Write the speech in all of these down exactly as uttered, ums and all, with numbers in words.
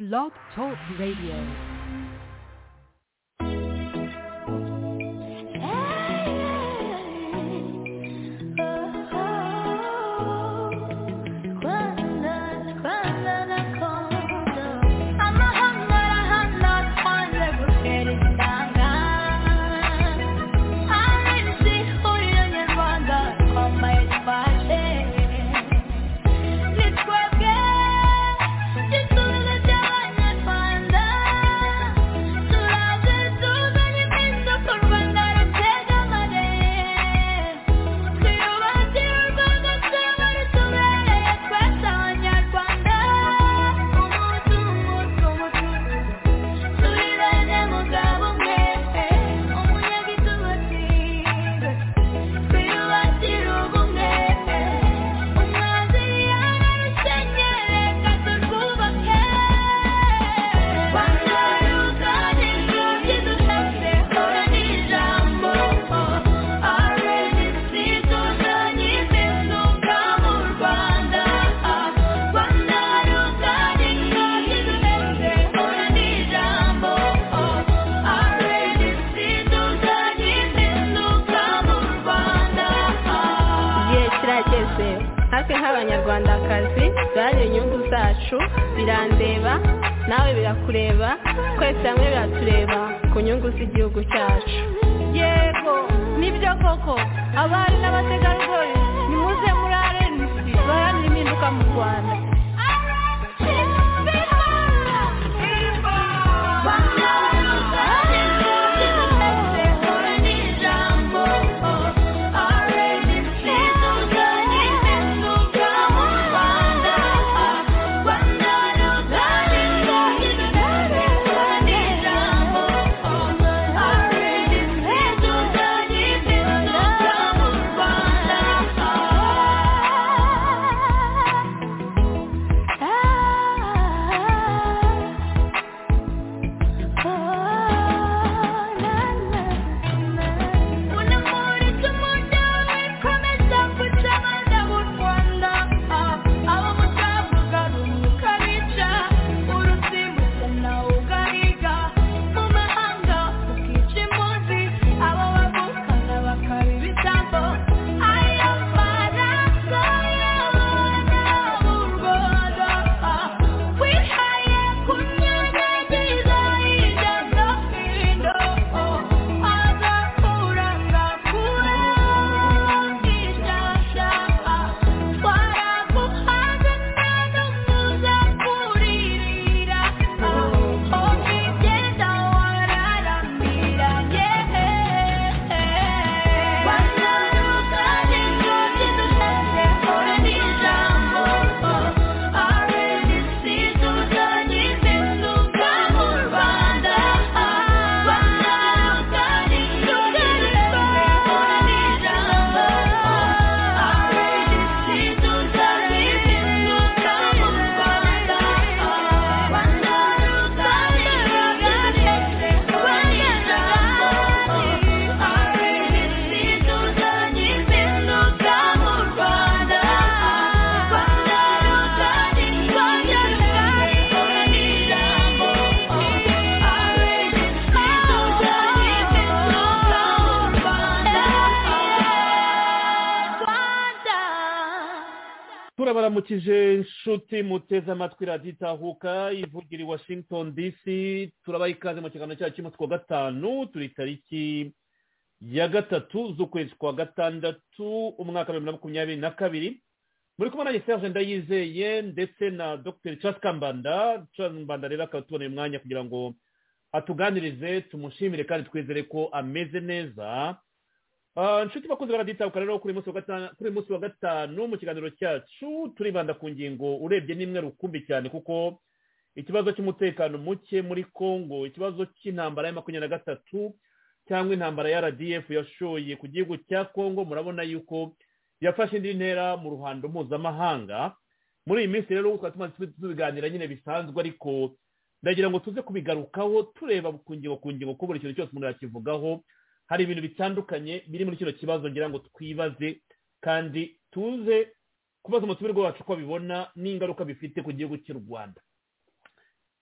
Blog Talk Radio. nk'abanyarwandakazi bari inyungu zacu birandeba nawe birakureba twese hamwe biratureba ku nyungu z'igihugu cyacu. Yego nibyo koko abari n'abategarugori nimuze muri R N C baharanira impinduka mu Rwanda. turabaramukije inshuti muteze amatwi radiyo itahuka ivugira i Washington D C turabaha ikaze mu kiganiro cyacu cy'umunsi wa gatanu turi tariki ya gatatu z'ukwezi kwa gatandatu umwaka wa bibiri na makumyabiri na kabiri muri kumwe nanjye Serge Ndayizeye ndetse na Dr Charles Kambanda. Kambanda rero akaba tuboneye umwanya kugira ngo atuganirize tumushimire kandi twizere ko ameze neza. Inshuti bakunze baraditabuka rero kuri munsi wa gatanu kuri munsi wa gatanu mu kiganiro cyacu turibanda ku ngingo urebye nimwe rukumbi cyane kuko ikibazo cy'umutekano muke muri Kongo, ikibazo cy'intambara ya makumyabiri na gatatu cyangwa intambara ya R D F yashoye ku gihugu cya Kongo, murabona yuko yafashe indi ntera mu ruhando mpuzamahanga. Muri iyi minsi rero twatumaze tubiganira nyine bisanzwe, ariko ndagira ngo tuze kubigarukaho tureba ku ngingo ku ngingo ko buri kintu cyose umuntu yakivugaho. Hari ibintu bitandukanye biri muri kino kibazo ngira ngo twibaze kandi tuze kubaza umutumirwa wacu ko bibona n'ingaruka bifite ku gihugu cy'u Rwanda.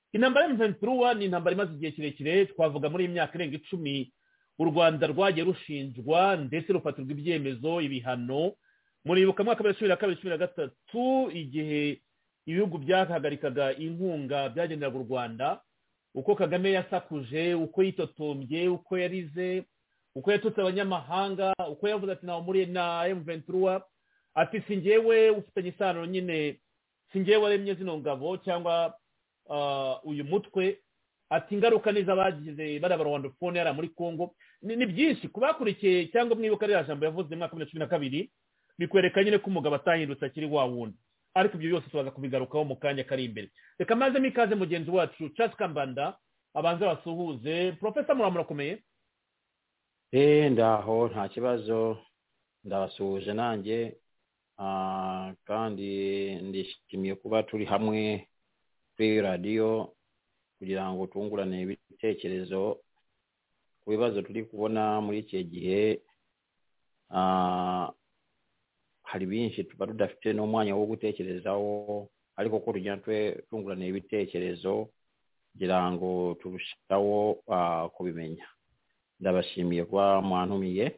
intambara ya M vingt-trois ni intambara imaze igihe kirekire, twavuga muri iyi myaka irenga icumi u Rwanda rwagiye rushinjwa ndetse rufatirwa ibyemezo, ibihano. Muribuka mwaka wa cumi na kabiri cumi na gatatu igihe ibihugu byahagarikaga inkunga byageneraga u Rwanda, uko Kagame yasakuje, uko yitotombye, uko yarize, uko yatutse abanyamahanga, uko yavuze ati nawe muri na M vingt-trois, ati singewe ufitanye isano nyine, singewe waremye zino ngabo cyangwa uh, uyu mutwe, ati ingaruka niza bagize baraba Rwandofone yara muri Kongo ni byinshi. Kubakurikiye cyangwa mwibuka rya jambo yavuze mwaka wa cumi na kabiri, bikwereka nyine ko umugabo atahindutse akiri wa wundi. Ariko ibyo byose tubaza kubigarukaho mu kanya kari imbere. Reka maze mikaze mugenzi wacu Charles Kambanda abanze basuhuze. Professor Muramurakomeye? Eh ndaho nta kibazo, ndabasuhuje nanjye, ah kandi ndishimiye kuba turi hamwe kuri radio kugira ngo tungurane ibitekerezo ku bibazo turi kubona muri iki gihe. ah hari binshi tuba tudafite n'umwanya wo gutekerezaho, ariko ko tujya tungurana ibitekerezo kugira ngo turushaho kubimenya. Ndabashimiye kwa mwantumiye,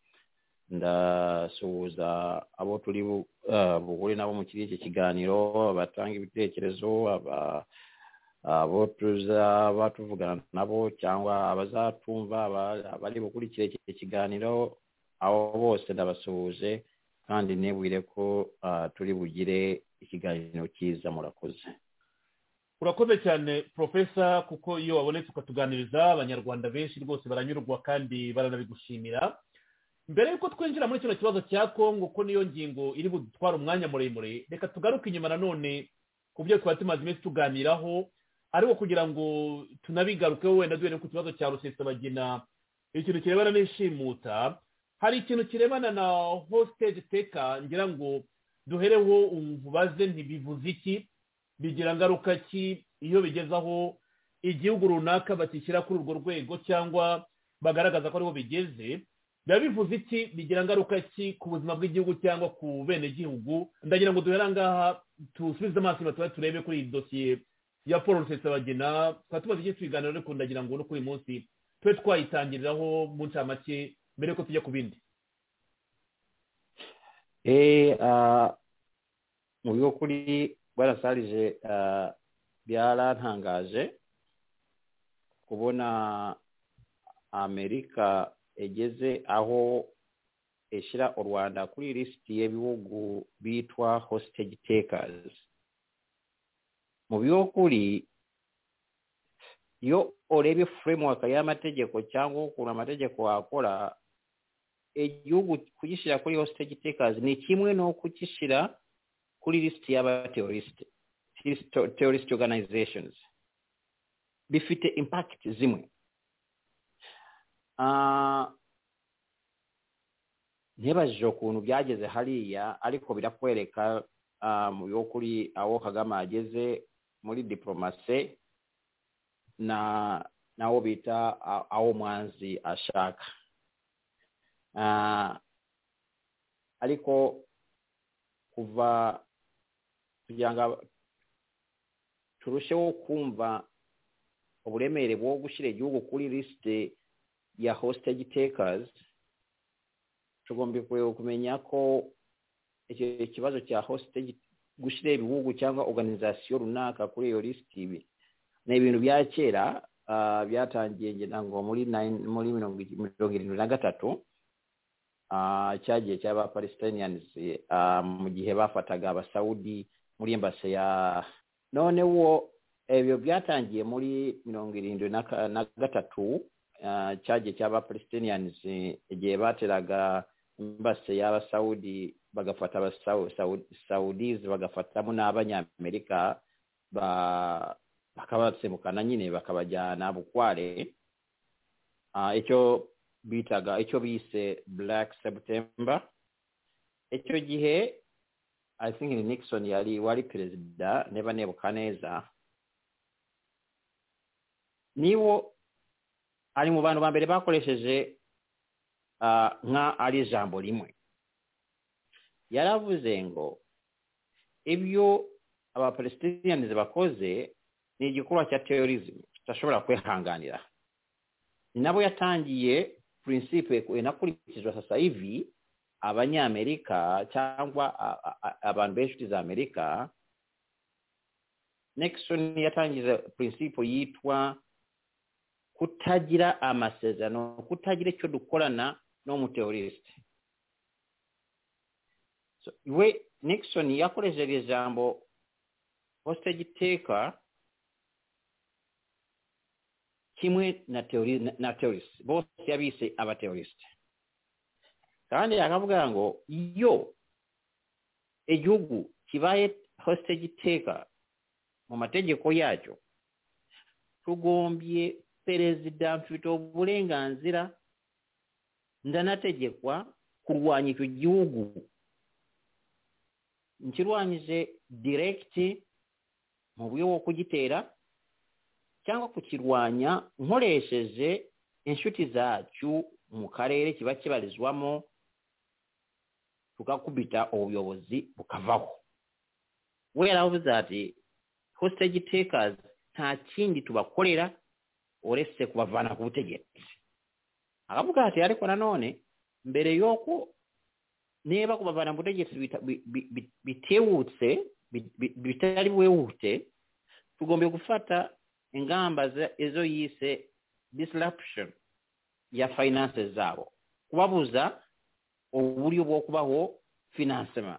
ndasuhuza abo turi buhure nabo mu kiri iki kiganiro, batanga ibitekerezo, aba abo tuza batuvugana nabo cyangwa abazatumva bari bukurikire iki kiganiro, abo bose ndabasuhuje kandi nebwire ko uh, turi bugire ikiganiro cyiza. Murakoze. Urakoze cyane Professor, kuko iyo wabonetse ukatuganiriza abanyarwanda benshi rwose baranyurwa kandi baranabigushimira. Mbere yuko twinjira muri kino kibazo cya Kongo, ko niyo ngingo iri budutwara umwanya muremure, reka tugaruke inyuma nanone ku byo twari tumaze iminsi tuganiraho, ariko kugira ngo tunabigarukeho wenda duhere ku kibazo cya Rusesabagina, ikintu kirebana n'ishimuta. Hari ikintu kirebana na hostage taker, ngira ngo duhereho umubaze ntibivuze iki, bigira ngaruka ki iyo bigezaho igihugu runaka bakishyira kuri urwo rwego cyangwa bagaragaza ko ariho bigeze, biba bivuze iki, bigira ngaruka ki ku buzima bw'igihugu cyangwa ku bene gihugu. Ndagira ngo duhera ngaha tusubize amaso inyuma turebe kuri iyi dosiye ya Paul Rusesabagina. Twatumaze igihe tubiganira, ariko ndagira ngo no kuri munsi twe twayitangiriraho mu ncamake mbere ko tujya ku bindi. Eh uh, mu byukuri barasalije uh, byarantangaje kubona Amerika egeze aho eshyira u Rwanda kuri lisiti y'ibihugu bitwa hostage takers. Mu byukuri iyo urebe framework y'amategeko cyangwa ukuntu amategeko akora, igihugu kugishyira kuri hostage takers ni kimwe no kugishyira kuri list y'aba terrorist terrorist organizations. Bifite impact zimwe. ah ntibajije ukuntu byageze hariya, ariko birakwereka uh, mu byukuri aho Kagame ageze muri diplomasi na nawo bita aho mwanzi ashaka. Uh, ariko kuva kugira turusheho kumva uburemere bwo gushyira igihugu kuri liste ya hostage takers, tugomba kumenya ko iki kibazo cya hostage gushyira ibihugu cyangwa organization runaka kuri iyo list ibi ni ibintu bya kera, uh, byatangiye ngira ngo muri muri mirongo irindwi na gatatu ah uh, cyagiye cyaba Palestinians uh, mu gihe bafataga abasaudi muri embassy ya none wo ebyo byatangiye muri mirongo irindwi na gatatu uh, cyagiye cyaba Palestinians igihe bateraga embassy y'abasaudi bagafata abasaudis bagafatamo n'abanyamerika ba bakabatsemukana nyine bakabajyana bukware. uh, icyo bitaga icyo bise Black September. Icyo gihe I think Nixon yari wari perezida, neba nebuka neza, niwo ari mu bantu bambere bakoresheje uh, nka ari jambo rimwe. Yaravuze ngo ibyo aba Palestinians bakoze ni igikorwa cya terrorism kitashobora kwihanganira. Ni nabo yatangiye principe inakurikizwa sasa hivi abanyamerika cyangwa abantu benshi za Amerika. Nixon yatangiza principe yitwa kutagira amasezerano, kutagira icyo dukorana no mu terrorist. So we Nixon yakoresheje ijambo hostage taker kimwe na terrorist na terrorist bose yabise aba terrorist. Kandi akavuga ngo iyo igihugu kibaye hostage taker mu mategeko yacyo tugombye perezida mfite uburenganzira ndanategekwa kurwanya icyo gihugu, nkirwanyije direct mu buryo bwo kugitera cyangwa kukirwanya nkoresheje inshuti zacu mu karere kiba kibarizwamo, tukakubita ubuyobozi bukavaho. We yaravuze ati hostage takers nta kindi tubakorera uretse kubavana ku butegetsi. Akavuga ati ariko nanone mbere yoko neba kubavana mu butegetsi bitewutse bitari bwewute, tugombe gufata ingamba ezo yise disruption ya finances zabo, kubabuza uburyo bwo kubaho financement.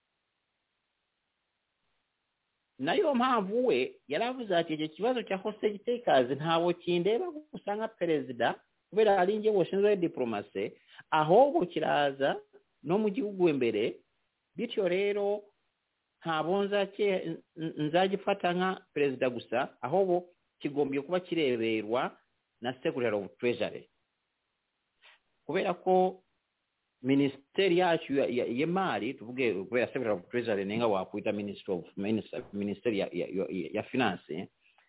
Nayo mpamvu we yaravuze ati iki kibazo cya hostage takers ntawo kindeba gusanga perezida kubera ari nge washinzwe diplomacy, ahubwo kiraza no mu gihugu imbere. Bityo rero ntabonza cye nzagifata nka perezida gusa, ahubwo kigombye kuba kireberwa na Secretary of Treasury, kubera ko ministeri yacu y'imari tuvuge kubera Secretary of Treasury nenga wakwita Minister of Ministeri ya, ya, ya, ya Finance.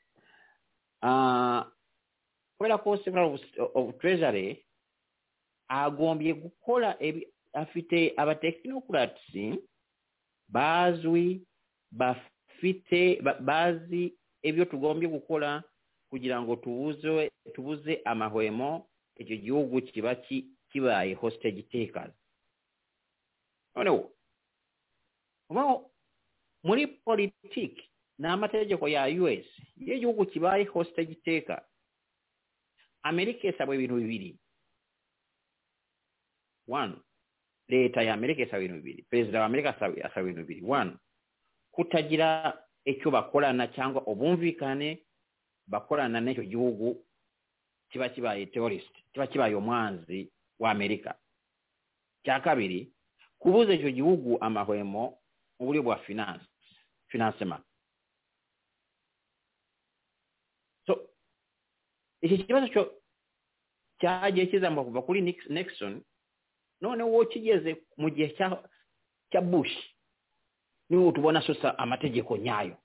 Ah uh, kubera ko Secretary of, of Treasury agombye gukora afite aba technocrats bazwi bafite bazi ebyo tugombye gukora kugira ngo tubuze tubuze amahwemo icyo gihugu kiba kibaye hostage takers. Ono umo muri politiki n'amategeko ya U S iyo gihugu kibaye hostage taker, Amerika esabwe ibintu bibiri. One, leta ya Amerika esabwe ibintu bibiri, perezida wa Amerika asabwe ibintu bibiri. One, kutagira icyo bakorana cyangwa obumvikane bakorana n'icyo gihugu kiba kibaye terrorist, kiba kibaye omwanzi wa Amerika. Cya kabiri, kubuza icyo gihugu amahwemo uburyo bwa finance financement. So iki kibazo cyo cyagiye kizamba kuva kuri Nixon, none wo kigeze mu gihe cya cya Bush niwo tubona sosa amategeko nyayo.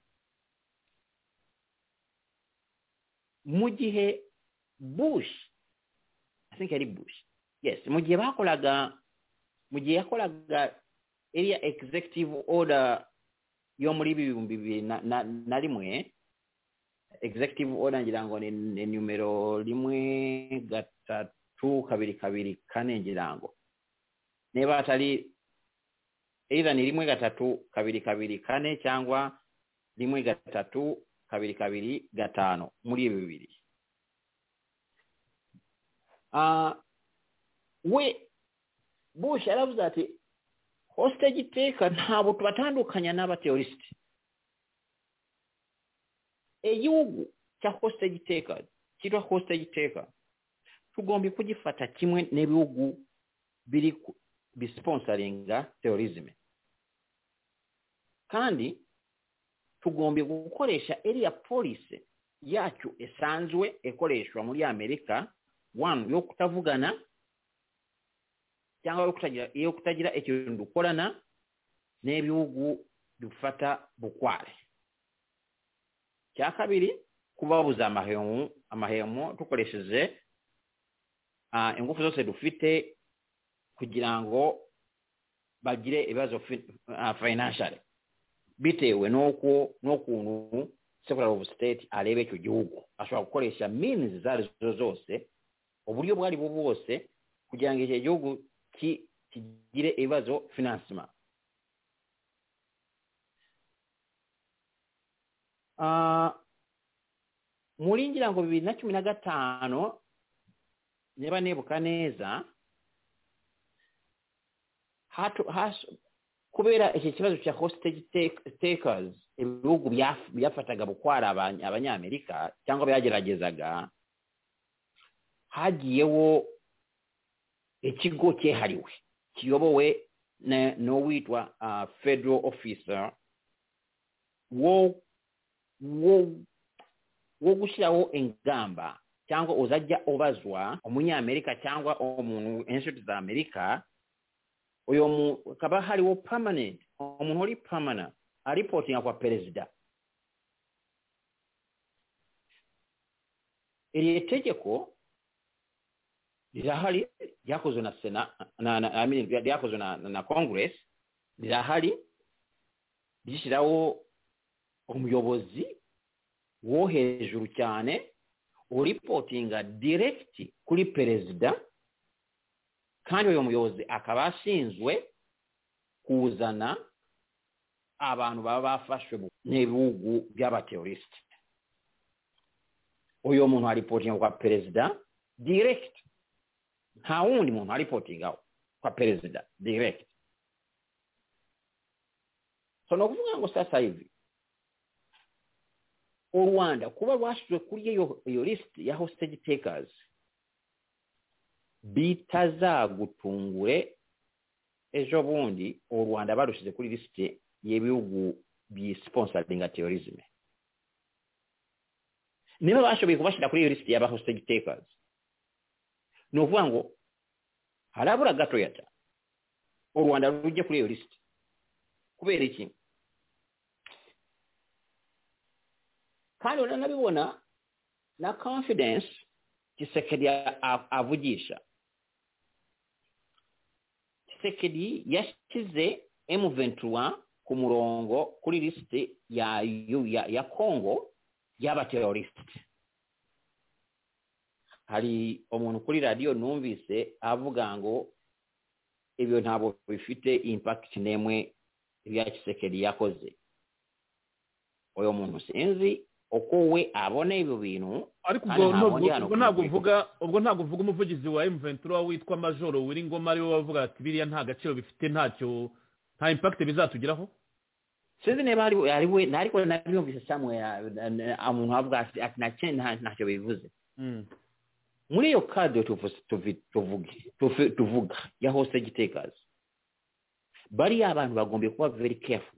Mu gihe Bush, I think ari Bush, yes, mu gihe bakolaga mu gihe yakolaga area executive order yo muri bibumbi bibiri na, na, na rimwe, executive order ngira ngo ni, ni numero limwe gatatu kabiri kabiri kane ngira ngo neba atali either ni limwe gatatu kabiri kabiri kane cyangwa limwe gatatu kabiri kabiri gatano muri bibiri. Ah uh, we Bush aravuze ati hostage taker ntabo tubatandukanya n'aba terrorist. Egihugu cya hostage taker kitwa hostage taker tugombe kugifata kimwe n'ebihugu biri bisponsoringa terrorism, kandi tugombe gukoresha area police yacu esanzwe ekoreshwa muri Amerika. One, yo kutavugana cyangwa yo kutagira yo kutagira ikintu dukorana n'ebihugu dufata bukware. Cya kabiri, kubabuza amahemo amahemo tukoresheje uh, ingufu zose dufite kugira ngo bagire ibibazo uh, financial bitewe noko nokuntu secretary of state arebe ekyo gihugu ashobora gukoresha means zalizo zose oburyo bwali bwo bwose kugira ngo ekyo gihugu kigire ebibazo financement. Uh, mulingira ngo bibiri na cumi na gatano neba nebuka neza hatu has kubera iki kibazo cya hostage takers ibihugu byafataga bukwara abanyamerika cyangwa byageragezaga hagiyewo ikigo cyehariwe kiyobowe no witwa uh, federal officer wo wo wo gushyiraho ingamba cyangwa uzajya obazwa umunyamerika cyangwa umuntu inshuti za Amerika uyo mu kaba hariwo permanent umuntu uri permanent a reporting kwa president. Iri tegeko lirahari ryakozwe na Sena na, na I mean ryakozwe na, na Congress lirahari rishyiraho umuyobozi wo hejuru cyane uripotinga direct kuri perezida kandi uyo muyobozi akaba ashinzwe kuzana abantu baba bafashwe n'ibihugu by'abaterrorist. Uyo muntu aripotinga kwa perezida direct, nta wundi muntu aripotinga kwa perezida direct. So no kuvuga ngo sasa hivi u Rwanda kuba rwashizwe kuri iyo iyo list ya hostage takers bitazagutungure ejo bundi u Rwanda barushize kuri list yebihugu bi sponsoring terrorism. Niba bashoboye kubashira kuri iyo list ya hostage takers no kuvuga ngo harabura gato yata u Rwanda rujye kuri iyo list kubera iki? Kandi unanabibona na confidence Tshisekedi avugisha. Tshisekedi yashize M twenty-one ku murongo kuri list ya ya, ya Congo y'aba terrorist. Hari umuntu kuri radio numvise avuga ngo ibyo ntabo bifite impact nemwe ya Tshisekedi yakoze. Oyo muntu sinzi uko we abone ibyo bintu, ariko ubwo ntabwo uvuga ubwo ntabwo uvuga umuvugizi wa M twenty-three witwa Major Wiringoma ari we wavuga ati biriya nta gaciro bifite ntacyo nta impact bizatugiraho. Sinzi niba ari ari we nariko nabyumvise samwe umuntu avuga ati ati ntacyo bivuze. Mm. Muri iyo kado tuvuge tuvuge tuvuga ya hostage takers bari abantu bagombe kuba very careful.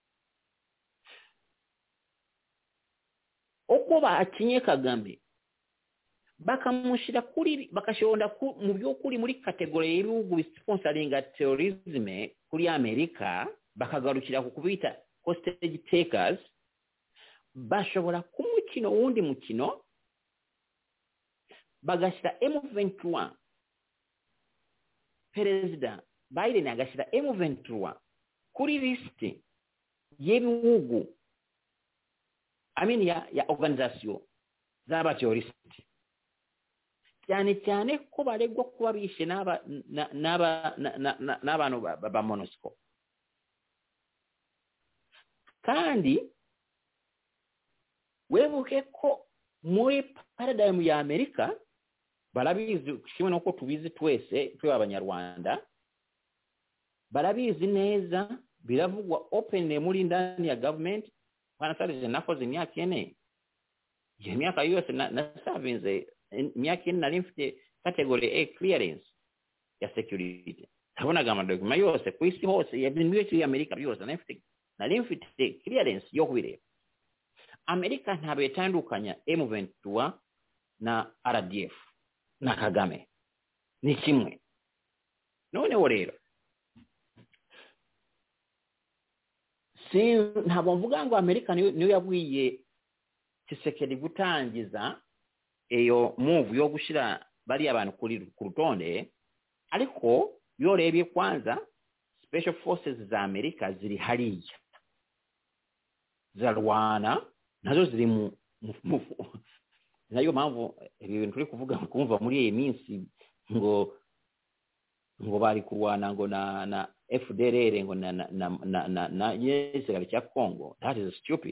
Uko bakinye Kagame bakamushira kuri bakashonda mu byo kuri muri category y'ibihugu sponsoring terrorism kuri Amerika bakagarukira ku kubita hostage takers, bashobora kumukino wundi mukino bagashira M twenty-one President Biden agashira M twenty-one kuri list y'ibihugu I mean ya ya organization zaba terrorist cyane cyane ko baregwa kuba bishe naba naba n'abantu ba MONUSCO. Kandi webuke ko muri paradigm ya Amerika barabizi kimwe nuko tubizi twese twe abanyarwanda barabizi neza biravugwa open muri ndani ya government. Bana sare nakoze imyaka ine je myaka yose na, na service imyaka ine nari mfite category A clearance ya security. Tabonaga amadokima yose ku isi hose ya bintu ya Amerika byose nari mfite nari mfite clearance yo kubireba. Amerika ntabwo yatandukanya M twenty-one na R D F na Kagame ni kimwe. None rero si ntabwo mvuga ngo Amerika niyo yabwiye Tshisekedi gutangiza eyo move yo gushira bari abantu kuri ku rutonde, ariko yo rebye kwanza special forces za Amerika ziri hariya zarwana nazo ziri mu nayo mpamvu ibintu turi kuvuga kumva muri iyi minsi ngo ngo bari kurwana ngo na na F D L R ngo na na na na na yesera cya Congo. That is stupid.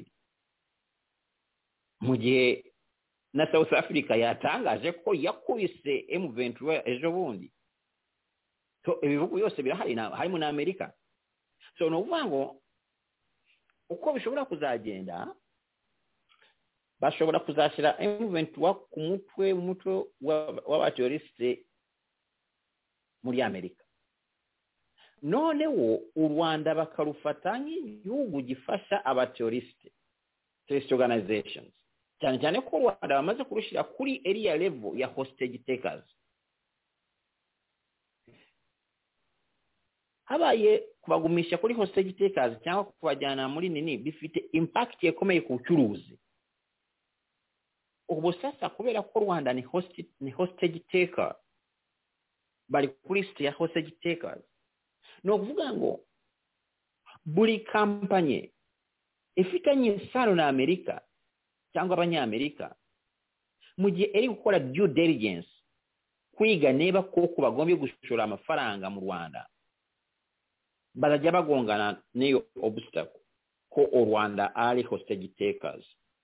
Mu gihe na South Africa yatangaje ko yakubise M twenty-one ejo bundi. So ibihugu yose birahari na harimo na Amerika. So no uvango uko bishobora kuzagenda bashobora kuzashira M twenty-one ku mutwe umutwe w'abateroriste muri Amerika. Noneho u Rwanda bakarufata nk'igihugu gifasha abateroriste terrorist organizations, cyane cyane ko u Rwanda bamaze kurushira kuri area level ya hostage takers. Habaye kubagumisha kuri hostage takers cyangwa kubajyana muri nini bifite impact ikomeye ku bucuruzi. Ubu sasa kubera ko Rwanda ni hostage ni hostage taker bari kuri list ya hostage takers, no kuvuga ngo buri kampanye ifitanye isano na Amerika cyangwa abanyamerika mu gihe eri gukora due diligence kwiga neba ko kubagombye gushora amafaranga mu Rwanda bazajya bagongana n'iyo obstacle ko u Rwanda ari hostage takers.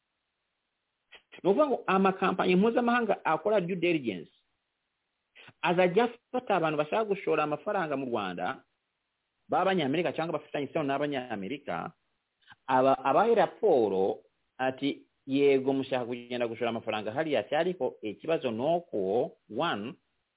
No kuvuga ngo amakampanye mpuzamahanga akora due diligence azajya afata abantu bashaka gushora amafaranga mu Rwanda b'abanyamerika cyangwa bafitanye isano n'abanyamerika, aba abaye raporo ati yego mushaka kugenda gushora amafaranga hariya cyariko ikibazo noko one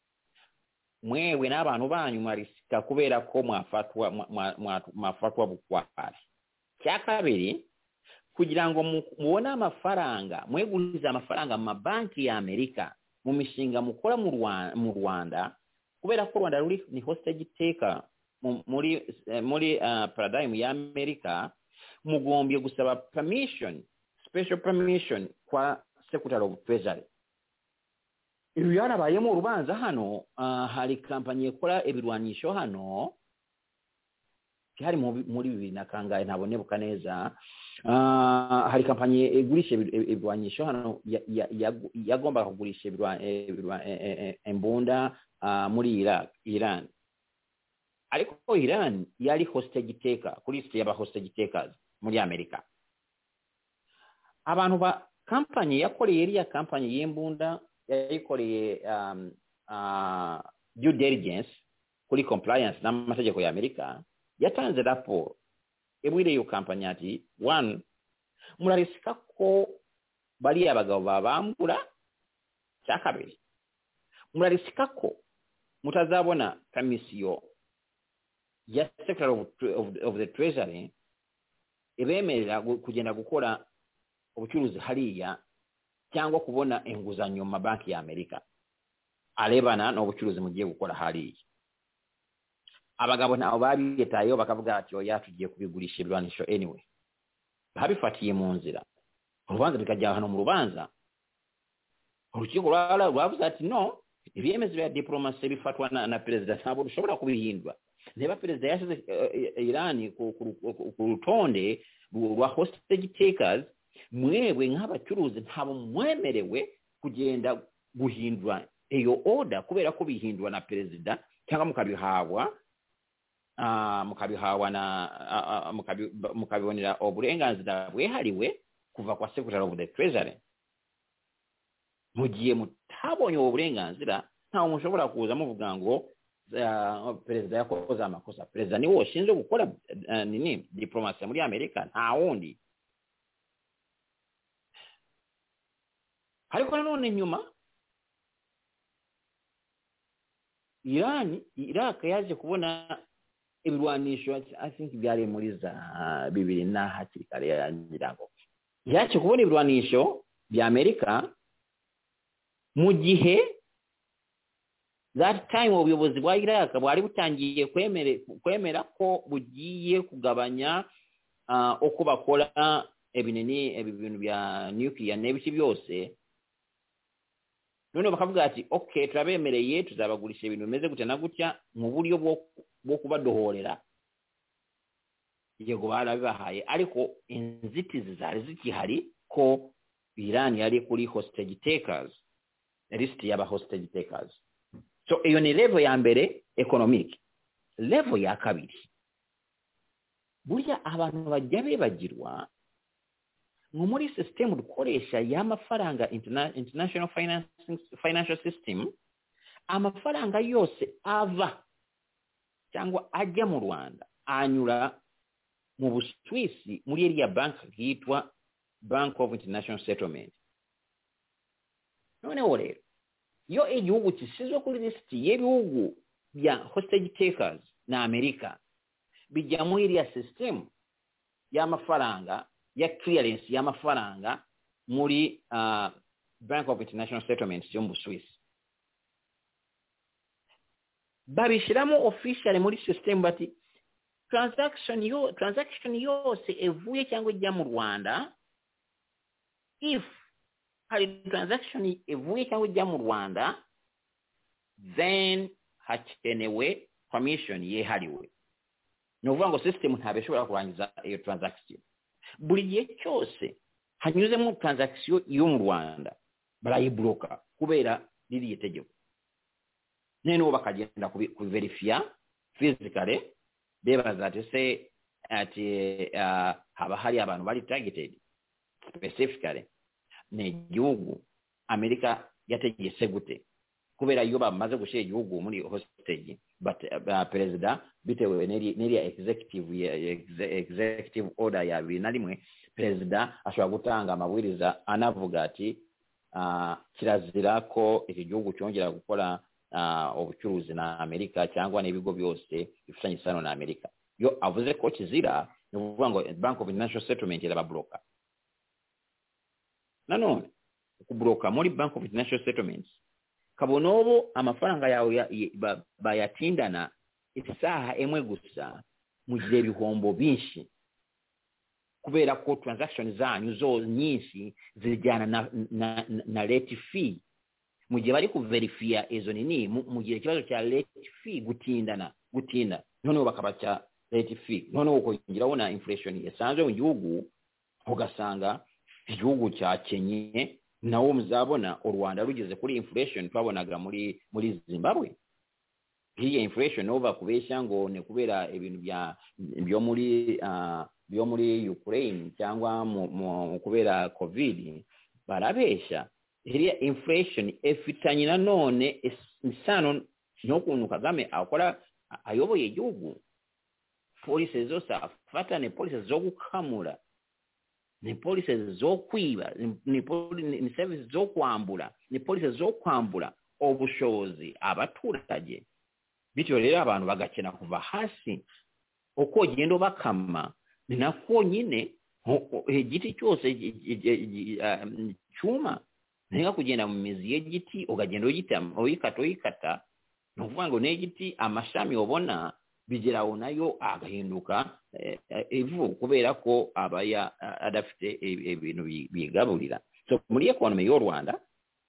mwewe n'abantu banyu marisika kubera ko mwafatwa mwafatwa bukwari. Cyakabiri kugira ngo mubone amafaranga mweguriza amafaranga mu mabanki ya Amerika mu mishinga mukora mu Rwanda mu Rwanda kubera ko Rwanda ruri ni hostage taker muri muri uh, paradigm ya Amerika, mugombye gusaba permission, special permission kwa Secretary of Treasury. Iyo yarabaye mu rubanza hano uh, hari kampanye ikora ebirwanisho hano cyari muri bibiri na kangahe ntabonebuka neza. Uh, hari kampanye igurisha ebirwanisho hano yagomba kugurisha ebirwa embunda uh, muri Iraq Iran, ariko Iran yari hostage taker kuri list y'aba hostage takers muri Amerika. Abantu ba kampanye yakoreye iriya kampanye y'imbunda yayikoreye um, uh, due diligence kuri compliance n'amategeko ya Amerika, yatanze raporo ebwire yo kampanye ati one murarisika ko bali abagabo babambura. Cyakabiri murarisika ko mutazabona kamisiyo ya Secretary of, of, of the Treasury ebemerera kugenda gukora ubucuruzi hariya cyangwa kubona inguzanyo mu mabanki ya Amerika arebana n'ubucuruzi mugiye gukora hariya. Abagabo nabo babiyetayo bakavuga ati oya tugiye kubigurisha ibirwanisho anyway, babifatiye mu nzira. Urubanza bikajya hano mu rubanza urukiko rwavuze ati no, ibyemezo bya diplomacy bifatwa na, na president ntabwo dushobora kubihindura. Neba perezida yashize uh, Iran ku rutonde rwa hostage takers, mwewe nk'abacuruzi ntabo mwemerewe kugenda guhindura iyo order kubera ko bihindura na perezida cyangwa mukabihawa uh, mukabihawa na uh, mukabi, mukabibonera uburenganzira bwehariwe kuva kwa Secretary of the Treasury. Mugiye mutabonye uburenganzira ntawo mushobora kuza muvuga ngo Uh, perezida yakoze amakosa. Perezida ni wo shinzwe gukora uh, nini diplomasi muri Amerika, nta wundi. Ariko nanone nyuma Iran Iraq yaje kubona ibirwanisho I think byari muri za bibiri na hakiri kare yangirango yaje kubona ibirwanisho bya Amerika mu gihe that time ubuyobozi bwa Iraq bwari butangiye kwemera kwemera ko bugiye kugabanya uh, uko bakora ebinini ebintu bya nuclear n'ibiki byose. None bakavuga ati okay turabemereye tuzabagurisha ibintu bimeze gute na gutya mu buryo bwo bwo kubadohorera. Yego barabibahaye ariko inzitizi zari zikihari ko Iran yali kuri hostage takers, list y'aba hostage takers. So iyo ni level ya mbere economic. Level ya kabiri, burya abantu bajya bebagirwa ngo muri system dukoresha y'amafaranga interna international finance financial system, amafaranga yose ava cyangwa ajya mu Rwanda anyura mu Buswisi muri area bank yitwa Bank of International Settlement. Noneho rero yo igihugu kisizwe kuri list y'ibihugu bya hostage takers na Amerika bijya mu area system y'amafaranga ya clearance y'amafaranga muri uh, Bank of International Settlements yo mu Buswisi. Babishiramo officially muri system bati transaction yo transaction yose evuye cyangwa ijya mu Rwanda, if hari transaction evuye cyangwa ijya mu Rwanda, then hakenewe permission yehariwe. No uvuga ngo system ntabeshobora kurangiza iyo transaction. Buri gihe cyose hanyuzemo transaction yo mu Rwanda barayibloka kubera riri itegeko. Neno bakagenda kuverifya physically bebaza ati se ati uh, haba hari abantu bari targeted specifically ne gihugu Amerika yategese gute kubera iyo bamaze gushira igihugu muri hostage, but uh, president bitewe neri neri executive executive order ya binalimwe president ashobora gutanga amabwiriza anavuga ati uh, kirazira ko iki gihugu cyongera gukora uh, obucuruzi na Amerika cyangwa n'ibigo byose bifitanye isano na Amerika. Yo avuze ko kizira ni ukuvuga ngo Bank of International Settlement irababloka. Nanone kubloka muri Bank of International Settlements kabonobo amafaranga yawe bayatindana isaha emwe gusa mugihe bihombo binshi kubera ko transaction zanyu zo nyinshi zijyana na na, na, na late fee mugihe bari kuverifya izo nini mugihe kibazo cya late fee gutindana gutinda none bakabacha late fee none uko ngiraho na inflation yasanzwe mu gihugu ugasanga igihugu cya Kenya nawo muzabona u Rwanda rugeze kuri inflation twabonaga muri muri Zimbabwe. Hiye inflation over kubeshya ngo ne kubera ibintu bya byo muri uh, byo muri Ukraine cyangwa mu kubera covid barabeshya. Hiye inflation efitanye na none isano no kuntu Kagame akora ayoboye igihugu. Police zose afatane police zo gukamura, ni police zo kwiba, ni ni service zo kwambura, ni police zo kwambura obushobozi abaturage. Bityo rero abantu bagakena kuva hasi uko gendo bakama ni nako nyine igiti cyose cyuma nega kugenda mu mizi y'igiti ukagenda uyita uyikata uyikata no kuvuga ngo n'igiti amashami obona bigeraho nayo agahinduka ivu kubera ko abaya adafite ibintu bigaburira. So muri economy y'u Rwanda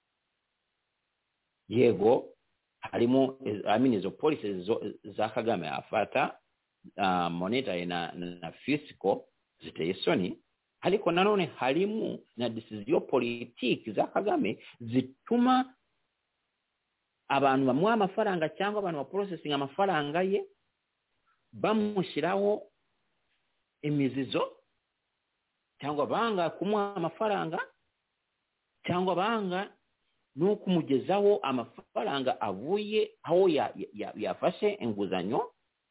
yego harimo I mean izo policies za Kagame afata uh, monetary na, na fiscal ziteye soni, ariko nanone harimo na decision politique za Kagame zituma abantu bamwe amafaranga cyangwa abantu ba processing amafaranga ye bamushyiraho imizizo cyangwa banga kumuha amafaranga cyangwa banga no kumugezaho amafaranga avuye aho yafashe ya, ya inguzanyo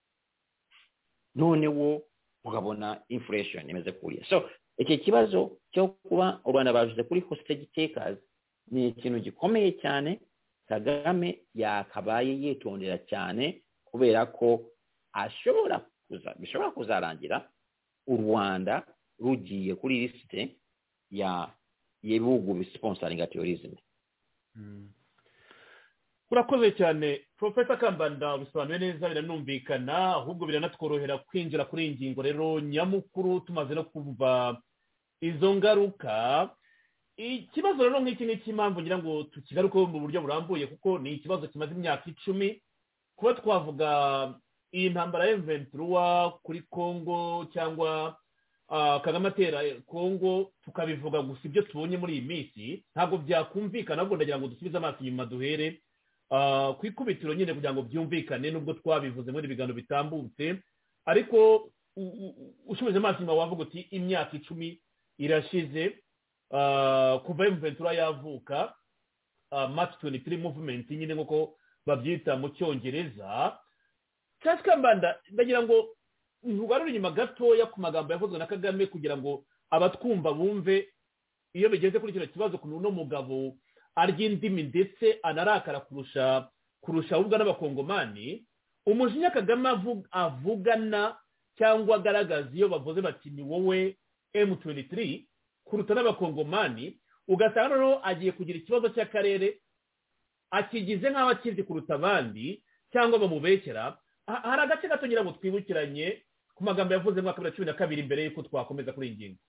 none wo mugabona inflation imeze kuriya. So iki kibazo cyo kuba u Rwanda bajuze kuri hostage takers ni ikintu gikomeye cyane Kagame yakabaye yitondera cyane kubera ko ashobora kuza bishobora kuzarangira u Rwanda rugiye kuri liste ya yebugu bisponsoringa terrorism. Mm. Urakoze cyane Professor Kambanda, bisobanuye neza biranumvikana ahubwo biranatworohera kwinjira kuri ingingo rero nyamukuru tumaze no kumva izo ngaruka. Ikibazo rero nk'iki n'iki impamvu ngira ngo tukigaruke mu buryo burambuye kuko ni ikibazo kimaze imyaka icumi kuba twavuga iyi ntambara ya M twenty-three kuri Congo cyangwa Kagame atera Kongo tukabivuga gusa ibyo tubonye muri iyi minsi ntabwo byakumvikana, ahubwo ndagira ngo dusubize amaso inyuma duhere ku ikubitiro nyine kugira ngo byumvikane, nubwo twabivuze muri ibiganiro bitambutse, ariko ushubije amaso inyuma wavuga uti imyaka icumi irashize kuva M twenty-three yavuka, March twenty-three movement nyine nk'uko babyita mu cyongereza. Charles Kambanda, ndagira ngo ntugarure inyuma gatoya ku magambo yavuzwe na Kagame kugira ngo abatwumva bumve iyo bigeze kuri kino kibazo kuno no mugabo arya indimi ndetse anarakara kurusha kurusha ubwa n'abakongomani. Umujinya Kagame avugana cyangwa agaragaza iyo bavuze bati ni wowe M twenty-three kuruta n'abakongomani, ugasanga noneho agiye kugira ikibazo cy'akarere akigize nk'aho akizi kuruta abandi cyangwa bamubekera. Hari agace gato ngira ngo twibukiranye ku magambo yavuze mu mwaka wa cumi na kabiri mbere y'uko twakomeza kuri iyi ngingo.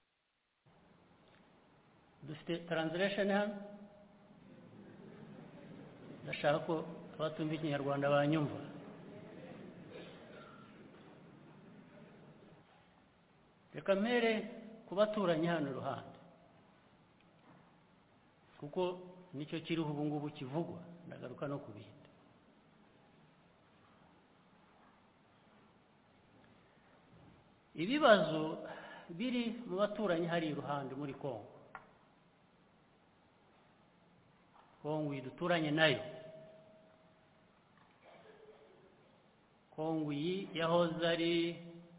Dufite translation hano, ndashaka ko abatumva ikinyarwanda banyumva. Reka mpere ku baturanyi hano iruhande, kuko nicyo kiriho ubu ngubu kivugwa, ndagaruka no ku bindi. Ibibazo biri mu baturanyi hari iruhande muri Kongo, Kongo iduturanye nayo. Kongo iyi yahoze ari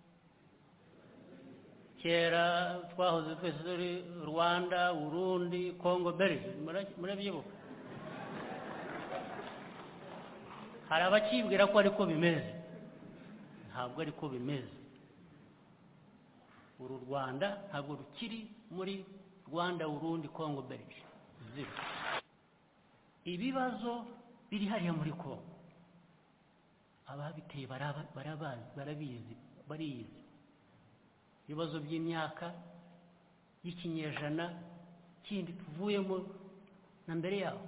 kera twahoze twese turi Rwanda, Burundi, Kongo Belgium, murabyibuka. Hari abakibwira ko ariko bimeze, ntabwo ariko bimeze. Uru Rwanda ntabwo rukiri muri Rwanda, Burundi, Kongo Belgium. Ibibazo biri hariya muri Kongo, ababiteye barabazi, barabizi, barizi. Ibibazo by'imyaka y'ikinyejana kindi tuvuyemo na mbere yaho.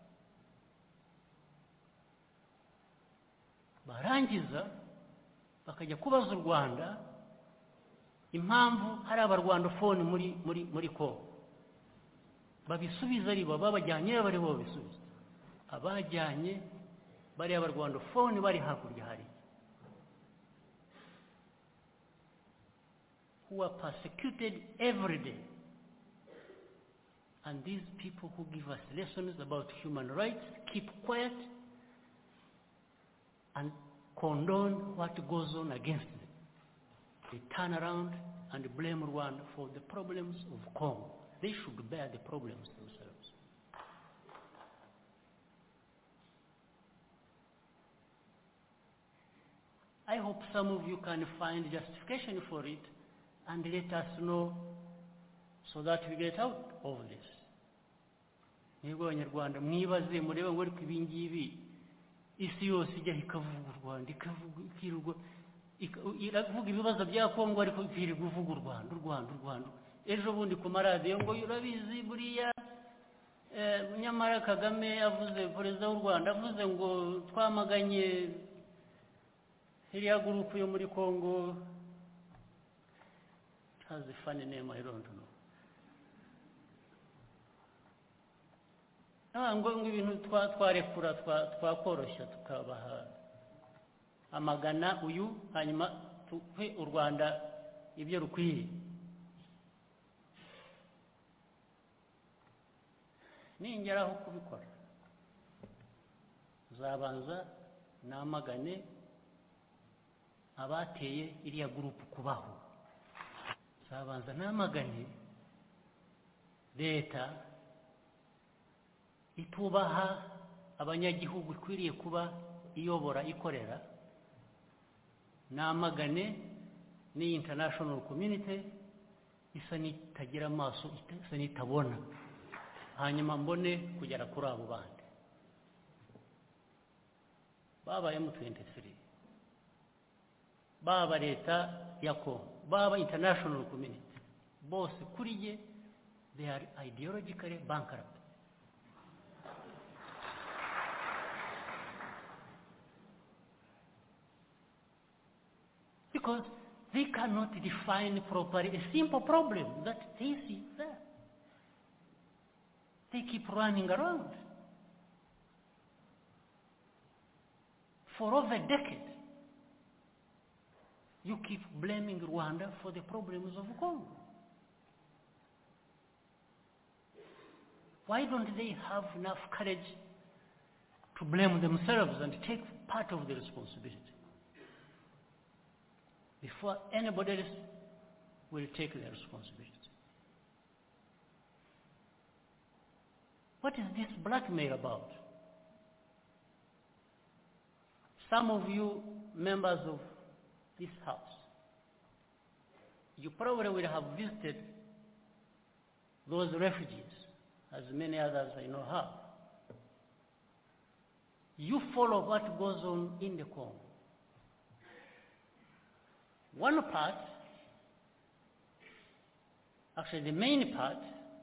Barangiza bakajya kubaza u Rwanda impamvu hari abarwandofone muri muri muri Kongo. Babisubiza ari bo babajyanye, bari bo bisubiza. Abajyanye bari abarwandofone bari hakurya hari, who are persecuted every day. And these people who give us lessons about human rights keep quiet and condone what goes on against them. They turn around and blame Rwanda for the problems of Congo. They should bear the problems themselves. I hope some of you can find justification for it and let us know so that we get out of this. Mwebwe Abanyarwanda mwibaze murebe ngo ariko ibi ngibi isi yose ijya ikavuga u Rwanda, ikavuga ikirwa iravuga ibibazo bya Kongo ariko ikirwa uvuga u Rwanda, u Rwanda, u Rwanda. Ejo bundi ku maradiyo ngo urabizi buriya nyamara Kagame avuze, perezida w'u Rwanda avuze ngo twamaganye iriya gurupu yo muri Kongo. Has a funny name, I don't know. Ah, ngo ibintu twa twarekura twakoroshya tukabaha amagana uyu hanyuma tuhe u Rwanda ibyo rukwiye. Ningeraho kubikora zabanza namagane abateye iriya gurupu kubaho. Zabanza namagane leta itubaha abanyagihugu ikwiriye kuba iyobora ikorera. Namagane ni international community isa nitagira amaso, isa nitabona, hanyuma mbone kugera kuri abo bandi baba M twenty-three, baba leta ya Kongo, baba international community, bose kuriye they are ideologically bankrupt. Because they cannot define properly a simple problem that they see there. They keep running around. For over a decade, you keep blaming Rwanda for the problems of Congo. Why don't they have enough courage to blame themselves and take part of the responsibility before anybody else will take their responsibility? What is this blackmail about? Some of you members of this house, you probably will have visited those refugees, as many others I know have. You follow what goes on in the Congo. One part, actually the main part,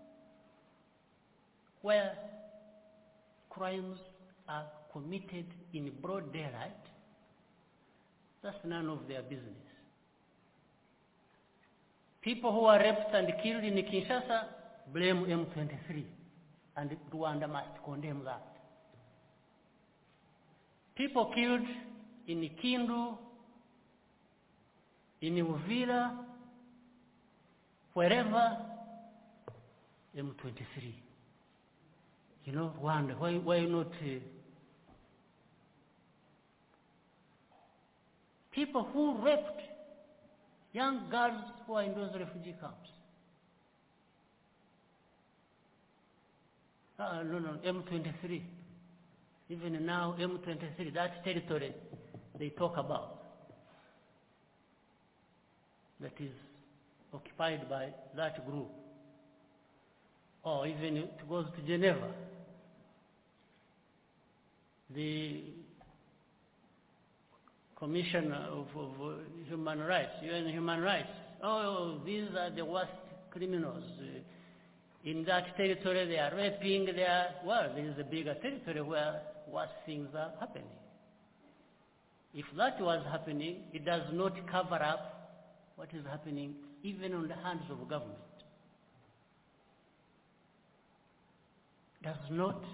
where crimes are committed in broad daylight, that's none of their business. People who are raped and killed in Kinshasa blame M twenty-three, and Rwanda must condemn that. People killed in Kindu, in Uvira, wherever, M twenty-three. You know, Rwanda, why, why not? Uh, people who raped young girls who are in those refugee camps. Uh, no, no, M twenty-three. Even now, M twenty-three, that territory they talk about, that is occupied by that group. Or even it goes to Geneva. The Commission of, of uh, Human Rights, U N Human Rights, oh, these are the worst criminals. Uh, in that territory they are raping, they are, well, this is a bigger territory where worse things are happening. If that was happening, it does not cover up what is happening even on the hands of government. Does not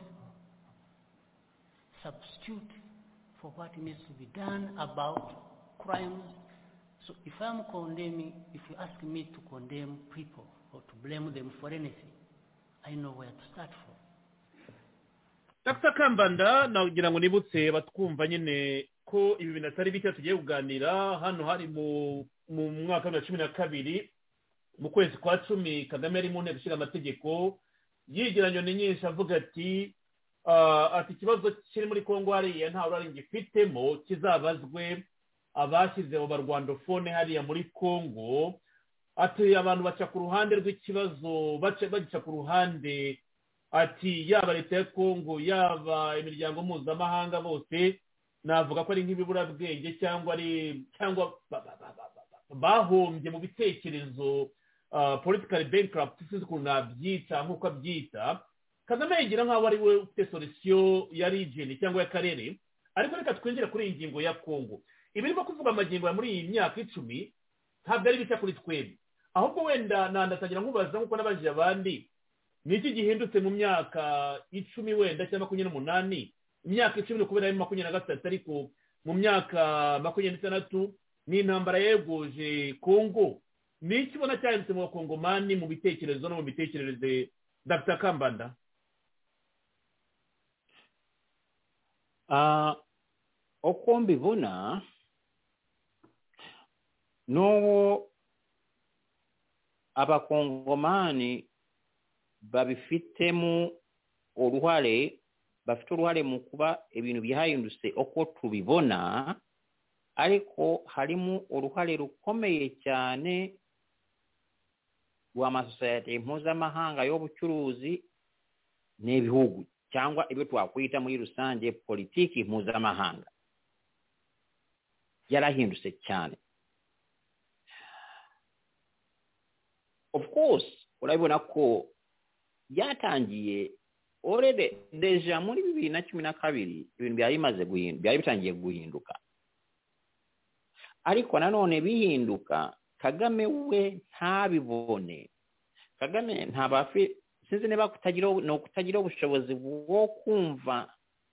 substitute for what needs to be done about crimes. So if I'm condemning, if you ask me to condemn people or to blame them for anything, I know where to start from. Doctor Kambanda, nagira ngo nibutse batwumva nyine ko ibi bintu atari bike tugiye kuganira hano hari mu mu mwaka wa cumi na kabiri mu kwezi kwa cumi Kagame ari mu nteko ishinga amategeko yigeranyo ni nyinshi avuga ati ati ikibazo kiri muri Kongo hariya nta urari ngifitemo kizabazwe abashyizeho barwandofone hariya muri Kongo. Ati abantu baca ku ruhande rw'ikibazo bagica ku ruhande, ati yaba leta ya Kongo yaba imiryango mpuzamahanga bose navuga ko ari nk'ibiburabwenge cyangwa ari cyangwa bahombye mu bitekerezo, political bankrupt sinzi ukuntu nabyita nk'uko abyita. Kagame yigira nk'aho ari we ufite solution ya region cyangwa y'akarere, ariko reka twinjira kuri iyi ngingo ya Kongo. Ibirimo kuvuga amagingo ya muri iyi myaka icumi ntabwo ari bishya kuri twebwe, ahubwo wenda nandatangira nkubaza nk'uko nabajije abandi, ni iki gihindutse mu myaka icumi wenda cyangwa makumyabiri n'umunani? Imyaka icumi ni ukubera ari makumyabiri na gatatu, ariko mu myaka makumyabiri n'itandatu ni intambara yeguje Kongo. Ni iki ubona cyahindutse mu bakongomani mu bitekerezo no mu bitekerereze, Doctor Kambanda? Uh, uko mbibona n'uwo abakongomani babifitemo uruhare, bafite uruhare mu kuba ibintu byahindutse uko tubibona, ariko harimo uruhare rukomeye cyane rw'amasosiyete mpuzamahanga y'ubucuruzi n'ibihugu cyangwa ibyo twakwita muri rusange politiki mpuzamahanga yarahindutse cyane. Of course urabona ko byatangiye already deja muri bibiri na cumi na kabiri ibintu byari bimaze guhinduka, byari bitangiye guhinduka, ariko nanone bihinduka Kagame we ntabibone. Kagame ntabafi sinzi niba kutagira no kutagira ubushobozi bwo kumva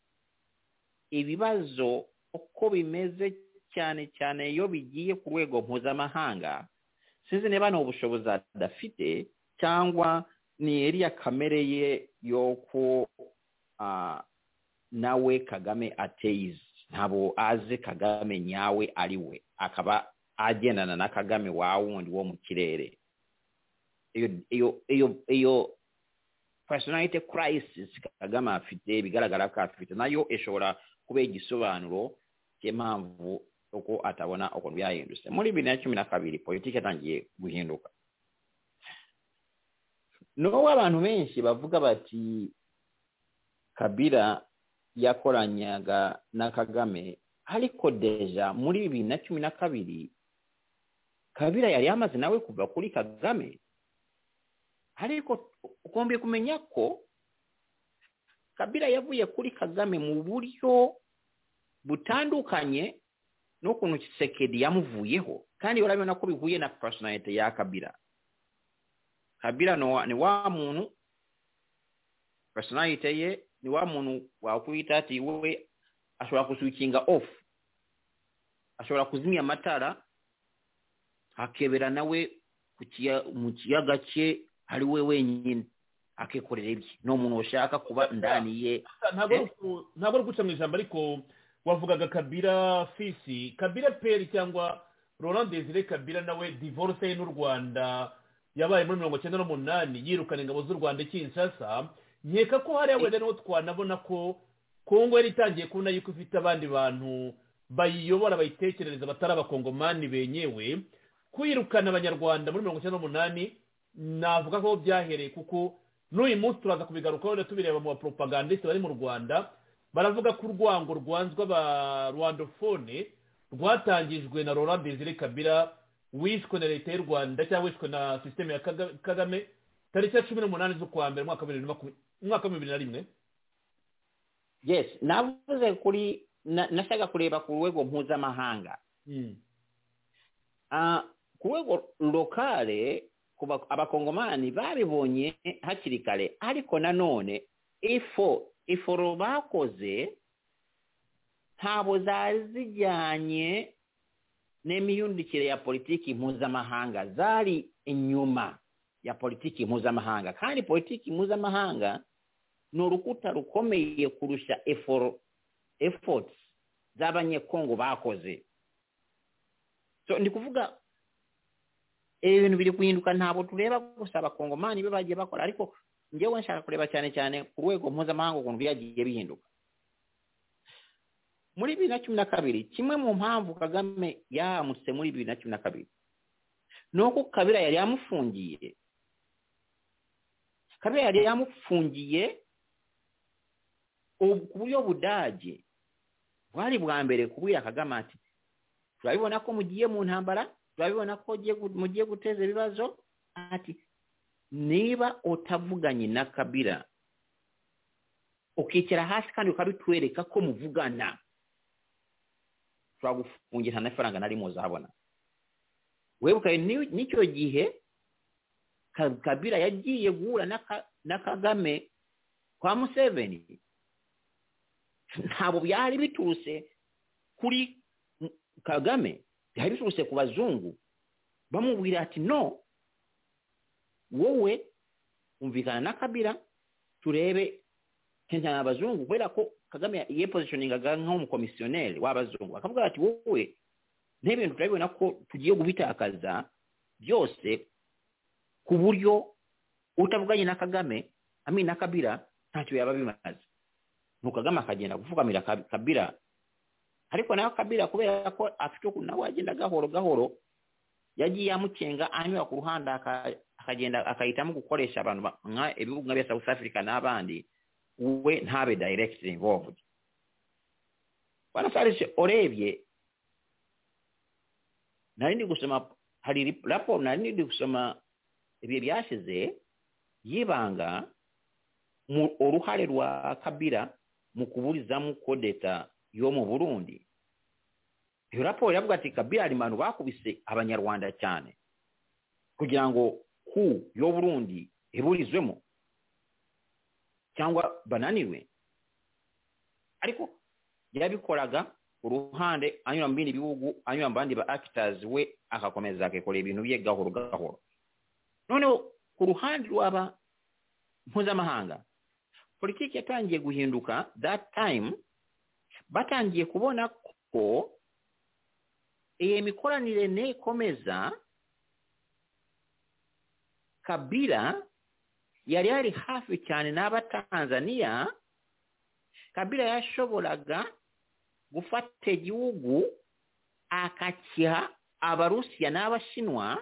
ibibazo uko bimeze cyane cyane iyo bigiye ku rwego mpuzamahanga. Sinzi niba no ubushobozi adafite cyangwa ni area kamere ye yo ko uh, nawe Kagame ateize ntabo aze Kagame nyawe ari we akaba agendana na Kagame wa wundi wo mu kirere. Iyo iyo iyo iyo personality crisis Kagame afite bigaragara ko afite nayo eshobora kuba igisobanuro cy'impamvu uko atabona uko byahindutse. Muri bibiri na cumi na kabiri politiki yatangiye guhinduka. No abantu benshi bavuga bati Kabila yakoranyaga na Kagame, ariko deja muri bibiri na cumi na kabiri Kabila yari yamaze nawe kuva kuri Kagame. Ariko ukombe kumenya ko Kabila yavuye kuri Kagame mu buryo butandukanye no kuntu Tshisekedi yamuvuyeho, kandi urabona ko bihuye na personality ya Kabila. Kabila no ni wa muntu personality ye ni wa muntu wa kwita ati wewe ashobora kuswitchinga off, ashobora kuzimya amatara akebera nawe kukiya mu kiyaga cye ari we wenyine akekorera ibye. No muntu ushaka kuba ndani ye ntabwo ntabwo guca mu ijambo, ariko wavugaga Kabila fisi Kabila peri cyangwa Laurent Desire Kabila nawe divorce n'u Rwanda yabaye muri mirongo icyenda n'umunani yirukana ingabo z'u Rwanda Kinshasa. Nkeka ko hari wenda no twanabona ko Kongo yari itangiye kubona yuko ifite abandi bantu bayiyobora bayitekerereza batari abakongomani benyewe. Kwirukana abanyarwanda muri mirongo icyenda n'umunani navuga ko byahereye, kuko n'uyu munsi turaza kubigarukaho rero tubireba mu propagandiste bari mu Rwanda baravuga ko urwango rwanzwa ba Rwandophone rwatangijwe na Laurent Desire Kabila wishwe na leta y'u Rwanda cyangwa wishwe na system ya Kagame tariki ya cumi n'umunani z'ukwa mbere mwaka wa bibiri na rimwe. Yes, navuze kuri nashaka kureba ku rwego mpuzamahanga. Mm. Ah, ku rwego lokale kuba abakongomani babibonye hakiri kare, ariko nanone ifo iforo bakoze ntabo zari zijyanye n'imiyundikire ya politiki mpuzamahanga, zari inyuma ya politiki mpuzamahanga. Kandi politiki mpuzamahanga no rukuta rukomeye kurusha effort efforts z'abanyekongo bakoze. So ndi kuvuga ibintu biri kuhinduka, ntabo tureba gusa abakongomani be bagiye bakora, ariko ngewe nshaka kureba cyane cyane ku rwego mpuzamahanga ukuntu byagiye bihinduka. Muri bibiri na cumi na kabiri kimwe mu mpamvu Kagame yamutse muri bibiri na cumi na kabiri nuko Kabila yari yamufungiye. Kabila yari yamufungiye ku buryo budaje bwari bwa mbere kubwira Kagame ati turabibona ko mugiye mu ntambara, turabibona ko mugiye guteza ibibazo, ati niba utavuganye na Kabila ukikira hasi kandi ukabitwereka ko muvugana twagufungira na faranga nari muzabona. Webuka nicyo gihe Kabila yagiye guhura na Kagame kwa Museveni, ntabo byari bituruse kuri Kagame, byari bituruse ku bazungu bamubwira ati no, wowe umvikana na Kabila turebe kenja abazungu, kubera ko Kagame ye positioningaga nk'umukomisiyoneri w'abazungu. Akavuga ati wowe n'ibintu turabibona ko tugiye gubitakaza byose ku buryo utavuganye na Kagame ami na Kabila ntacyo yaba bimaze. Nuko Kagame akagenda kuvugamira Kabila, ariko nayo Kabila kubera ko afite ko nawe agenda gahoro gahoro yagiye amucenga anyura ku ruhanda akagenda akahitamo gukoresha abantu nka ibihugu nka South Africa n'abandi, we ntabe directly involved. Bana sarishe orebye narindi gusoma hari rapport narindi gusoma ibi byashize yibanga mu uruhare rwa Kabila mu kuburizamo kodeta yo mu Burundi. iyo raporo yavuga ati Kabila ari manu bakubise abanyarwanda cyane kugira ngo ku yo Burundi iburizwemo cyangwa bananiwe, ariko yabikoraga uruhande anyura mbindi bihugu anyura mbandi ba actors we akakomeza akekora ibintu bye gahoro gahoro. None ku ruhande rw'aba mpuzamahanga politiki yatangiye guhinduka. That time batangiye kubona ko iyi mikoranire ne komeza Kabila yari ari hafi cyane n'aba Tanzania. Kabila yashoboraga gufata igihugu akakiha abarusiya n'abashinwa,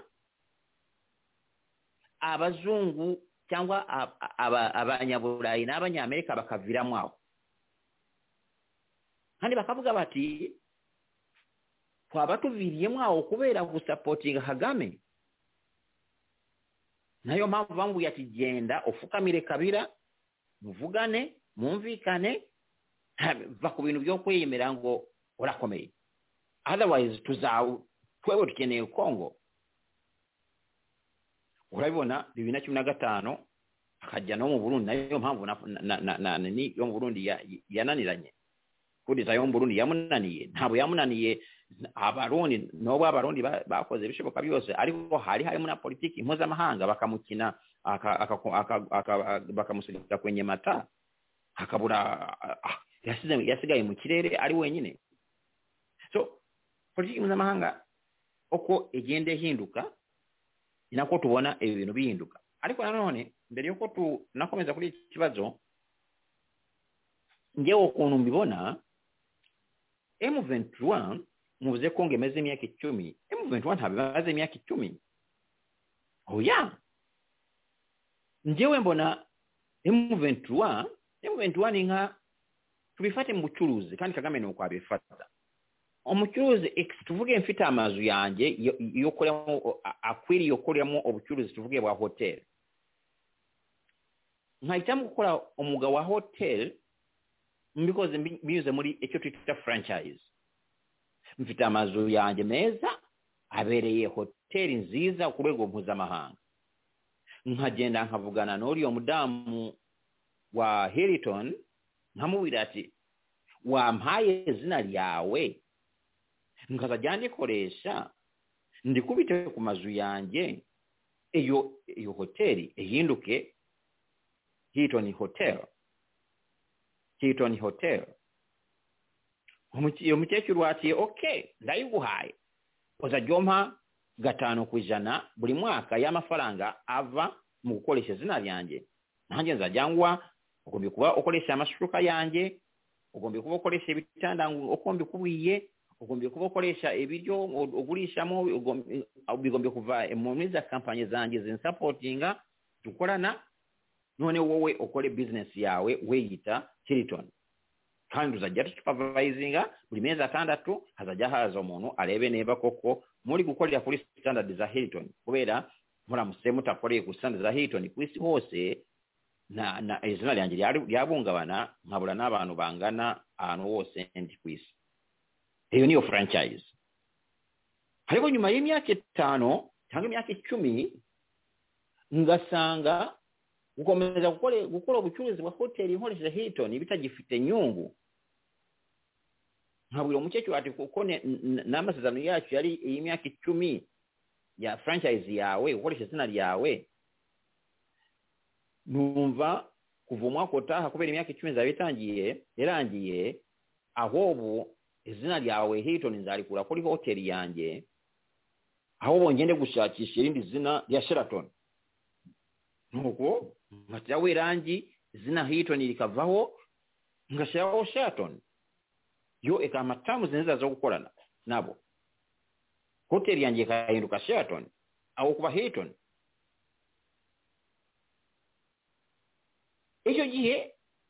abazungu cyangwa abanyaburayi n'abanyamerika bakaviramo aho, kandi bakavuga bati twaba tuviriyemo aho kubera gusapotinga Kagame. Nayo mpamvu bambuye ati genda ufukamire Kabila muvugane mumvikane va ku bintu byo kwiyemera ngo urakomeye, otherwise tuzawe twewe tukeneye Kongo. Urabibona bibiri na cumi na gatanu akajya no mu Burundi, nayo mpamvu na na na ni yo mu Burundi yananiranye kuri zayo mu Burundi yamunaniye. Ntabwo yamunaniye abarundi n'ubwo abarundi bakoze bishoboka byose, ariko hari harimo na politiki mpuzamahanga bakamukina bakamusiga kwenye mata akabura yasize yasigaye mu kirere ari wenyine. So politiki mpuzamahanga uko igende hinduka inako tubona ibintu bihinduka. Ariko nanone mbere yuko tu nakomeza kuri iki kibazo, ngewe ukuntu mbibona M twenty-one muvuze ko ngemeze imyaka icumi, M twenty-one ntabimaze imyaka icumi. Oya, ngewe mbona M twenty-one M twenty-one inka tubifate mu bucuruzi, kandi Kagame nuko abifata. Umucuruzi tuvuge mfite amazu yanjye yo koramo akwiri yo koramo obucuruzi, tuvuge bwa hotel, nkahitamo gukora umuga wa hotel mbikoze binyuze muri icyo twita franchise. Mfite amazu yanjye meza abereye hotel nziza ku rwego mpuzamahanga, nkagenda nkavugana n'uriyo mudamu wa Hilton nkamubwira ati wampaye izina ryawe nkazajya ndikoresha ndikubite ku mazu yanjye, iyo iyo hotel ihinduke Hilton Hotel. Hilton Hotel. Umukiyo mukecuru ati okay ndayiguhaye, uzajyompa gatanu kwijana buri mwaka y'amafaranga ava mu gukoresha izina ryanjye. Nanjye nzajyangwa ugomba kuba ukoresha amashuka yanjye, ugomba kuba ukoresha ibitanda uko mbikubiye, ugomba kuba ukoresha ibiryo ugurishamo, ugomba kuva mu miza kampanye zanjye zinsupportinga dukorana. None wowe ukore business yawe weyita Hilton, kandi uzajya supervisinga buri mezi atandatu hazajya haza umuntu arebe neba koko muri gukorera kuri standard za Hilton, kubera muramutse mutakoreye ku standard za Hilton ku isi hose na na izina ryanjye ryabungabana nkabura n'abantu bangana ahantu hose ndi ku isi. Iyo niyo franchise. Ariko nyuma y'imyaka itanu cyangwa imyaka icumi ngasanga gukomeza gukora gukora ubucuruzi bwa hotel inkoresheje Hilton bitagifite nyungu, nkabwira umukecuru ati kuko n'amasezerano yacu yari imyaka icumi ya franchise yawe ukoresheje izina ryawe, numva kuva umwaka utaha kubera imyaka icumi zabitangiye yarangiye, aho ubu izina ryawe Hilton nzarikura kuri hotel yanjye, aho bongende gushakisha irindi zina rya Sheraton. Nuko nkajya wirangi izina Hilton likavaho ngashyaho Sheraton, yo ekamatamu zineza zo gukorana nabo, hotel yanjye kahinduka Sheraton aho kuba Hilton. Icyo gihe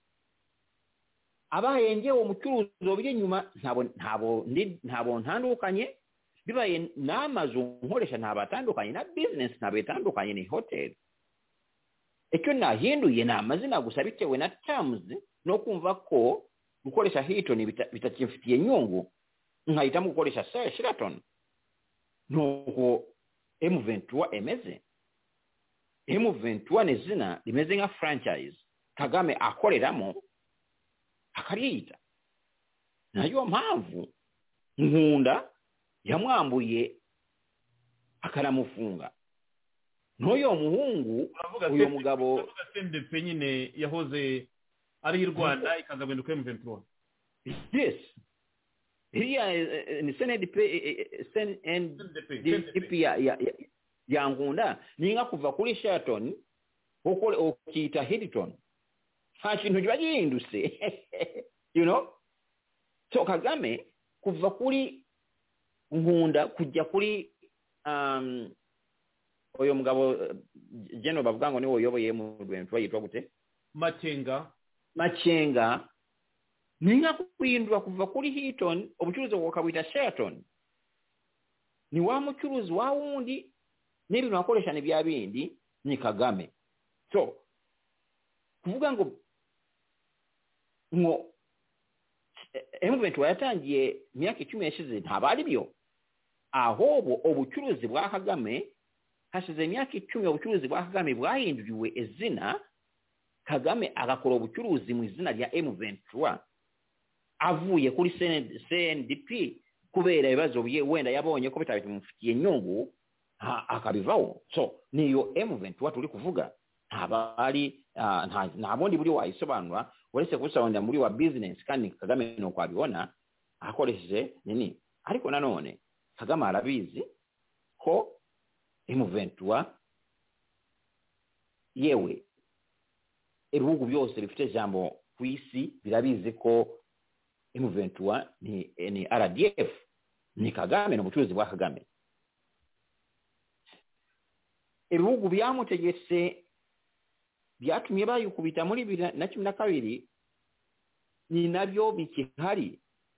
abahenge umucuruzi obye nyuma ntabo ntabo ntabo ntandukanye, bibaye n'amazu nkoresha ntabatandukanye na business ntabetandukanye ni hotel. Icyo nahinduye na amazina gusa bitewe na terms no kumva ko gukoresha Hilton bitakifitiye nyungu. nkayitamu kukolesha Sheraton nuko M twenty-two emeze M twenty-two nezina limeze nga franchise Kagame akoleramo akaliita nayo mpamvu Nkunda yamwambuye akanamufunga n'oyo omuhungu uyo mugabo C N D P nyine yahoze ari i Rwanda ikagabenduka M twenty-three. Yes. Iriya ni C N D P C N D P ya ya ya Nkunda ninga kuva kuri Sheraton okole okita Hilton. Ha kintu kibaginduse. You know? So Kagame kuva kuri Nkunda kujya kuri um oyo mugabo General bavuga ngo niwo yoboye mu twenty-two yitwa gute Machenga Machenga ninga kuindwa kuva kuri Hilton obucuruzi bwakabita Sheraton ni wa mucuruzi wa wundi nibi nakolesha ne bya bindi ni Kagame. So kuvuga ngo ngo M twenty-two yatangiye myaka icumi yashize ntabari byo ahobo obucuruzi bwa Kagame hashize myaka icumi obucuruzi bwa Kagame bwahinduriwe ezina Kagame agakora obucuruzi mu izina lya M twenty-two avuye kuri C N D P kubera ibibazo bye wenda yabonye ko bitabimufitiye inyungu akabivaho. So niyo M twenty-two turi kuvuga ntabari nta bondi buri wayisobanura uretse kusobanura muri wa business kandi Kagame no kwabibona akoresheje nini ariko nanone Kagame arabizi ko M twenty-two yewe ebihugu byose bifite jambo kwisi birabizi ko M twenty-two ni ni R D F ni Kagame no bucuruzi bwa Kagame. Ebihugu byamutegetse byatumye bayukubita muri bibiri na cumi na kabiri ni nabyo bikihari.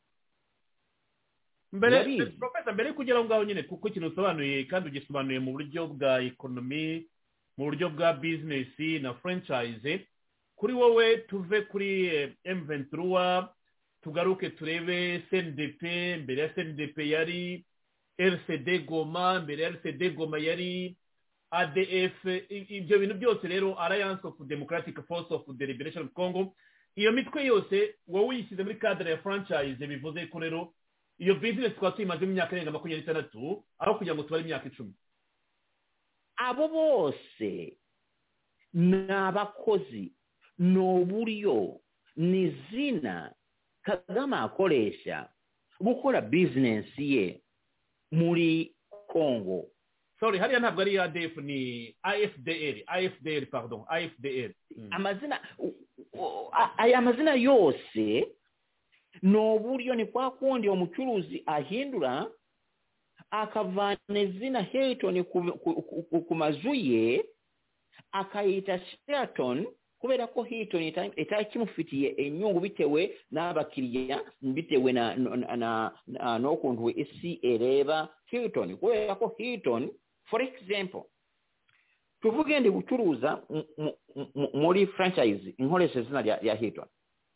Mbere Professor mbere kugira ngaho nyine kuko kintu usobanuye kandi ugisobanuye mu buryo bwa economy mu buryo bwa business na franchise kuri wowe tuve kuri M twenty-three tugaruke turebe C N D P mbere ya C N D P yari R C D Goma mbere ya R C D Goma yari A D F ibyo bintu byose rero Alliance of Democratic Force of the Liberation of Congo iyo mitwe yose wowe uyishyize muri cadre ya franchise bivuze ko rero iyo business kwa tuyimaze imyaka irenga makumyabiri n'itandatu aho kugira ngo tubare imyaka icumi abo bose n'abakozi n'oburyo n'izina Kagame akoresha gukora business ye muri Congo. Sorry hariya ntabwo ari A D F ni A F D L A F D L pardon A F D L hmm. amazina aya mazina yose n'oburyo ni kwa kundi omucuruzi ahindura akavana izina Hilton ku mazuye akayita Sheraton kubera ko Hilton itakimufitiye enyungu bitewe n'abakiriya bitewe na na no kuntu isi ereba Hilton kubera ko Hilton for example tuvuge ndi gucuruza muri franchise inkoresha izina ya Hilton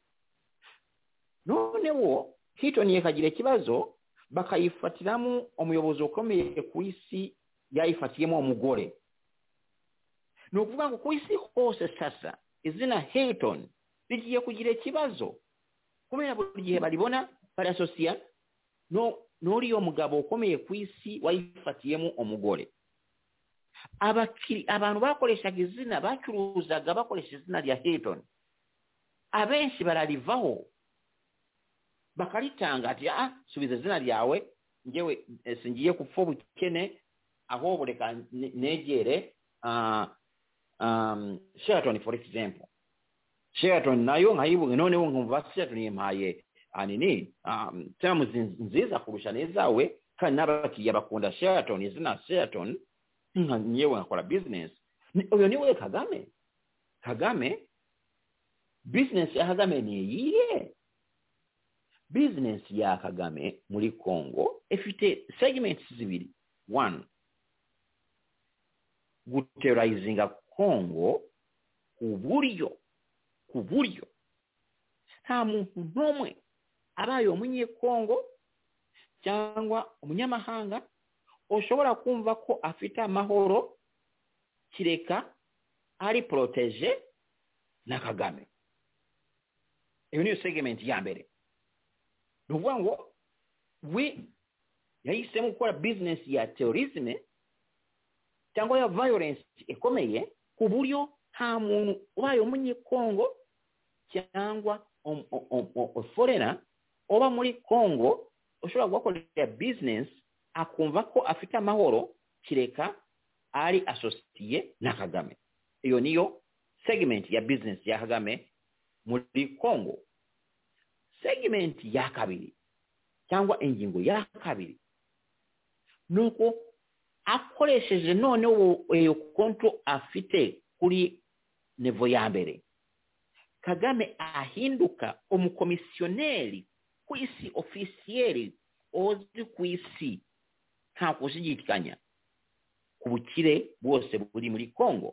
none wo Hilton yekagira ikibazo bakayifatiramu umuyobozi ukomeye ku isi yayifatiyemo umugore no kuvuga ngo ku isi hose sasa izina Hilton bigiye kugira ikibazo kubera buri gihe baribona bari associate no nori yo mugabo ukomeye ku isi wayifatiyemo umugore abakiri abantu bakoreshaga izina bacuruzaga bakoresha izina rya Hilton abenshi bararivaho bakaritanga ati ah subiza izina ryawe ngewe singiye kupfa bukene aho bureka negere uh, um Sheraton for example Sheraton nayo nkayibuge none wo nkumva Sheraton yimpaye anini um terms nziza kurusha nezawe kandi n'abakiriya bakunda Sheraton izina Sheraton nyewe nakora business oyo niwe Kagame Kagame business ya Kagame ni iyihe business ya Kagame muri Congo ifite segments zibiri one guterrorizinga Congo kuburyo kuburyo nta muntu n'umwe abaye omunye Congo cyangwa umunyamahanga ushobora kumva ko afite amahoro kireka ari protege na Kagame. Iyo niyo segment ya mbere. Nuvuga ngo we yahisemo gukora business ya terrorism cyangwa ya violence ikomeye ku buryo nta muntu ubaye umunyekongo cyangwa foreigner oba muri Congo ushobora gukorera business akumva ko afite amahoro kireka ari associé na Kagame. Iyo niyo segment ya business ya Kagame muri Congo. Segment ya kabiri cyangwa ingingo ya kabiri nuko akoresheje none iyo control afite kuri nevo ya mbere, Kagame ahinduka umukomisiyoneri ku isi ofisiyeri ozwi ku isi nta kushidikanya ku bukire bwose buri muri Congo.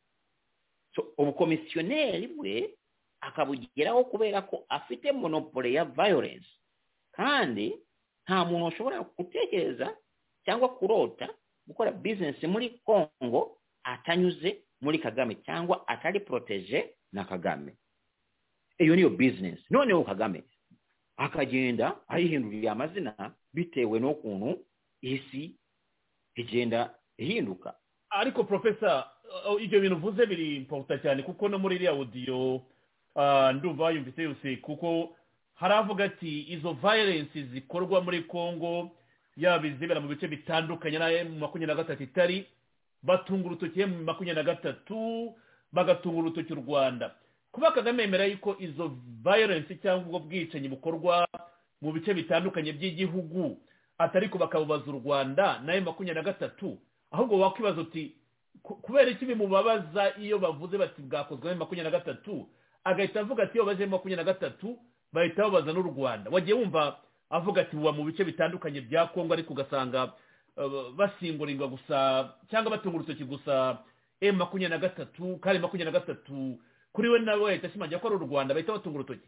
So umukomisiyoneri bwe akabugeraho kubera ko afite monopole ya violence, kandi nta muntu ushobora gutekereza cyangwa kurota gukora business muri Congo atanyuze muri Kagame cyangwa atari protege na Kagame. Iyo niyo business. Noneho Kagame akagenda ayihindurira amazina bitewe n'ukuntu isi igenda ihinduka. Ariko professor, ibyo bintu vuze biri important cyane kuko no muri iriya audio uh, ndumva yumvise yose, kuko haravuga ati izo violence zikorwa muri Congo yaba izibera mu bice bitandukanye na M makumyabiri na gatatu itari batunga urutoki mu makumyabiri na gatatu bagatunga urutoki u Rwanda. Kuba Kagame yemera yuko izo violence cyangwa ubwo bwicanyi bukorwa mu bice bitandukanye by'igihugu atari ko bakabubaza u Rwanda na M makumyabiri na gatatu, ahubwo wakwibaza uti kubera iki bimubabaza iyo bavuze bati bwakozwe na M makumyabiri na gatatu, agahita avuga ati iyo baje M makumyabiri na gatatu bahita babaza n'u Rwanda. Wagiye wumva avuga ati buba mu bice bitandukanye bya Kongo ariko ugasanga uh, basimburirwa gusa cyangwa batunga urutoki gusa M makumyabiri na gatatu, kandi makumyabiri na gatatu kuri we nawe wahita ashimangira ko ari u Rwanda bahita batunga urutoki.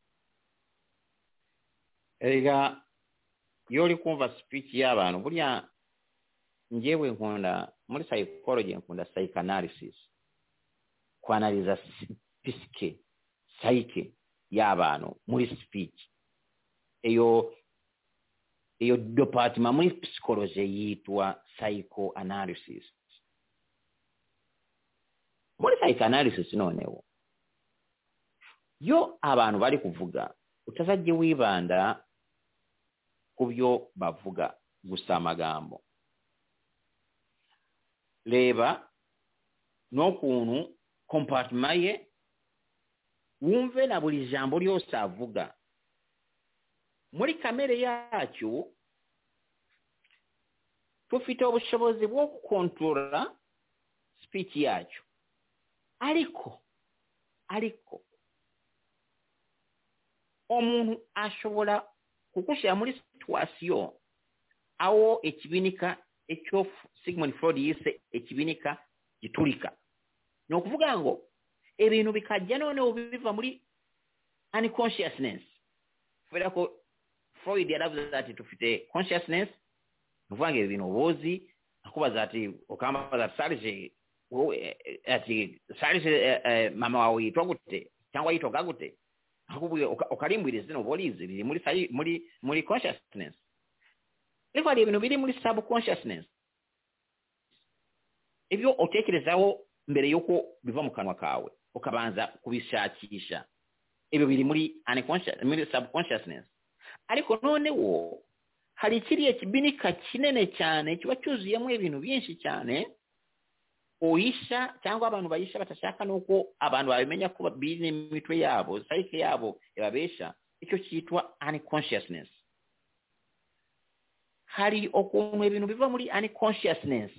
Erega iyo uri kumva speech y'abantu, burya njyewe nkunda muri psychology nkunda psychoanalysis, kwanaliza psyche psyche y'abantu muri speech. Iyo iyo department muri psychology yitwa psychoanalysis. Muri psychoanalysis noneho yo abantu bari kuvuga utazajye wibanda kubyo bavuga gusa amagambo. Reba no kuntu compartment ye wumve na buri jambo ryose avuga. Muri kamere yacyo tufite ubushobozi bwo gukontrola speech yacyo, ariko ariko omuntu ashobora kukushyira muri situation aho ekibinika ekyo Sigmund Freud yise ekibinika giturika. No kuvuga ngo ebintu bikajya none biva muri unconsciousness. Kubera ko Freud yaravuze ati tufite consciousness, nuvuga ngo ibintu bozi akubaza ati ukambaza Sarge wowe ati Sarge mama wawe yitwa gute cyangwa yitwa gute, akubuye ukarimbirize no bolize biri muri muri muri consciousness. Ariko ari ibintu biri muri subconsciousness, ibyo utekerezaho mbere yuko biva mu kanwa kawe ukabanza kubishakisha, ibyo biri muri unconscious muri subconsciousness. Ariko none wo hari kiriye kibinika kinene cyane kiba cyuzuyemo ibintu byinshi cyane oisha cyangwa abantu bayisha batashaka nuko abantu babimenya ko biri mitwe yabo, psyche yabo ebabesha. Icyo cyitwa unconsciousness. Hari okuntu ibintu biva muri unconsciousness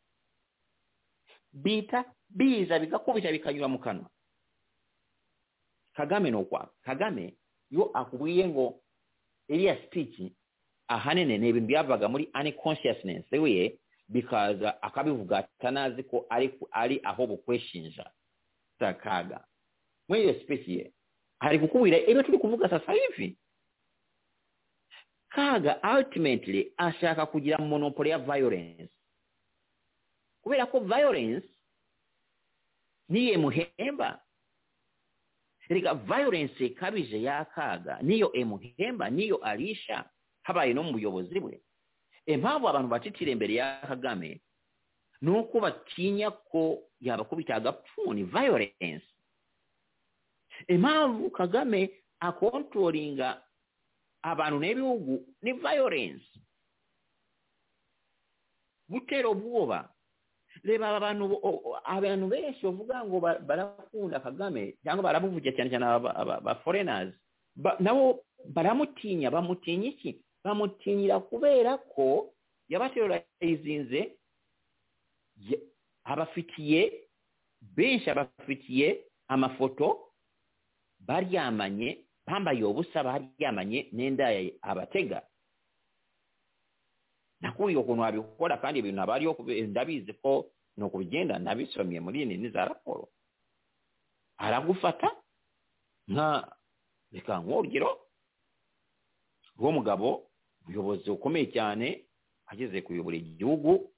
bita biza bigakubita bikanyura mu kanwa. Kagame no kwa Kagame yo akubwiye ngo iriya speech ahanene ne ibintu byavaga muri unconsciousness we, bikaza akabivuga atanazi ko ari ari aho bukweshinja takaga. Muri iyo speech ye hari kukubwira ibyo turi kuvuga sasa hivi. Kaga ultimately ashaka kugira monopoly ya violence kubera ko violence niye muhemba erega violence kabije ya Kaga niyo emuhemba niyo alisha habaye no muyobozi bwe impamvu abantu batitire imbere ya Kagame nuko batinya ko yabakubita agapfuni violence impamvu Kagame akontrolinga abantu n'ebihugu ni violence butero bwoba leba abantu abantu benshi bavuga ngo barakunda Kagame cyangwa baramuvugira cyane cyane aba foreigners nabo baramutinya bamutinya iki bamutinyira kubera ko yabaterorizinze abafitiye benshi abafitiye amafoto baryamanye bambaye ubusa baryamanye n'endaye abatega nakuyo kuntu abikora kandi ibintu abariyo ndabizi ko no kubigenda nabisomye muri nini za raporo aragufata nka reka ngorgiro uwo mugabo ubuyobozi ukomeye cyane ageze kuyobora igihugu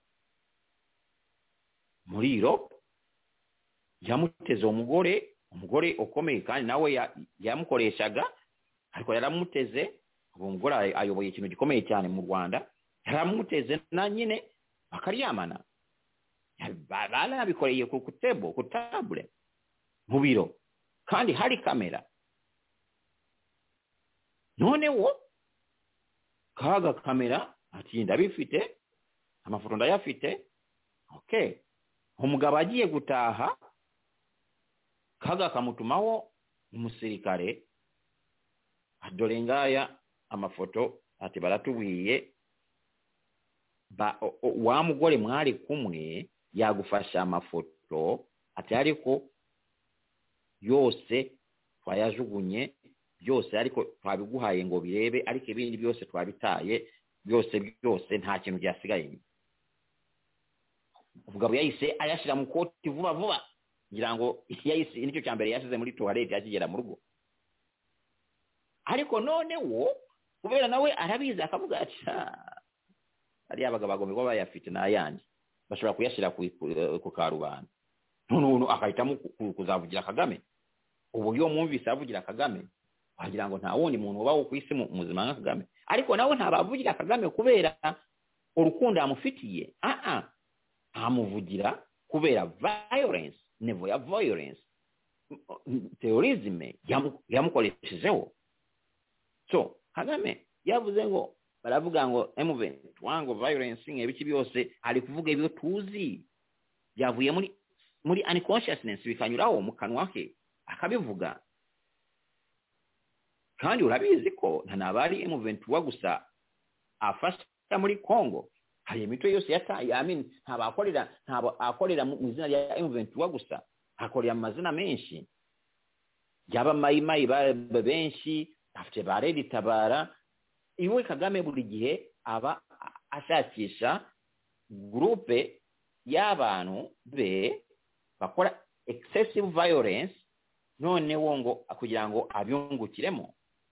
muri Europe yamuteze umugore umugore ukomeye kandi nawe yamukoreshaga ariko yaramuteze umugore ayoboye ikintu gikomeye cyane mu Rwanda yaramuteze na nyine bakaryamana bana bikoreye ku kutebo ku table mu biro kandi hari kamera none wo Kaga kamera ati ndabifite amafoto ndayafite okay umugabo agiye gutaha Kaga kamutumaho umusirikare adorengaya amafoto ati baratubwiye ba wa mugore mwari kumwe yagufasha amafoto ati ariko yose twayajugunye byose ariko twabiguhaye ngo birebe ariko ibindi byose twabitaye byose byose nta kintu cyasigaye ubwo yahise ayashira mu koti vuba vuba ngira ngo yahise nicyo cyambere yasize muri toilette yakigera mu rugo ariko none wo kubera nawe arabiza akavuga ati ari abagabo bagombe ko bayafite nayandi bashobora kuyashira ku karubanda none akahitamo kuzavugira Kagame ubu yo mwumvise avugira Kagame wagira ngo nta wundi muntu ubaho ku isi muzima nka Kagame ariko nawe ntabavugira Kagame kubera urukundo amufitiye a a amuvugira kubera violence nevo ya violence terrorism yamukoreshejeho so Kagame yavuze ngo baravuga ngo M twenty-one ngo violence nk'ibiki byose ari kuvuga ibyo tuzi byavuye muri muri unconsciousness bikanyuraho mu kanwa ke akabivuga kandi urabizi ko nta nabari M twenty-one gusa afasha muri Congo hari imitwe yose yataye I mean ntabakorera ntabo akorera mu izina rya M twenty-one gusa akorera mu mazina menshi yaba mayimayi benshi afite baredi tabara iwe Kagame buri gihe aba ashakisha groupe y'abantu be bakora excessive violence none wongo kugira ngo abyungukiremo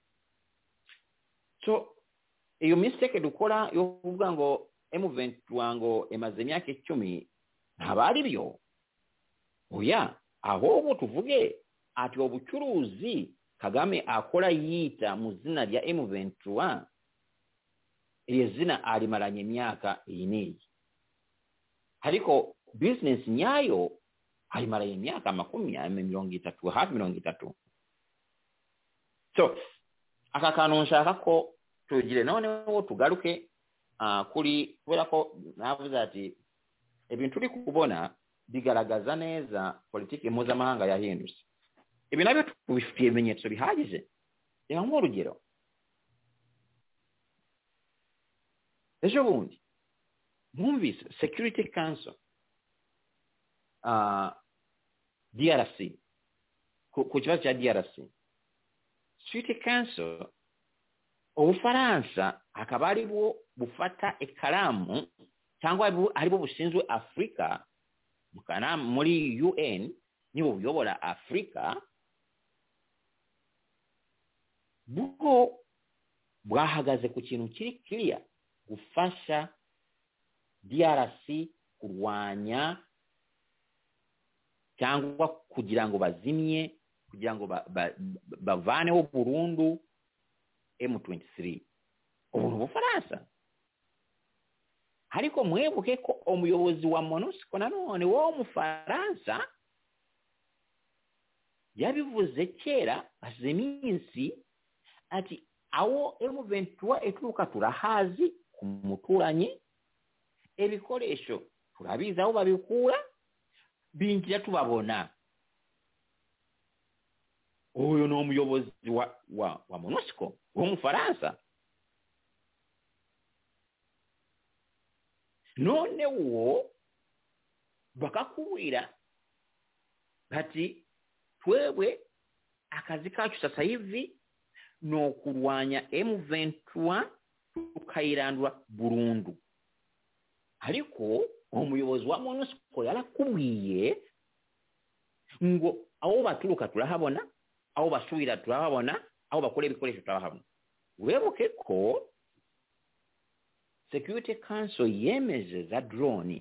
so iyo mistake dukora yo kuvuga ngo M twenty-one ngo emaze imyaka icumi ntabari byo oya aho tuvuge ati obucuruzi Kagame akora yita mu zina rya M twenty-one iri zina alimaranye imyaka iyi ariko business nyayo alimaranye imyaka makumyabiri mirongo itatu hafi mirongo itatu so aka kantu nshaka ko tugire none wo tugaruke uh, kuri kubera ko navuze ati ibintu turi kubona bigaragaza neza politiki mpuzamahanga yahindutse ibi nabyo tubifitiye ibimenyetso bihagije reka nk'urugero ejo bundi mwumvise Security Council uh, D R C ku kibazo cya D R C Security Council Ubufaransa akaba ari bwo bufata ikaramu cyangwa ari bwo bushinzwe Afrika mukana muri U N nibo buyobora Afrika bwo bwahagaze ku kintu kiri clear gufasha D R C kurwanya cyangwa kugira ngo bazimye kugira ngo bavaneho ba, ba burundu M twenty-three ubu Bufaransa. Ariko mwebuke ko umuyobozi wa MONUSCO nanone wo mu Faransa yabivuze kera hashize iminsi ati awo M twenty-three eturuka turahazi ku muturanyi, ebikoresho turabizi aho babikura, binjira tubabona. Uyu ni umuyobozi wa, wa, wa MONUSCO wo mu Faransa. None wo bakakubwira bati twebwe akazi kacu sasa hivi no kurwanya M twenty-three tukayirandura burundu. Ariko umuyobozi wa MONUSCO yarakubwiye ngo aho baturuka turahabona, aho basubira turahabona, aho bakora ibikoresho turahabona. Webuke ko Security Council yemeje za drone.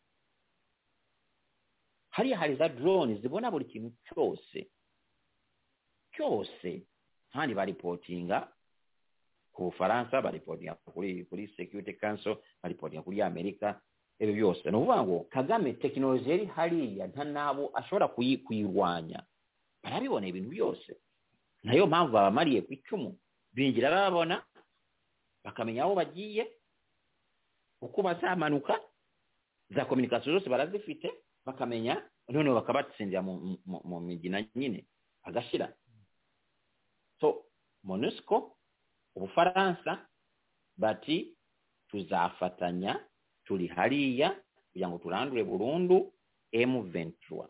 Hari hari za drone zibona buri kintu cyose. Cyose. Hani ba reportinga ku Faransa, ba reportinga kuri kuri Security Council, ba reportinga kuri Amerika, ebyo byose. No vuga ngo Kagame technology eri hariya nta nabo ashobora kuyirwanya. Barabibona ibintu byose. Nayo mpamvu abamariye ku icumu bingira babona bakamenya aho bagiye, uko bazamanuka, za communication zose barazifite, bakamenya none bakabatsindira mu mu migina nyine agashira. So MONUSCO Ubufaransa bati tuzafatanya turi hariya kugira ngo turandure burundu M twenty-three.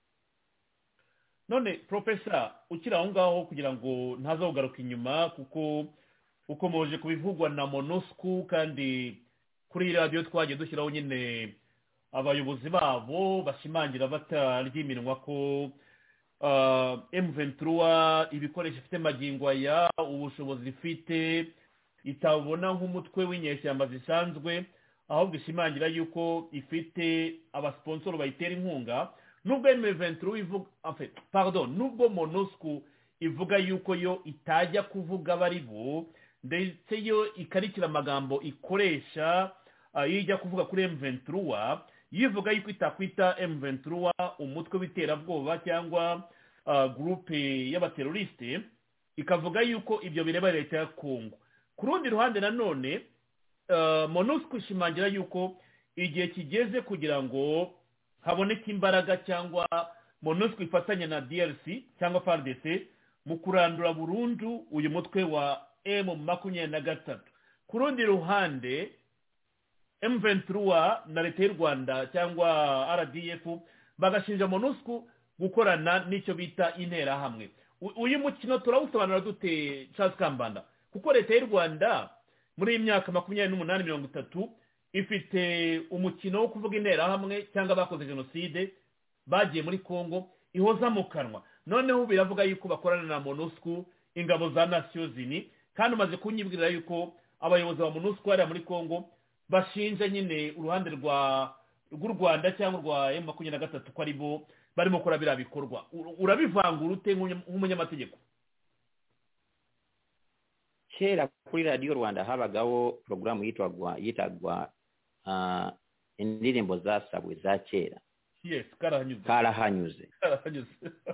None Professor ukira aho ngaho kugira ngo ntazogaruka inyuma kuko uko moje kubivugwa na MONUSCO kandi kuri radio twaje dushyiraho nyine abayobozi babo bashimangira bataryiminwa ko uh, M twenty-three ibikoresho ifite magingo ya ubushobozi ifite itabona nk'umutwe w'inyeshyamba zisanzwe, ahubwo ishimangira yuko ifite abasponsor bayitera inkunga. Nubwo M twenty-three ivuga en fait pardon nubwo MONUSCO ivuga yuko yo itajya kuvuga bari bo, ndetse yo ikarikira amagambo ikoresha uh, yijya kuvuga kuri M twenty-three yivuga yuko itakwita M twenty-three umutwe w'iterabwoba cyangwa uh, groupe y'abateroriste, ikavuga yuko ibyo bireba leta ya Kongo. Ku rundi ruhande nanone uh, MONUSCO ishimangira yuko igihe kigeze kugira ngo haboneka imbaraga cyangwa MONUSCO ifatanya na D R C cyangwa F A R D C mu kurandura burundu uyu mutwe wa M twenty-three. Ku rundi ruhande M twenty-three na leta y'u Rwanda cyangwa R D F bagashinja MONUSCO gukorana n'icyo bita intera hamwe. Uyu mukino turawusobanura dute Charles Kambanda? Kuko leta y'u Rwanda muri imyaka twenty-eight mirongo itatu ifite umukino wo kuvuga intera hamwe cyangwa bakoze genocide bagiye muri Kongo ihoza mu kanwa. Noneho biravuga yuko bakorana na MONUSCO, ingabo za Nations Unies, kandi umaze kunyibwira yuko abayobozi ba MONUSCO ari muri Kongo bashinja nyine uruhande rwa rw'u Rwanda cyangwa rwa M twenty-three ko ari bo barimo gukora bira bikorwa. Urabivangura ute nk'umunyamategeko? Kera kuri Radio Rwanda habagaho programu yitwagwa yitagwa uh, indirimbo zasabwe za kera. Yes, karahanyuze. Karahanyuze. Karahanyuze.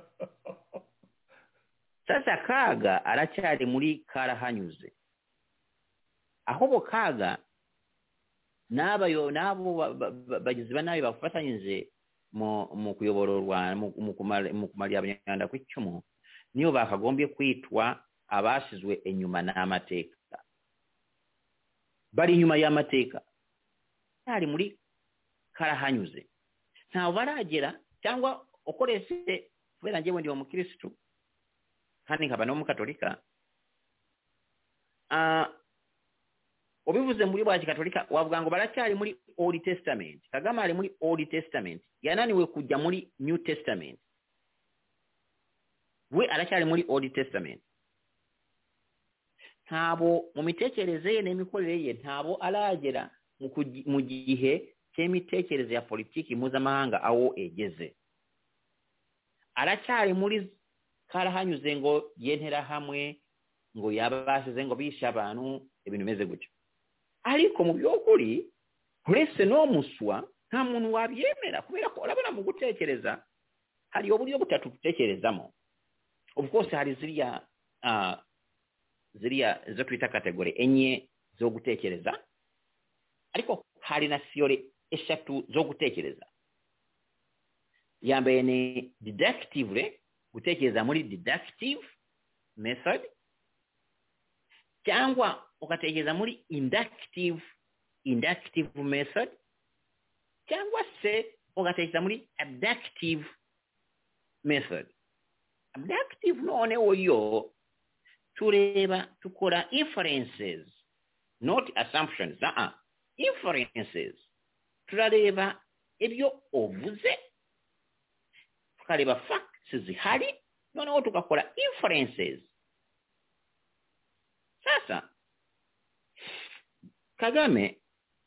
Sasa Kaga aracyari muri karahanyuze. Aho bo Kaga nabayo nabo bagize banayo bafatanyije mu mu kuyoborwa mu kumali abanyarwanda ku icumu niyo bakagombye kwitwa abashizwe enyuma n'amateka. Bari inyuma y'amateka ari muri karahanyuze. Nta baragera cyangwa ukoreshe kubera ngewe ndi mu Kristo kandi nkaba no mu Katolika. Ah obivuze muri bwa Katolika wavuga ngo baracyari muri Old Testament. Kagame ari muri Old Testament, yananiwe kujya muri New Testament. We aracyari muri Old Testament. ntabo mu mitekerereze ye n'imikorere ye ntabo aragera mu gihe cy'imitekerereze ya politiki mpuzamahanga aho egeze. Aracyari muri karahanyuze ngo yentera hamwe ngo yabashize ngo bisha abantu ibintu bimeze gutyo. Ariko mu by'ukuri uretse no muswa nta muntu wabyemera kubera ko urabona mu gutekereza hari uburyo butatu gutekerezamo. Of course hari ziriya uh, ziriya zo twita kategori enye zo gutekereza, ariko hari na theory eshatu zo gutekereza. Ya mbere ni deductive, gutekereza muri deductive method, cyangwa ugatekereza muri inductive inductive method, cyangwa se ugatekereza muri abductive method. Abductive none oyo tureba tukora inferences, not assumptions. Uh-uh. Inferences. Turareba ibyo ovuze, tukareba facts zihari, noneho tukakora inferences. Sasa Kagame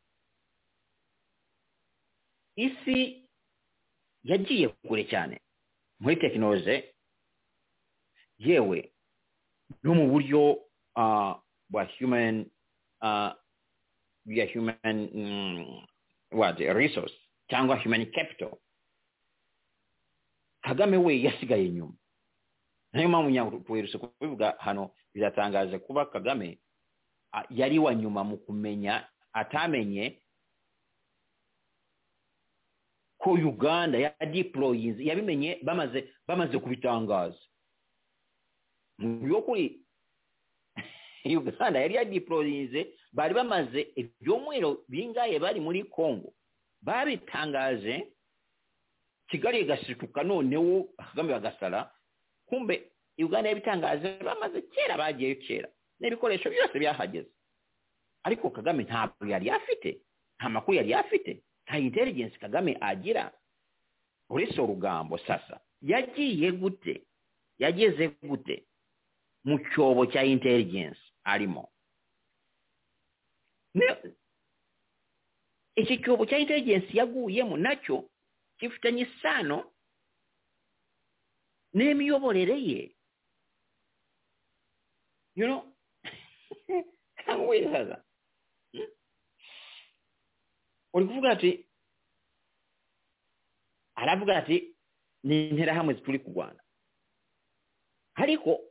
isi yagiye kure cyane muri tekinoloji, yewe no mu buryo uh, bwa human uh, bwa human um, what resource cyangwa human capital. Kagame we yasigaye inyuma. Nayo mpamvu nyakweruse kubivuga hano biratangaje kuba Kagame uh, yari wa nyuma mu kumenya, atamenye ko Uganda ya deploys yabimenye bamaze bamaze kubitangaza. Mu by'ukuri Uganda yari ya deploys bari bamaze ibyomwero bingaye bari muri Congo babitangaje, Kigali gashikuka noneho Kagame bagasara, kumbe Uganda yabitangaje bamaze kera, bagiye kera n'ibikoresho byose byahageze. Ariko Kagame ntabwo yari afite, nta makuru yari afite, nta intelligence Kagame agira. Uretse urugambo sasa yagiye gute, yageze gute mu cyobo cya intelligence arimo? Iki cyobo cya intelligence yaguyemo nacyo kifitanye isano n'imiyoborere ye. You know, wait sasa uri kuvuga ati, aravuga ati ni interahamwe turi kurwana, ariko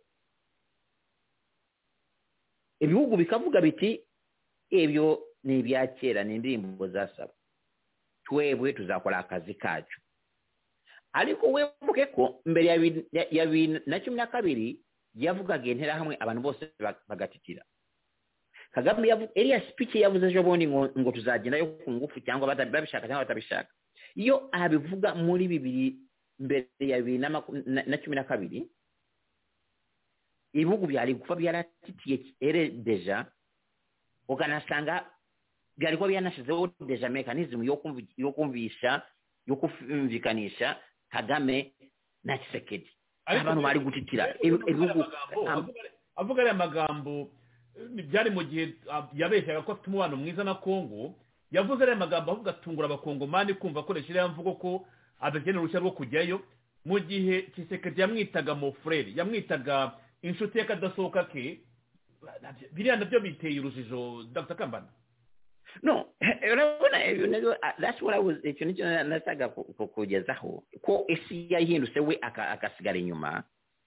ibihugu bikavuga biti ebyo ni ibya kera, ni indirimbo zasaba, twebwe tuzakora akazi kacu. Ariko webuke ko mbere ya ya bibiri na cumi na kabiri yavugaga interahamwe abantu bose bagatitira. Kagame yavuga area speech yavuze ejo bundi ngo ngo tuzagenda yo ku ngufu cyangwa babishaka cyangwa batabishaka. Iyo abivuga muri bibiri mbere ya bibiri na cumi na kabiri ibihugu byari kufa byaratitiye ere deja, ukanasanga byari ko byanashizeho deja mechanism yo kumvi yo kumvisha yo kumvikanisha Kagame na Tshisekedi. Abantu bari gutitira ibihugu avuga ari amagambo byari mu gihe yabeshyaga ko afite umubano mwiza na Kongo. Yavuze ari amagambo avuga tungura abakongomani kumva akoresheje yamvugo ko adakenera urushya rwo kujyayo, mu gihe Tshisekedi yamwitaga mo frere, yamwitaga inshuti y'akadasohoka ke. Biriya nabyo biteye urujijo Doctor Kambanda. No, that's what I was nasaga kugezaho ko isi yahindutse we akasigara inyuma.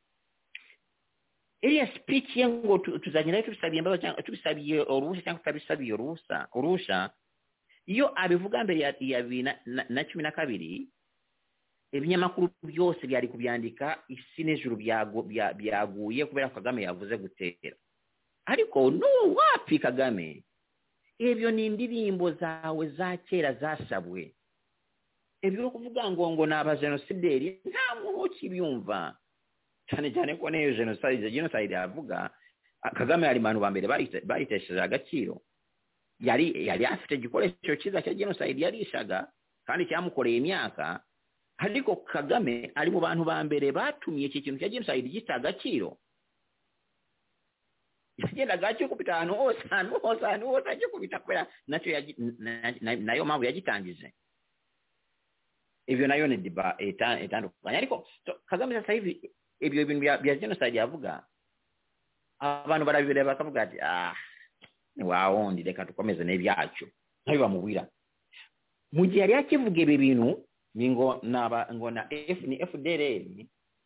Iriya speech yango tuzagenda tubisabiye imbabazi cyangwa tubisabiye uruhushya cyangwa tutabisabiye uruhushya urusha, iyo abivuga mbere ya bibiri na cumi na kabiri ibinyamakuru byose byari kubyandika isi n'ijuru byaguye kubera Kagame yavuze gutera. Ariko no wapi Kagame, ebyo ni indirimbo zawe za kera zasabwe. Ebyo kuvuga ngo ngo naba genocide nta muntu ukibyumva, cyane cyane ko neyo genocide genocide yavuga Kagame ari manu bambere bayitesheje agaciro. Yari yari afite igikoresho cyiza cya genocide yarishaga kandi cyamukoreye imyaka, ariko Kagame ari mu bantu bambere batumiye iki kintu cya genocide gita agaciro. agenda gakikubita ahantu hose ahantu hose ahantu hose agikubita kubera nacyo nayo mpamvu yagitangije. Ibyo nayo ni diba itandukanye. Ariko Kagame sasa hivi ibyo bintu bya genocide yavuga abantu barabireba bakavuga ati ah ni waondi reka tukomeze n'ibyacu nayo bamubwira mu gihe yari yakivuga ibi bintu ningo naba ngo na F ni F D L L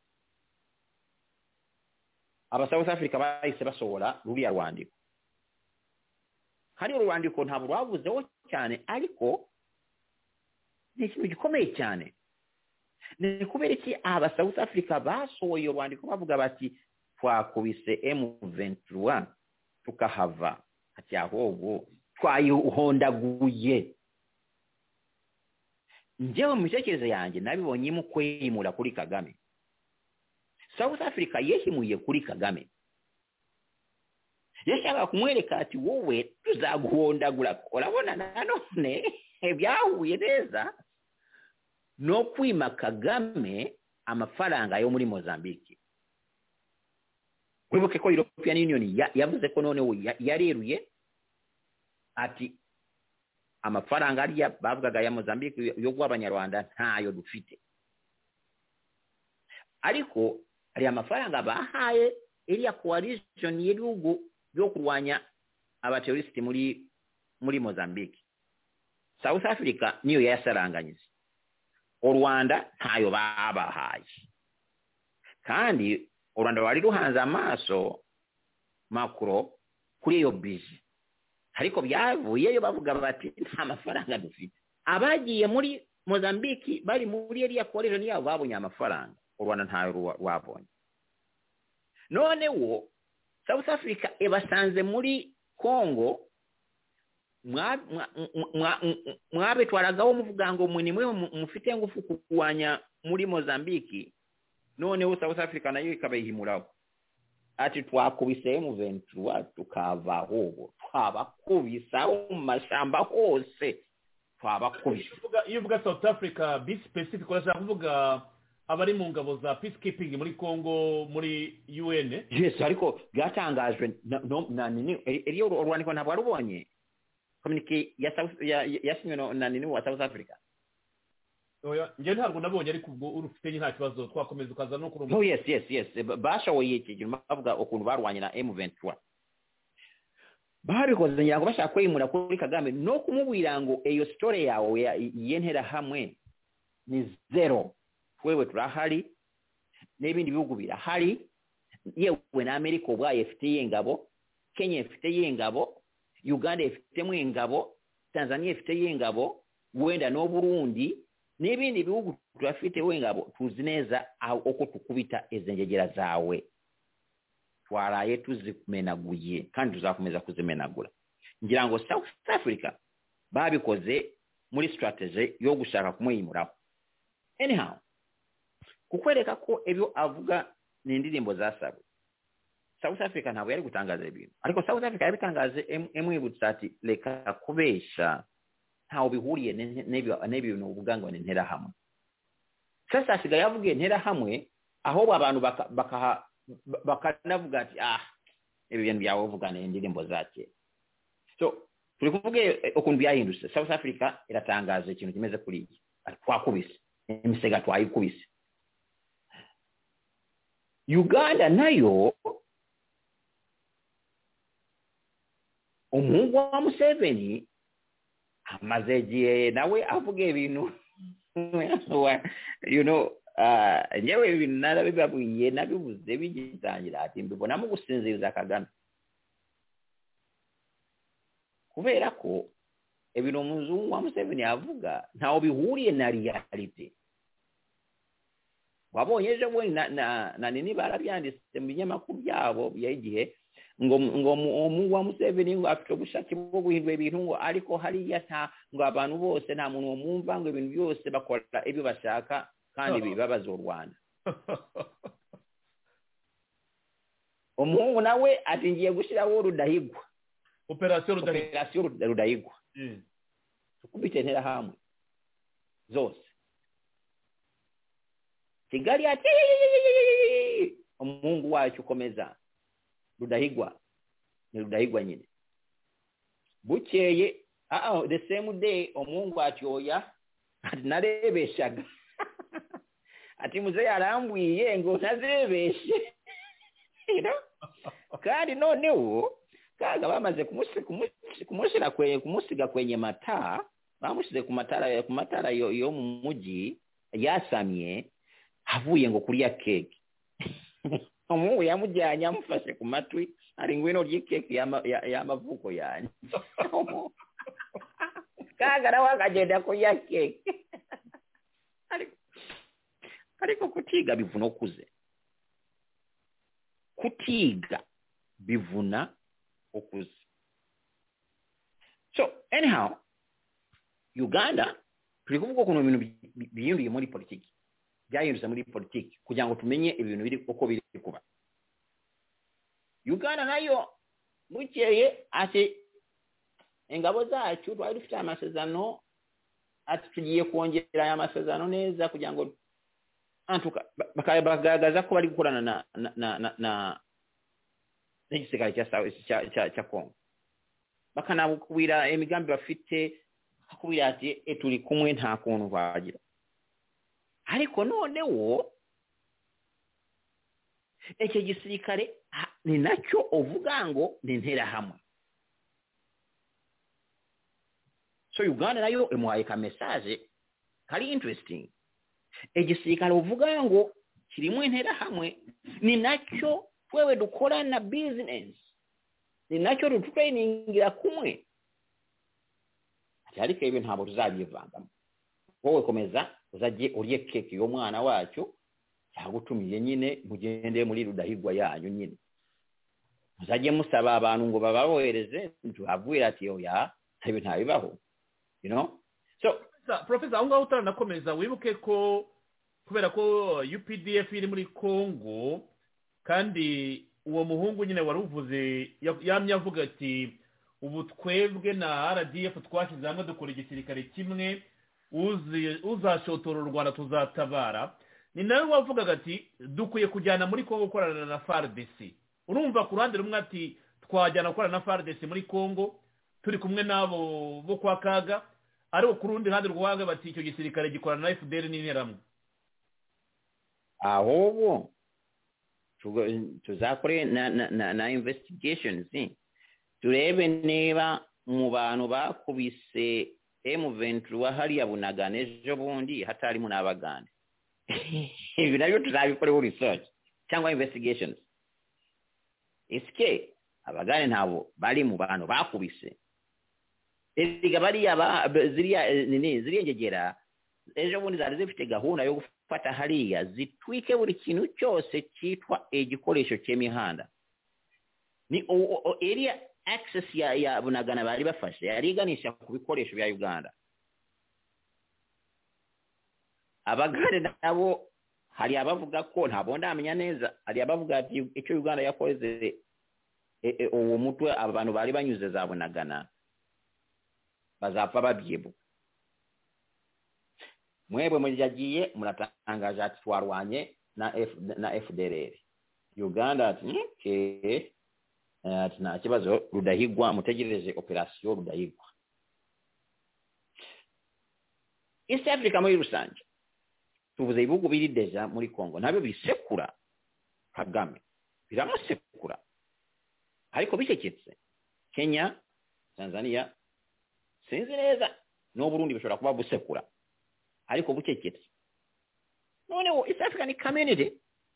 aba South Africa bahise basohora ruriya rwandiko. Hari urwandiko ntabwo rwavuzeho cyane ariko ni ikintu gikomeye cyane. Ni kubera iki aba South Africa basohoye urwandiko bavuga bati twakubise M twenty-three tukahava ati ahubwo twayihondaguye. Njyewe mu mitekerereze yanjye nabibonye mu kwimura kuri Kagame. South Africa yehimuye kuri Kagame. Yashaka kumwereka ati wowe tuzaguhondagura. Urabona nanone byahuye neza no kwima Kagame amafaranga yo muri Mozambique. Kwibuke ko European Union yavuze ko none yareruye ati amafaranga ariya bavugaga ya Mozambique yo gw'abanyarwanda ntayo dufite. Ariko ari amafaranga bahaye iriya coalition y'ibihugu byo kurwanya abaterrorist muri muri Mozambique. South Africa niyo yasaranganyije. U Rwanda ntayo babahaye. Kandi u Rwanda wari ruhanze amaso makro kuri iyo bije. Ariko byavuyeyo bavuga bati nta mafaranga dufite. Abagiye muri Mozambique bari muri iriya coalition yabo babonye amafaranga. U Rwanda ntayo rwabonye. None wo South Africa ebasanze muri Congo mwabe twaragaho muvuga ngo mwe nimwe mufite ngufu kukwanya muri Mozambique. None wo South Africa nayo ikabayihimuraho ati twakubise M twenty-three tukava hobo twabakubisa mu mashamba hose twabakubise. Iyo uvuga South Africa be specific urashaka kuvuga abari mu ngabo za peacekeeping muri Congo muri U N? Yes, ariko byatangajwe na nini iriyo urwandiko ntabwo arubonye communique ya South ya sinywe na nini wa South Africa. Oya nje ntabwo nabonye ariko ubwo urufite nta kibazo twakomeza ukaza no kurumva. Oh yes yes yes bashawoye iki bavuga ukuntu barwanye na M twenty-three. Babikoze ngira ngo bashaka kwimura kuri Kagame no kumubwira ngo eyo story yawe yentera hamwe ni zero. Wewe turahari n'ibindi bihugu birahari yewe na America ubwaye ifite yengabo, Kenya ifite yengabo, Uganda ifite mwengabo, Tanzania ifite yengabo, wenda no Burundi n'ibindi bihugu turafite wengabo. Tuzi neza aho uko tukubita ezenjegera zawe twaraye tuzikumenaguye kandi tuzakomeza kuzimenagura. Ngira ngo South Africa babikoze muri strategy yo gushaka kumwimuraho. Anyhow kukwereka ko ebyo avuga ni indirimbo zasabwe. South Africa ntabwo yari gutangaza ibintu ariko South Africa yabitangaje emwibutsa ati leka kubesha ntaho bihuriye n'ebyo n'ebyo ubuganga ni ntera hamwe. Sasa asigaye yavuga ntera hamwe aho abantu baka bakanavuga ati ah ibyo bintu byawe uvuga ni indirimbo zake. So turi kuvuga ukuntu byahindutse. South Africa iratangaza ikintu kimeze kuri iki twakubise imisega twayikubise. Uganda nayo umuhungu wa Museveni amazegiye nawe avuga ibintu you know uh nyewe ibintu narabibabuye nabibuze bigitangira ati mbibona mu gusinziriza Kagame kubera ko ibintu umuzungu wa Museveni avuga ntaho bihuriye na reality. Wabonye ejo we na na nini barabyanditse mu binyamakuru byabo byagiye ngo ngo umuntu wa Museveni ngo afite ubushake bwo guhindura ibintu ngo ariko hari yata ngo abantu bose nta muntu wumva ngo ibintu byose bakora ibyo bashaka kandi bibabaza u Rwanda. Umuntu nawe atingiye gushiraho Rudahigwa operation Rudahigwa operation Rudahigwa mm tukubite ntera hamwe zose. Kigali ati umungu wacu komeza Rudahigwa ne Rudahigwa nyine bukeye ah the same day omungu atyoya ati narebeshaga ati muze arambwiye ngo nazirebeshe you know kandi noneho kaga bamaze kumusira kwenye kumusiga kwenye mataa bamushize ku matara ku matara yo, yo mu muji yasamye havuye ngo kuriya cake omungu yamujyanye amufashe ku matwi ari ngwino ryi cake y'amavuko yanyu kaga nawe akagenda kuriya cake ariko kutiga bivuna okuze kutiga bivuna okuze so anyhow Uganda turi kuvuga ko no bintu biyinduye muri politiki byayindutse muri politiki kugira ngo tumenye ibintu biri uko biri kuba Uganda nayo bukeye ati engabo zacu twari dufite amasezerano ati tugiye kongera aya masezerano neza kugira ngo antuka bakagaragaza ko bari gukorana na na na na n'igisirikare cya cya cya Kongo bakanabukubira imigambi bafite akubira ati eturi kumwe nta kuntu bagira ariko noneho eke gisirikare ni nacyo uvuga ngo ni ntera hamwe so Uganda nayo imuhaye ka message kari interesting egisirikare uvuga ngo kirimwe ntera hamwe ni nacyo twewe dukora na business ni nacyo dutrainingira kumwe ariko ibi ntabwo tuzabyivangamo wowe komeza uzagiye uriye cake yo mwana wacu cyagutumiye nyine mugende muri Rudahigwa yanyu nyine uzagiye musaba abantu ngo bababohereze tuhabwira ati oya ibi ntabibaho you know so professor aho ngaho utaranakomeza wibuke ko kubera ko U P D F iri muri Congo kandi uwo muhungu nyine waruvuze yamye avuga ati ubu twebwe na R D F twashyize hamwe dukora igisirikare kimwe uzashotora u Rwanda tuzatabara ni nawe wavugaga ati dukwiye kujyana muri Congo gukorana na F A R D C urumva ku ruhande rumwe ati twajyana gukorana na F A R D C muri Congo turi kumwe nabo bo kwa Kaga ariko ku rundi ruhande rwaga bati icyo gisirikare gikorana na F D L n'interamwe ahubwo tuzakore na na na investigations turebe niba mu bantu bakubise M vingt-trois hariya Bunagana ejo bundi hatari mu nabagande ibi nabyo tuzabikoreho research cyangwa investigations iske abagane ntabo bari mu bantu bakubise eriga bari aba ziriya nini ziriyengegera ejo bundi zari zifite gahunda yo gufata hariya zitwike buri kintu cyose cyitwa igikoresho cy'imihanda ni area access ya ya Bunagana bari bafashe yariganisha ku bikoresho bya Uganda abagare nabo hari abavuga ko ntabwo ndamenya neza hari abavuga ati icyo Uganda yakoze uwo mutwe abantu bari banyuze za Bunagana bazapfa babyibuka mwebwe mujagiye muratangaje ati twarwanye na F na F D L R Uganda ati okay ati nta kibazo Rudahigwa mutegereje operation Rudahigwa East Africa muri rusange tuvuze ibihugu biri deja muri Congo nabyo bisekura Kagame biramusekura ariko bicecetse Kenya Tanzania sinzi neza no Burundi bishobora kuba busekura ariko bucecetse noneho East African community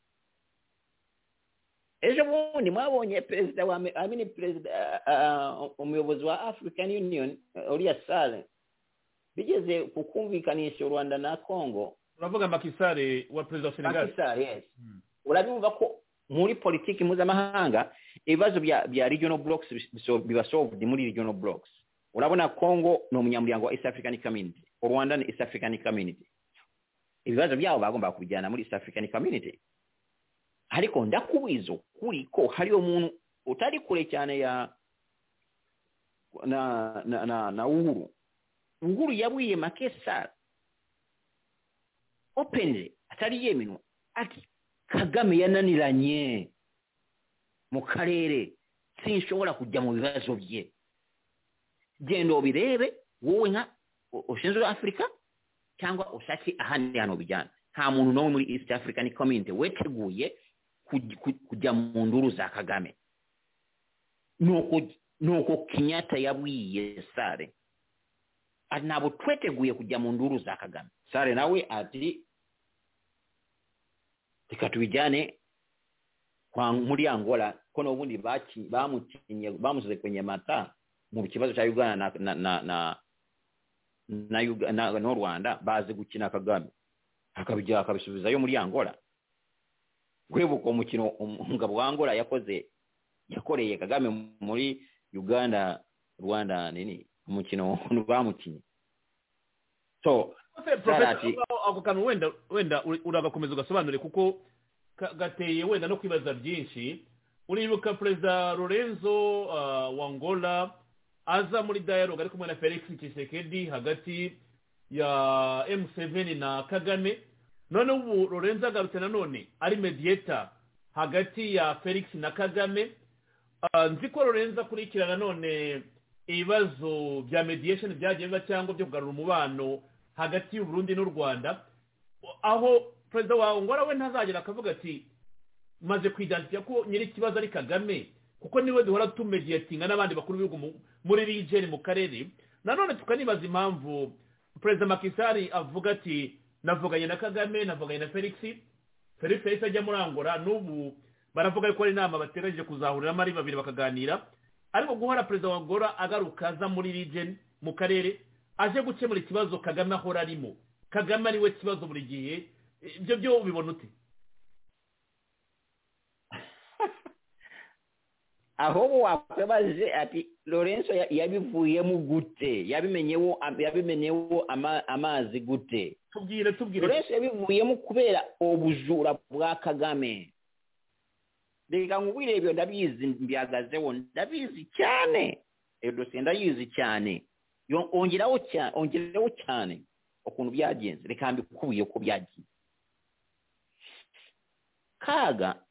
ejo bundi mwabonye perezida wa amini perezida umuyobozi wa African Union Olia Sale bigeze kukumvikanisha Rwanda na Congo uravuga Makisare wa perezida wa Senegal Makisare yes hmm. Urabimva ko muri politiki mpuzamahanga ibibazo bya bya regional blocks biba solved muri regional blocks urabona Congo no munyamuryango wa East African Community Rwanda ni East African Community ibibazo byabo bagomba kubijyana muri East African Community ariko ndakubizo kuri ko hari umuntu utari kure cyane ya na na na, na uhuru uhuru yabwiye Makisare openly atari yemino ati Kagame yananiranye mu karere sinshobora kujya mu bibazo bye genda obirebe wowe nka ushinzwe Africa cyangwa ushaki ahandi hano bijyana nta muntu no muri East African Community weteguye kujya mu nduru za Kagame nuko nuko Kenyatta yabwiye Sare ati nabo tweteguye kujya mu nduru za Kagame Sare nawe ati tikatubijane kwa muri Angola kono ubundi baki bamutinye bamusize kwenye mata mu kibazo cha Uganda na na na na Uganda na Rwanda baze gukina Kagame akabijya akabisubizayo muri Angola kwebuko umukino umugabo wa Angola yakoze yakoreye Kagame muri Uganda Rwanda nini umukino bamukinye so professor ako kantu wenda wenda uragakomeza ugasobanure kuko gateye wenda no kwibaza byinshi uribuka President Lorenzo uh, wa Angola aza muri dialogue ari kumwe na Felix Tshisekedi hagati ya M seven na Kagame none ubu Lorenzo agarutse nanone ari mediator hagati ya Felix na Kagame uh, nziko Lorenzo akurikirana none ibibazo bya mediation byagenza cyangwa byo kugarura umubano hagati y'u Burundi n'u Rwanda aho President wa Angola we ntazagera akavuga ati maze kwidantiya ko nyiri kibazo ari Kagame kuko niwe duhora tumediatinga n'abandi bakuru b'ibihugu muri region mu karere nanone tukanibaza impamvu President Macky Sall avuga ati navuganye na Kagame navuganye na Felix Felix yahise ajya muri Angola n'ubu baravuga ko ari inama bategereje kuzahurira muri babiri bakaganira ariko guhora President wa Angola agaruka aza muri region mu karere aje gukemura ikibazo Kagame ahora arimo Kagame ari we kibazo buri gihe ibyo byo bibona ute aho wakwebaje ati Lorenzo yabivuyemo gute yabimenyewo yabimenyewo ama, amazi gute tubwire tubwire Lorenzo yabivuyemo kubera obujura bwa Kagame Deka ngubire ibyo ndabizi mbyagazeho ndabizi cyane edo senda yizi cyane yo ongeraho cyane ongeraho cyane ukuntu byagenze reka mbikubiye ko byagiye Kaga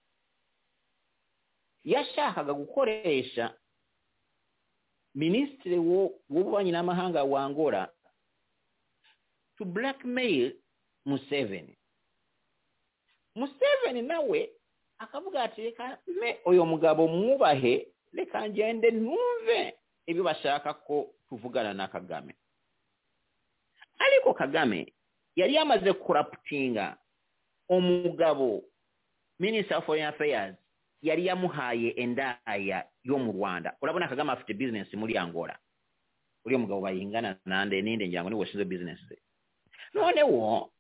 yashakaga gukoresha ministre wo w'ububanyi n'amahanga wa Angola to blackmail Museveni Museveni nawe akavuga ati reka me oyo mugabo mwubahe reka ngende numve ibyo bashaka ko tuvugana na Kagame ariko Kagame yari yamaze kuraptinga umugabo Minister of Foreign Affairs yari yamuhaye endaya yo mu Rwanda urabona Kagame afite business muri Angola uri umugabo bayingana nande ninde njango ni washize business none wo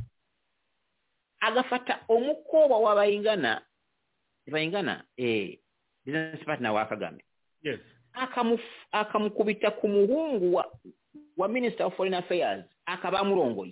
agafata umukoba wabayingana bayingana eh business partner wa Kagame yes akamu akamukubita ku muhungu wa, wa Minister of Foreign Affairs akabamurongoye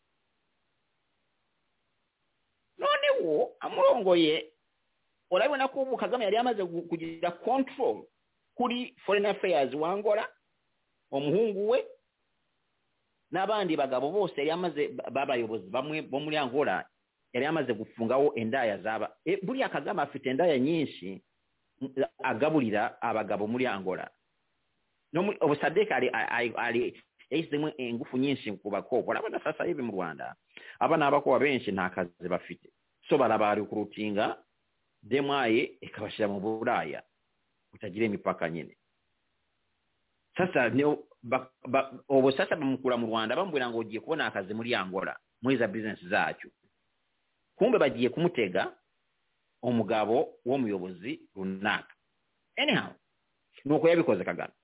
none wo amurongoye urabona ko ubu Kagame yari yamaze kugira control kuri Foreign Affairs wa Angola umuhungu we n'abandi bagabo bose yari yamaze babayobozi bamwe bo muri Angola yari yamaze gufungaho endaya zaba e, buriya Kagame afite endaya nyinshi agaburira abagabo muri Angola no muri obusadeka ali ali yisemo ingufu nyinshi kubakobwa urabona sasa hivi mu Rwanda abana abakobwa benshi nta kazi bafite so barabari kurutinga demwaye ikabashira mu Buraya utagira imipaka nyine sasa ne obo sasa bamukura mu Rwanda bambwira ngo ugiye kubona akazi muri Angola muri za business zacu kumbe bagiye kumutega umugabo wo muyobozi runaka anyhow nuko yabikoze Kagame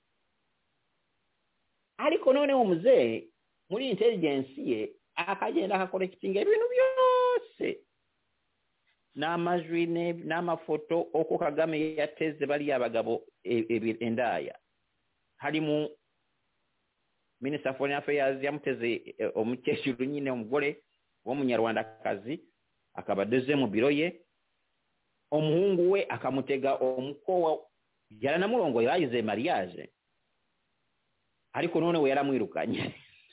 ariko none umuzee muri intelligence ye akagenda akakorekitinga ibintu byose n'amajwi n'amafoto uko Kagame yateze bari abagabo endaya harimo Minister of Foreign Affairs yamuteze umukecuru nyine umugore wo munyarwandakazi akabadeze mu biro ye umuhungu we akamutega umukowa yaranamurongo yayize mariage ariko none we yaramwirukanye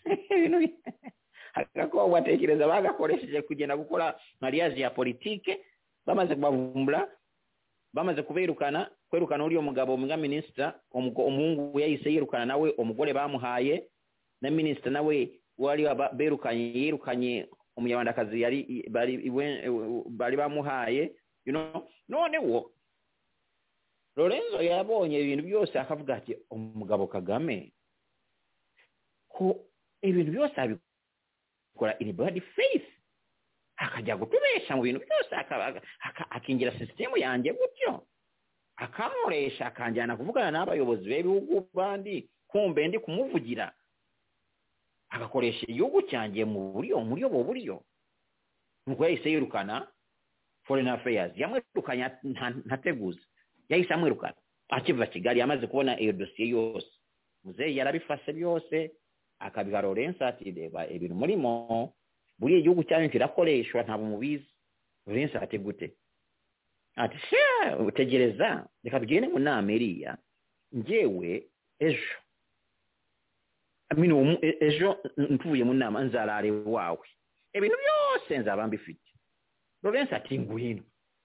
akako watekereza bagakoresheje kugenda gukora mariage ya politike bamaze kubavumbura bamaze kuberukana kwerukana uri umugabo mga minister umuhungu yahise yirukana nawe umugore bamuhaye na minister nawe wari berukanye yirukanye umunyarwandakazi yari bari bari bamuhaye you know none wo Lorenzo yabonye ibintu byose akavuga ati umugabo Kagame ko ibintu byose abikora in bad faith akajya gutubesha mu bintu byose akingira system yanjye gutyo akamuresha akanjyana kuvugana n'abayobozi b'ibihugu bandi kumbe ndi kumuvugira agakoresha igihugu cyanjye mu buryo muri yo buryo nuko yahise yirukana foreign affairs yamwirukanye ntateguza yahise amwirukana akiva Kigali yamaze kubona iyo dossier yose muzeyi yarabifashe byose akabiha Lawrence ati deba ibintu murimo buri igihugu cyanyu kirakoreshwa ntabwo mubizi Lawrence ati gute ati sha utegereza reka tugende mu nama iriya njyewe ejo amino ejo ntuvuye mu nama nzarare wawe ibintu byose nzaba mbifite Lawrence ati nguhino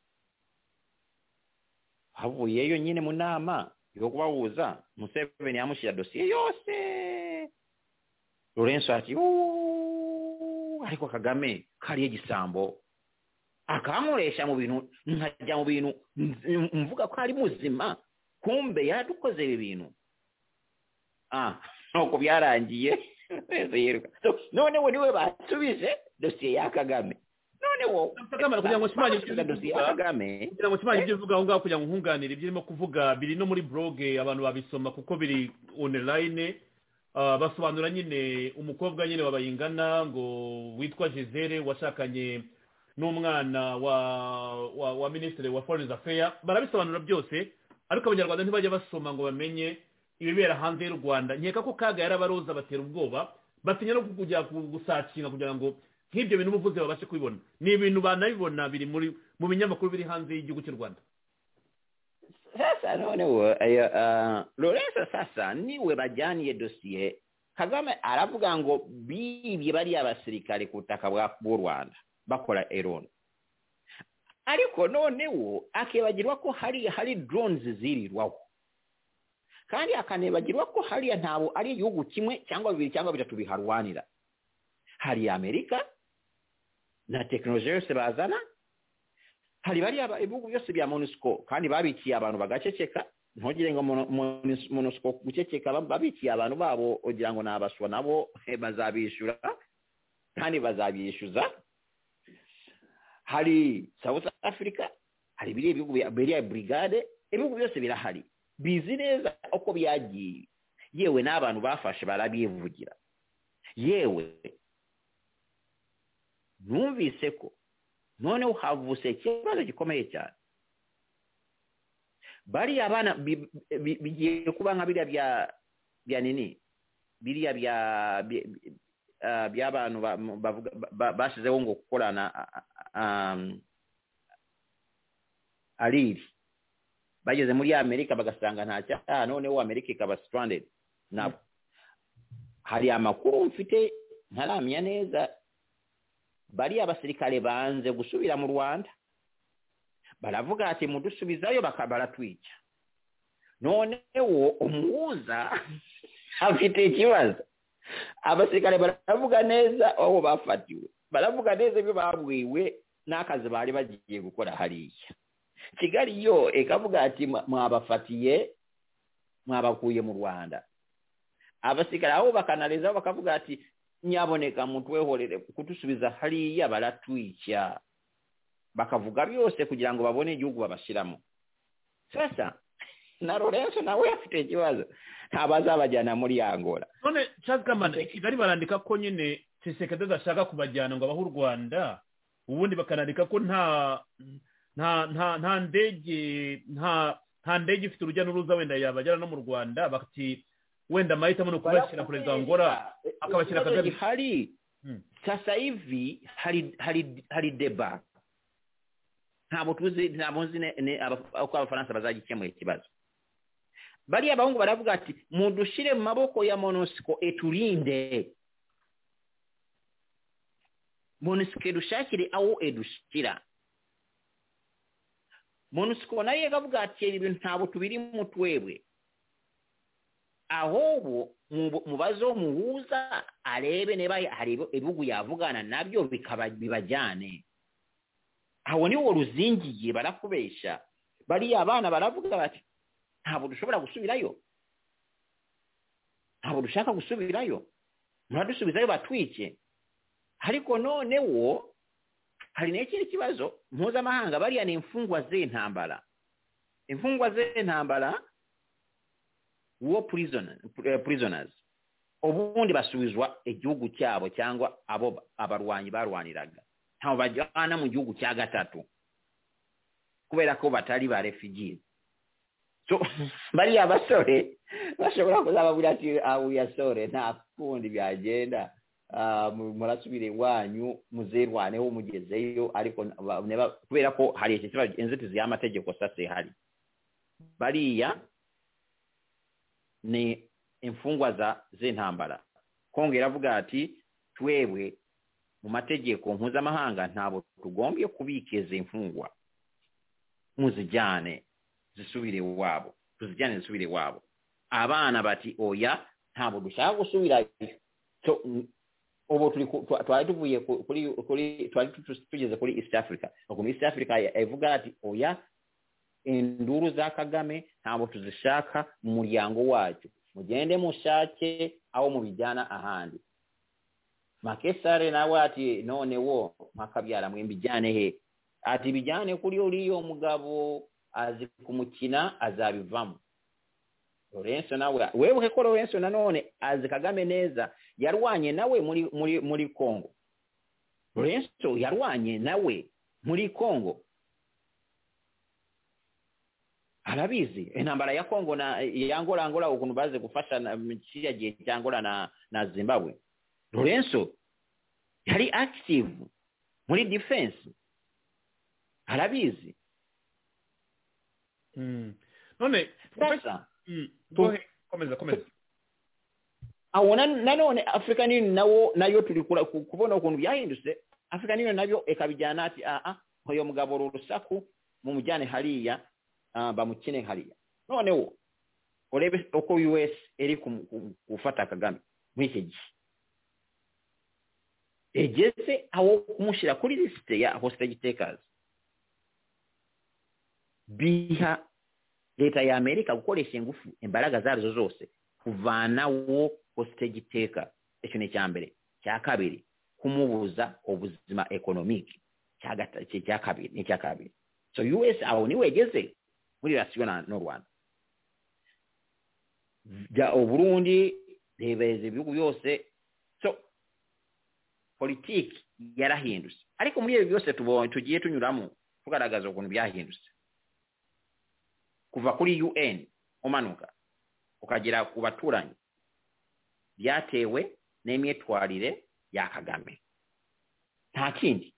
havuyeyo nyine mu nama yo kubahuza Museveni yamushyira dossier yose Lawrence ati ooo ariko Kagame kariye gisambo akamuresha mu bintu nkajya mu bintu mvuga ko ari muzima kumbe yadukoze ibi bintu ah nuko byarangiye so none we niwe basubije dossier ya Kagame none wo Kagame kugira ngo simanye dossier ya Kagame kugira ngo simanye ibyo uvuga aho ngaho kugira ngo nkunganire ibyirimo kuvuga biri no muri blog abantu babisoma kuko biri online uh, basobanura nyine umukobwa nyine wabayingana ngo witwa Gisele washakanye n'umwana wa wa, wa ministre wa foreign affairs barabisobanura byose ariko abanyarwanda ntibajya basoma ngo bamenye ibibera hanze y'u Rwanda nkeka ko kaga yarabaroza batera ubwoba batinya no kujya gusacinga kugira ngo nk'ibyo bintu ubuvuze babashe kubibona ni ibintu banabibona biri muri mu binyamakuru biri hanze y'igihugu cy'u Rwanda sasa none wo uh, Lawrence sasa niwe bajyaniye dossier Kagame aravuga ngo bibye bari abasirikare kutaka bw'u Rwanda bakora Iran ariko none wo akebagirwa ko hari hari drones zirirwaho kandi akanebagirwa ko hari ntabo ari igihugu kimwe cyangwa bibiri cyangwa bitatu biharwanira hari Amerika na technology yose bazana hari bari ibihugu byose bya MONUSCO kandi babikiye abantu bagaceceka ntogire ngo MONUSCO guceceka babikiye abantu babo ugira ngo nabaswa nabo bazabishura kandi bazabishyuza hari South Africa hari biri ibihugu bya brigade ibihugu byose birahari bizi neza uko byagiye yewe n'abantu bafashe barabivugira yewe numvise ko none uhavuse ikibazo gikomeye cyane bari abana bigiye kuba nka biriya bya bya nini biriya bya by'abantu bavuga bashizeho ngo gukorana ariri bageze muri Amerika bagasanga nta cyaha none wo Amerika ikaba stranded nabo hari amakuru mfite ntaramya neza bari abasirikare banze gusubira mu Rwanda baravuga ati mudusubizayo bakabaratwica none wo umuhuza afite ikibazo abasirikare baravuga neza aho bafatiwe baravuga neza ibyo babwiwe n'akazi bari bagiye gukora hariya Kigali yo ekavuga ati mwabafatiye mwabakuye mu Rwanda abasirikare aho bakanaliza bakavuga ati nyaboneka mutwehorere kutusubiza hariya baratwica bakavuga byose kugira ngo babone igihugu babashiramo sasa na Lawrence nawe afite ikibazo ntabazabajyana muri Angola none Chazgamana Kigali barandika ko nyine Tshisekedi adashaka kubajyana ngo abaho u Rwanda ubundi bakanandika ko nta nta nta nta ndege nta nta ndege ifite urujya n'uruza wenda yabajyana no mu Rwanda bati wenda mahitamo no kubashyira perezida Angola akabashyira Kagame hari sasa hivi hari hari hari deba ntabwo tuzi ntabwo nzi uko abafaransa bazagikemura ikibazo bari abahungu baravuga ati mudushire mu maboko ya MONUSCO eturinde MONUSCO dushakire aho edushira MONUSCO naye gavuga ati ibintu ntabo tubiri mu twebwe ahubwo mubazo muhuza arebe neba hari ibihugu yavugana nabyo bikaba bibajyane aho ni wo ruzingiye barakubesha bari abana baravuga bati ntabo dushobora gusubirayo ntabo dushaka gusubirayo muradusubizayo batwice ariko none wo hari n'ikindi kibazo mpuzamahanga bariya ni imfungwa z'intambara imfungwa z'intambara war prisoners prisoners obundi basubizwa igihugu cyabo cyangwa abo abarwanyi barwaniraga ntaho bajyana mu gihugu cya gatatu kubera ko batari ba refugees so bari abasore bashobora kuzababwira ati aho yasore nta kundi byagenda murasubire wanyu muzerwaneho mugezeyo ariko kubera ko hari iki kibazo inzitizi y'amategeko sase hari bariya ni imfungwa za z'intambara kongera avuga ati twebwe mu mategeko mpuzamahanga ntabo tugombye kubikeza imfungwa muzijyane zisubire wabo tuzijyane zisubire wabo abana bati oya ntabo dushaka gusubira so obo tuli twari tuvuye kuri kuri twari tugeze kuri East Africa ngo East Africa evuga ati oya induru za Kagame ntabo tuzishaka mu muryango wacu mugende mushake aho mubijyana ahandi Makesare nawe ati none wo makabyara mwembijyane he ati bijyane kuri uriyo mugabo azi kumukina azabivamo Lorenzo nawe wewe ko Lorenzo nanone azi Kagame neza yarwanye nawe muri muri muri Kongo Lorenzo yarwanye nawe muri Kongo arabizi intambara ya Kongo na ya Angola Angola ukuntu baze gufasha kiriya gihe cya Angola na na Zimbabwe Lorenzo yari active muri defense arabizi mm. none sasa mm. Gohe, komeza komeza awona nanone Africa nini nawo nayo tuli kubona ukuntu byahindutse Africa nini nabyo ekabijyana ati a a hoyo mugabo rusaku mu mujyane hariya uh, bamukine hariya none wo urebe uko U S eri kufata Kagame mw'iki gihe egeze aho kumushira kuri liste ya hostage takers biha leta ya Amerika gukoresha ingufu imbaraga zazo zose kuvana wo hostage taker icyo ni cyambere cya kabiri kumubuza ubuzima economic cya gatatu cya kabiri ni cya kabiri so U S aho ni wegeze muri relation no Rwanda ja Burundi rebeze ibihugu byose so politiki yarahindutse ariko muri ibyo byose tubonye tugiye tunyuramo tugaragaza ukuntu byahindutse kuva kuri U N umanuka ukagera ku baturanyi byatewe n'imyitwarire ya Kagame nta kindi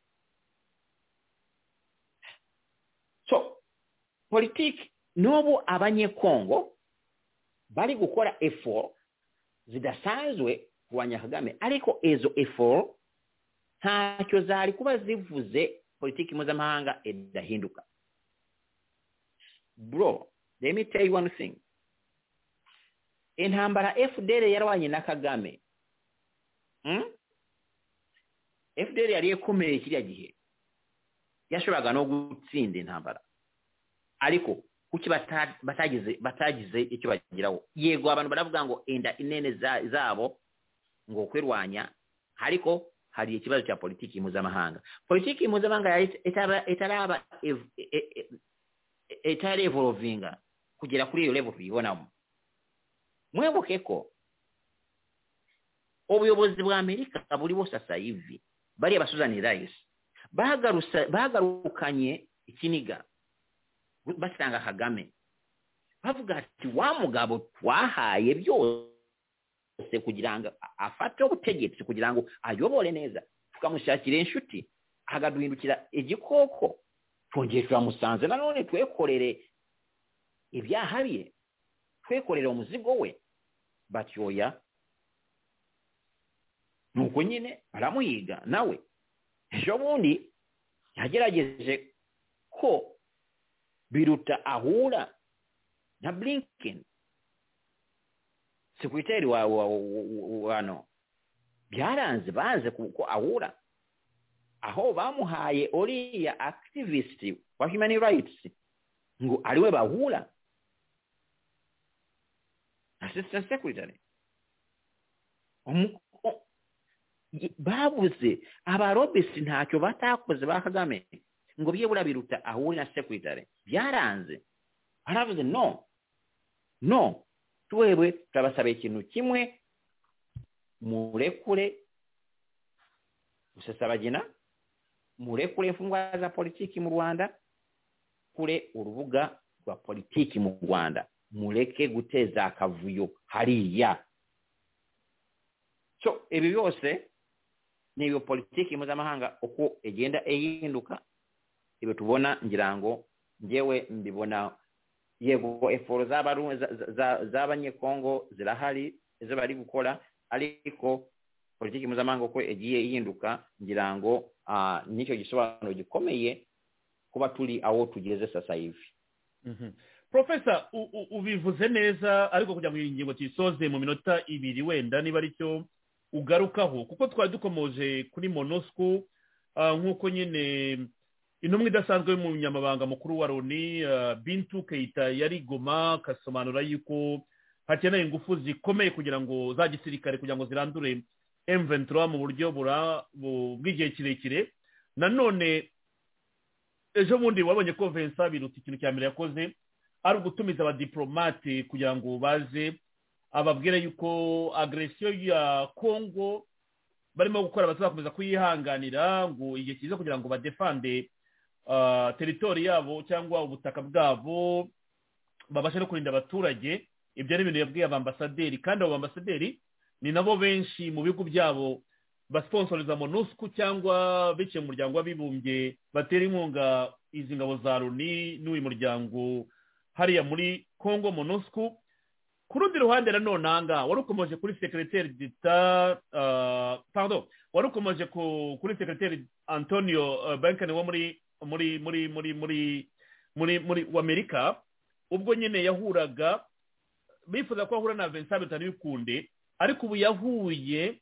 so politiki n'ubu abanyekongo bari gukora effort zidasanzwe kurwanya Kagame ariko ezo effort ntacyo zari kuba zivuze politiki mpuzamahanga edahinduka bro let me tell you one thing intambara F D L yarwanye na Kagame hmm? F D L yari ikomeye kiriya gihe yashoboraga no gutsinda intambara ariko kuki batagize batagize icyo bagiraho yego abantu baravuga ngo enda inene zabo ngo kwirwanya ariko hari ikibazo cya politiki mpuzamahanga politiki mpuzamahanga itara itaraba itare evolvinga kugera kuri iyo level tuyibonamo mwebuke ko ubuyobozi bwa Amerika buri bose sasa hivi bari abasuzani Rice bagarusa bagarukanye ikiniga basanga Kagame bavuga ati wa mugabo twahaye byose kugira ngo afate ubutegetsi kugira ngo ayobore neza tukamushakira inshuti agaduhindukira igikoko twongeye turamusanze nanone twekorere ibyahabiye twekorera umuzigo we batyoya nuko nyine aramuyiga nawe ejo bundi yagerageje ko biruta ahura na Blinken sekretari wa wano byaranze banze ko ahura aho bamuhaye oriya activist wa human rights ngo ariwe bahura assistant secretary babuze abarobesi ntacyo batakoze bakagame ngo byebura biruta ahuri na secretary byaranze aravuze no no twebwe turabasaba ikintu kimwe murekure Rusesabagina murekure imfungwa za politiki mu Rwanda kure urubuga rwa politiki mu Rwanda mureke guteza akavuyo hariya so ibi byose ni iyo politiki mpuzamahanga uko egenda ehinduka ibe tubona ngirango ngewe mbibona yego eforo z'abaru z'abanyekongo zirahari izo bari gukora ariko politiki mpuzamahanga uko egiye ihinduka ngirango uh, nicyo gisobanuro gikomeye kuba turi aho tugeze sasa hivi. mm-hmm. Professor ubivuze neza ariko kujya mu ngingo tisoze mu minota ibiri wenda niba ari cyo ugarukaho kuko twari dukomoje kuri MONUSCO uh, nkuko nyine intumwa idasanzwe mu nyamabanga mukuru wa Loni uh, Bintu Keita yari Goma kasomanura yuko hakeneye ingufu zikomeye kugira ngo za gisirikare kugira ngo zirandure M vingt-trois mu buryo bura bw'igihe kirekire. Nanone ejo bundi wabonye ko Vincent Biruta ikintu cya mbere yakoze ari ugutumiza abadiplomate kugira ngo baze ababwira yuko agression ya Congo barimo gukora bazakomeza kuyihanganira ngo igihe kiza kugira ngo badefande uh, territory yabo cyangwa ubutaka bwabo babashe no kurinda abaturage. Ibyo ari ibintu yabwiye abambasaderi kandi abo bambasaderi ni nabo benshi mu bigo byabo basponsoriza MONUSCO cyangwa bice mu muryango w'abibumbye batera inkunga izi ngabo za Loni n'uyu muryango hariya muri Congo MONUSCO. Ku rundi ruhande nanone anga warukomeje kuri secrétaire d'État uh, pardon warukomeje kuri secrétaire Antonio uh, Blinken wo muri muri muri muri muri muri muri w'Amerika ubwo nyine yahuraga bifuza ko ahura na Vincent Biruta bikunde ariko ubu yahuye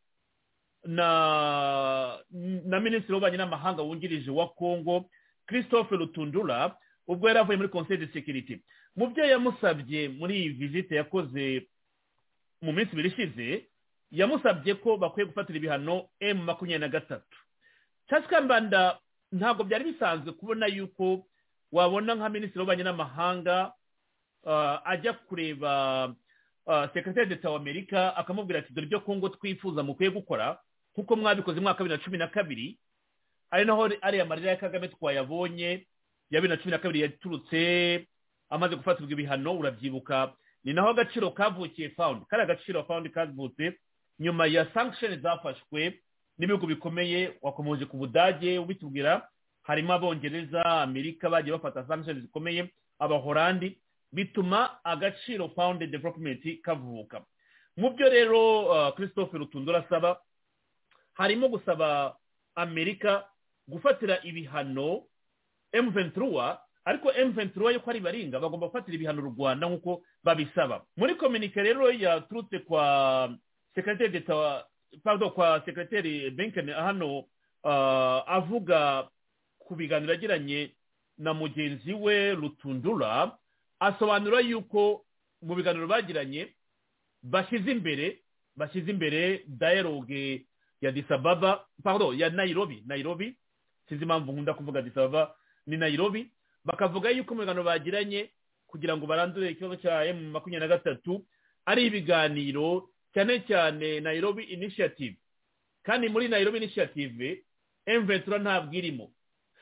na na minisitiri w'ububanyi n'amahanga wungirije wa Congo Christophe Lutundula ubwo yari avuye muri Conseil de Sécurité. Mu byo yamusabye muri iyi visite yakoze mu minsi ibiri ishize yamusabye ko bakwiye gufatira ibihano M makumyabiri na gatatu. Chaskambanda ntabwo byari bisanzwe kubona yuko wabona nka minisitiri w'ububanyi n'amahanga uh, ajya kureba uh, secrétaire d'État w'Amerika akamubwira ati dore ibyo Congo twifuza mukwiye gukora kuko mwabikoze mu mwaka wa bibiri na cumi na kabiri ari naho ari amarira ya Kagame twayabonye ya bibiri na cumi na kabiri yaturutse amaze gufatirwa ibihano urabyibuka ni naho agaciro kavukiye found kari agaciro found kavutse nyuma ya sanctions zafashwe n'ibihugu bikomeye wakomoje ku Budage ubitubwira harimo Abongereza Amerika bagiye bafata sanctions zikomeye Abahorandi bituma agaciro found development kavuka. Mu byo rero uh, Christophe Lutundura asaba harimo gusaba Amerika gufatira ibihano M vingt-trois ariko M vingt-trois yuko ari baringa bagomba gufatira ibihano u Rwanda nkuko babisaba. Muri communique rero yaturutse kwa secrétaire d'État pardon kwa secrétaire Blinken hano uh, avuga ku biganiro yagiranye na mugenzi we Lutundura asobanura yuko mu biganiro bagiranye bashyize imbere bashyize imbere dialogue ya Addis Ababa pardon ya Nairobi Nairobi sizi impamvu nkunda kuvuga Addis Ababa ni Nairobi bakavuga yuko mu biganiro bagiranye kugira ngo barandure ikibazo cya M makumyabiri na gatatu ari ibiganiro cyane cyane Nairobi Initiative kandi muri Nairobi Initiative M vingt-trois ntabwo irimo.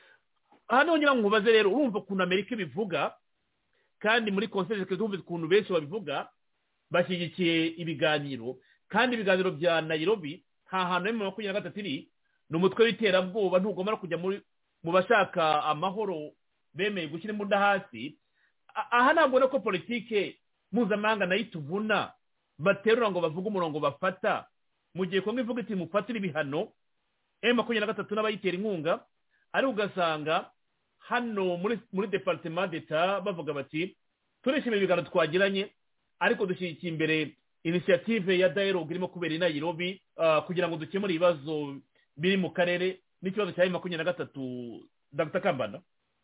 Hano ngira ngo ubaze rero urumva ukuntu Amerika bivuga kandi muri Conseil de Sécurité ukuntu benshi babivuga bashyigikiye ibiganiro kandi ibiganiro bya Nairobi nta hantu M makumyabiri na gatatu iri ni umutwe w'iterabwoba ntugomba kujya muri mu bashaka amahoro bemeye gushyira imbunda hasi. Aha ntabwo ko politike mpuzamahanga nayo ituvuna baterura ngo bavuge umurongo bafata mu gihe Kongo ivuga iti mufatire ibihano M makumyabiri na gatatu n'abayitera inkunga ari ugasanga hano muri muri departement d'etat bavuga bati turishimira ibiganiro twagiranye ariko dushyigikiye imbere initiative ya dialogue irimo kubera i Nairobi uh, kugira ngo dukemure ibibazo biri mu karere n'ikibazo cya makumyabiri na gatatu. Doctor Kambanda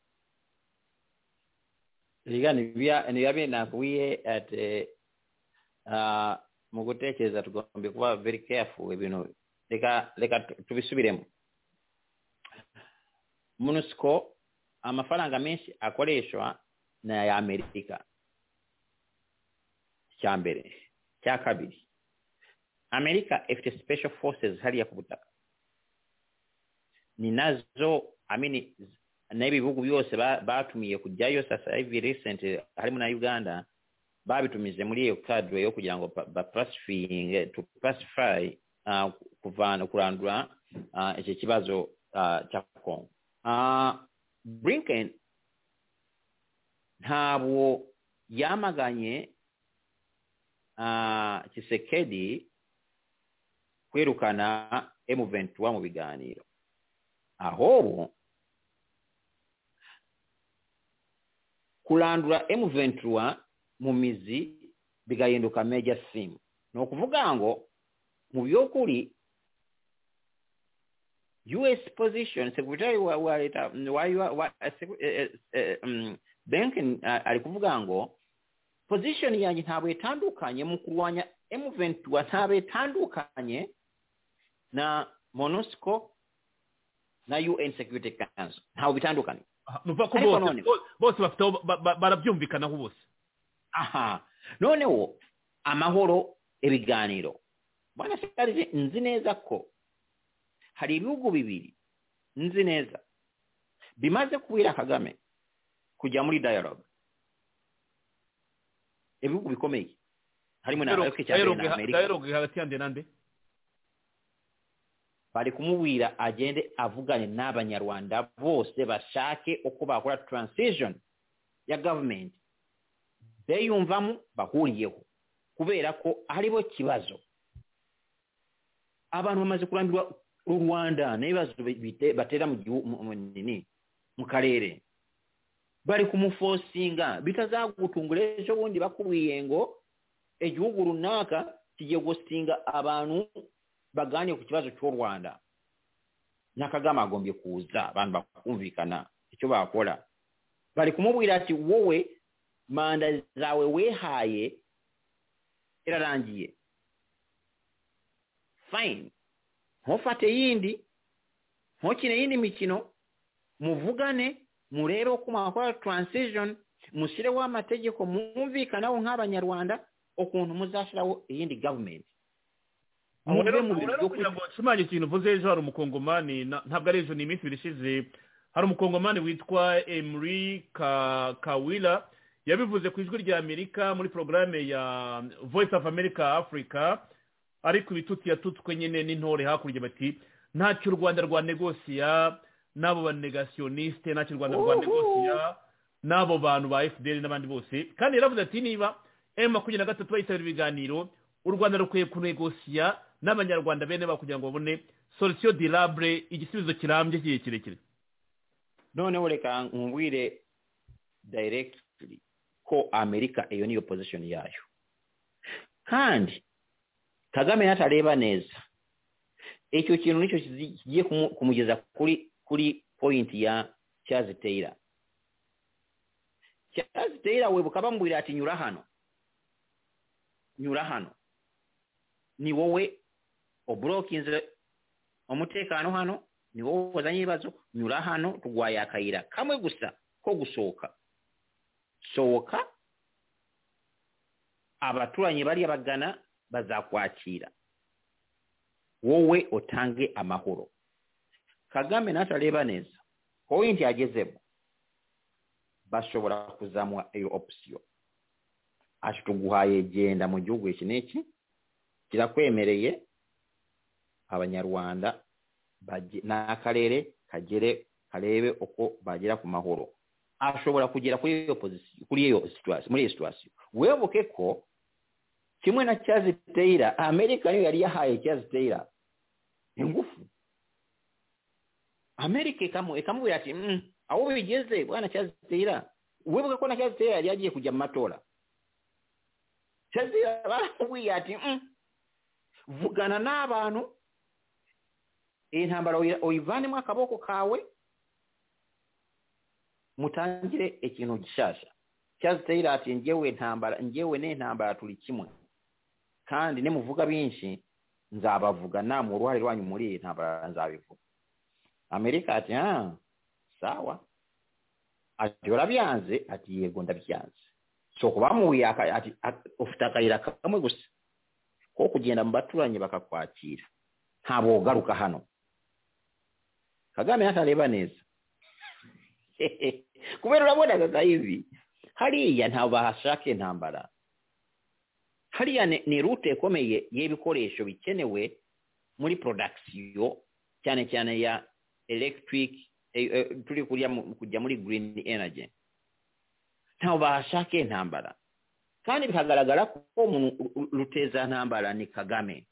rigani bya niyabe nakuye at uh, mu gutekereza tugomba kuba very careful ibintu reka reka tubisubiremo. MONUSCO amafaranga menshi akoreshwa na ya Amerika cya mbere. Cya kabiri Amerika ifite special forces hariya ku butaka ni nazo amini n'ibihugu byose batumiye kujyayo sasa hivi recent harimo na Uganda babitumije muri iyo cadre yo kugira ngo ba pacifying to pacify uh, kuvana kurandura uh, iki kibazo uh, cya Congo. Uh, Blinken ntabwo yamaganye uh, Tshisekedi kwirukana M twenty-one mu biganiro, ahubwo kurandura M twenty-one mu mizi bigahinduka major theme. No kuvuga ngo mu byokuri U S position secretary wa wa wa, wa um, Blinken ari kuvuga ngo position yanjye ntabwo itandukanye mu kurwanya M twenty-one, ntabwo itandukanye na MONUSCO na U N Security Council, ntabwo bitandukanye. Nuva ko bose bose bafite barabyumvikanaho bose. Aha, noneho amahoro ebiganiro bwana sekretari nzi neza ko hari ibihugu bibiri nzi neza bimaze kubira Kagame kujya muri dialogue, ibihugu bikomeye harimo na Amerika. Dialogue hagati yande nande bari kumubwira agende avugane n'abanyarwanda bose bashake uko bakora transition ya government beyumvamo bahuriyeho, kubera ko haribo kibazo abantu bamaze kurambirwa u Rwanda n'ibibazo batera mu gihugu nini mu karere, bari kumufosinga bitazagutungura ejo bundi bakubwiye ngo igihugu runaka kigiye gustinga abantu baganye ku kibazo cy'u Rwanda. Na Kagame agombye kuza abantu bakumvikana icyo bakora. Bari kumubwira ati wowe manda zawe wehaye irarangiye, fine, ntufate yindi, ntukine yindi mikino, muvugane murebe uko mwakora transition, mushireho amategeko mwumvikanaho nk'abanyarwanda ukuntu muzashiraho iyindi government. Murebe mu byo kugira ngo shimanye ikintu vuze ejo hari umukongomani ntabwo ari ejo ni iminsi birishize hari umukongomani witwa Emery Kawila yabivuze ku ijwi rya Amerika muri programme ya Voice of America Africa, ariko ibituti yatutswe nyine n'intore hakurya bati ntacyo u Rwanda rwa negosiya n'abo ba negationiste, ntacyo u Rwanda rwa negosiya n'abo bantu ba F D L n'abandi bose. Kandi yaravuze ati niba M twenty-three bayitabira ibiganiro u Rwanda rukwiye kunegosiya n'abanyarwanda bene ba kugira ngo babone solution durable, igisubizo kirambye kigiye kirekire. None reka ngwire directly ko America iyo niyo position yayo, kandi Kagame yatareba neza icyo kintu nicyo kigiye kumugeza kuri kuri point ya Charles Taylor. Charles Taylor we bukabambwira ati nyura hano nyura hano ni wowe oblokinze umutekano hano, ni wowe wazanye ibibazo, nyura hano tugwaye akayira kamwe gusa ko gusohoka. Sohoka abaturanyi bari abagana bazakwakira, wowe otange amahoro. Kagame natareba neza point yagezemo bashobora kuzamwa iyo option, ashituguhaye genda mu gihugu iki neki kirakwemereye abanyarwanda n'akarere kagere karebe uko bagira ku mahoro. Ashobora kugera kuri iyo position, kuri iyo situation, muri iyo situation. Webuke ko kimwe na Charles Taylor America niyo yari yahaye Charles Taylor ingufu. America ikamu ikamubwira ati mm, aho bigeze bwana Cyazitera webuka ko na Cyazitera yari yagiye kujya mu matora Cyazitera baramubwiye ati mm, vugana n'abantu intambara oyivanemo akaboko kawe mutangire ikintu gishasha Cyazitera ati ngewe ntambara ngewe ne ntambara turi kimwe kandi ne muvuga binshi nzabavuga namwe uruhare rwanyu muri ntambara nzabivuga Amerika ati ah sawa ati urabyanze ati yego ndabyanze so kubamuye ati ufite akayira kamwe gusa ko kugenda mu baturanye bakakwakira ntabo garuka hano Kagame atareba neza kubera urabona gaga hivi hariya nta bahashake ntambara hariya ni route ikomeye y'ibikoresho bikenewe muri production cyane cyane ya electric eh, eh, turi kujya kujya muri green energy nta bahashake ntambara kandi bikagaragara ko umuntu ruteza ntambara ni Kagame.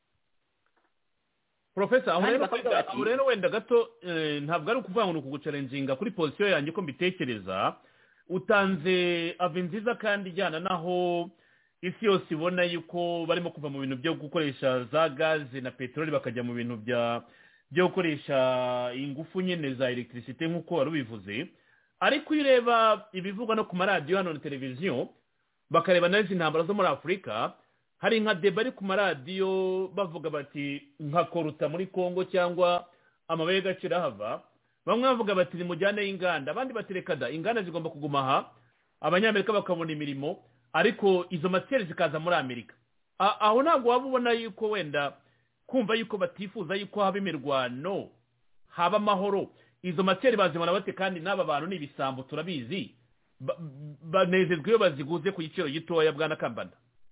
Professor aho rero wenda gato ntabwo ari ukuvuga ngo kugucalenjinga kuri position yanjye ko mbitekereza utanze ave nziza kandi ijyana naho isi yose ibona yuko barimo kuva mu bintu byo gukoresha za gaze na peteroli bakajya mu bintu bya byo gukoresha ingufu nyene za electricité nk'uko wari ubivuze ariko ureba ibivugwa no ku maradiyo hano na televiziyo bakareba nazi intambara zo muri Afrika hari nka debari ku maradiyo bavuga bati nka koruta muri Kongo cyangwa amabuye gacira hava bamwe bavuga bati ni mujyane y'inganda abandi batirekada inganda zigomba kuguma ha abanyamerika bakabona imirimo ariko izo matiere zikaza muri Amerika aho ntabwo wabubona yuko wenda kumva yuko batifuza yuko haba imirwano haba amahoro izo matiere bazibona bate kandi n'aba bantu nibisambo turabizi banezezwe iyo baziguze ku giciro gitoya bwana Kambanda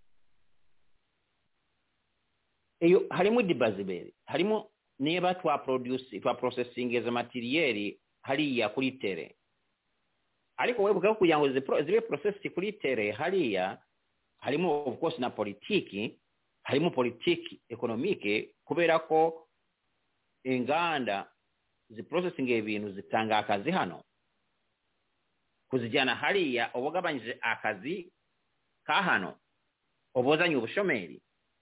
eyo harimo dibazibere harimo niba twa produce twa processing za materiali hariya kuri tere ariko webuka kugira ngo zibe process kuri tere hariya harimo of course na politiki harimo politiki economique kubera ko inganda zi processing ibintu zitanga akazi hano kuzijyana hariya obugabanyije akazi ka hano obozanye ubushomeri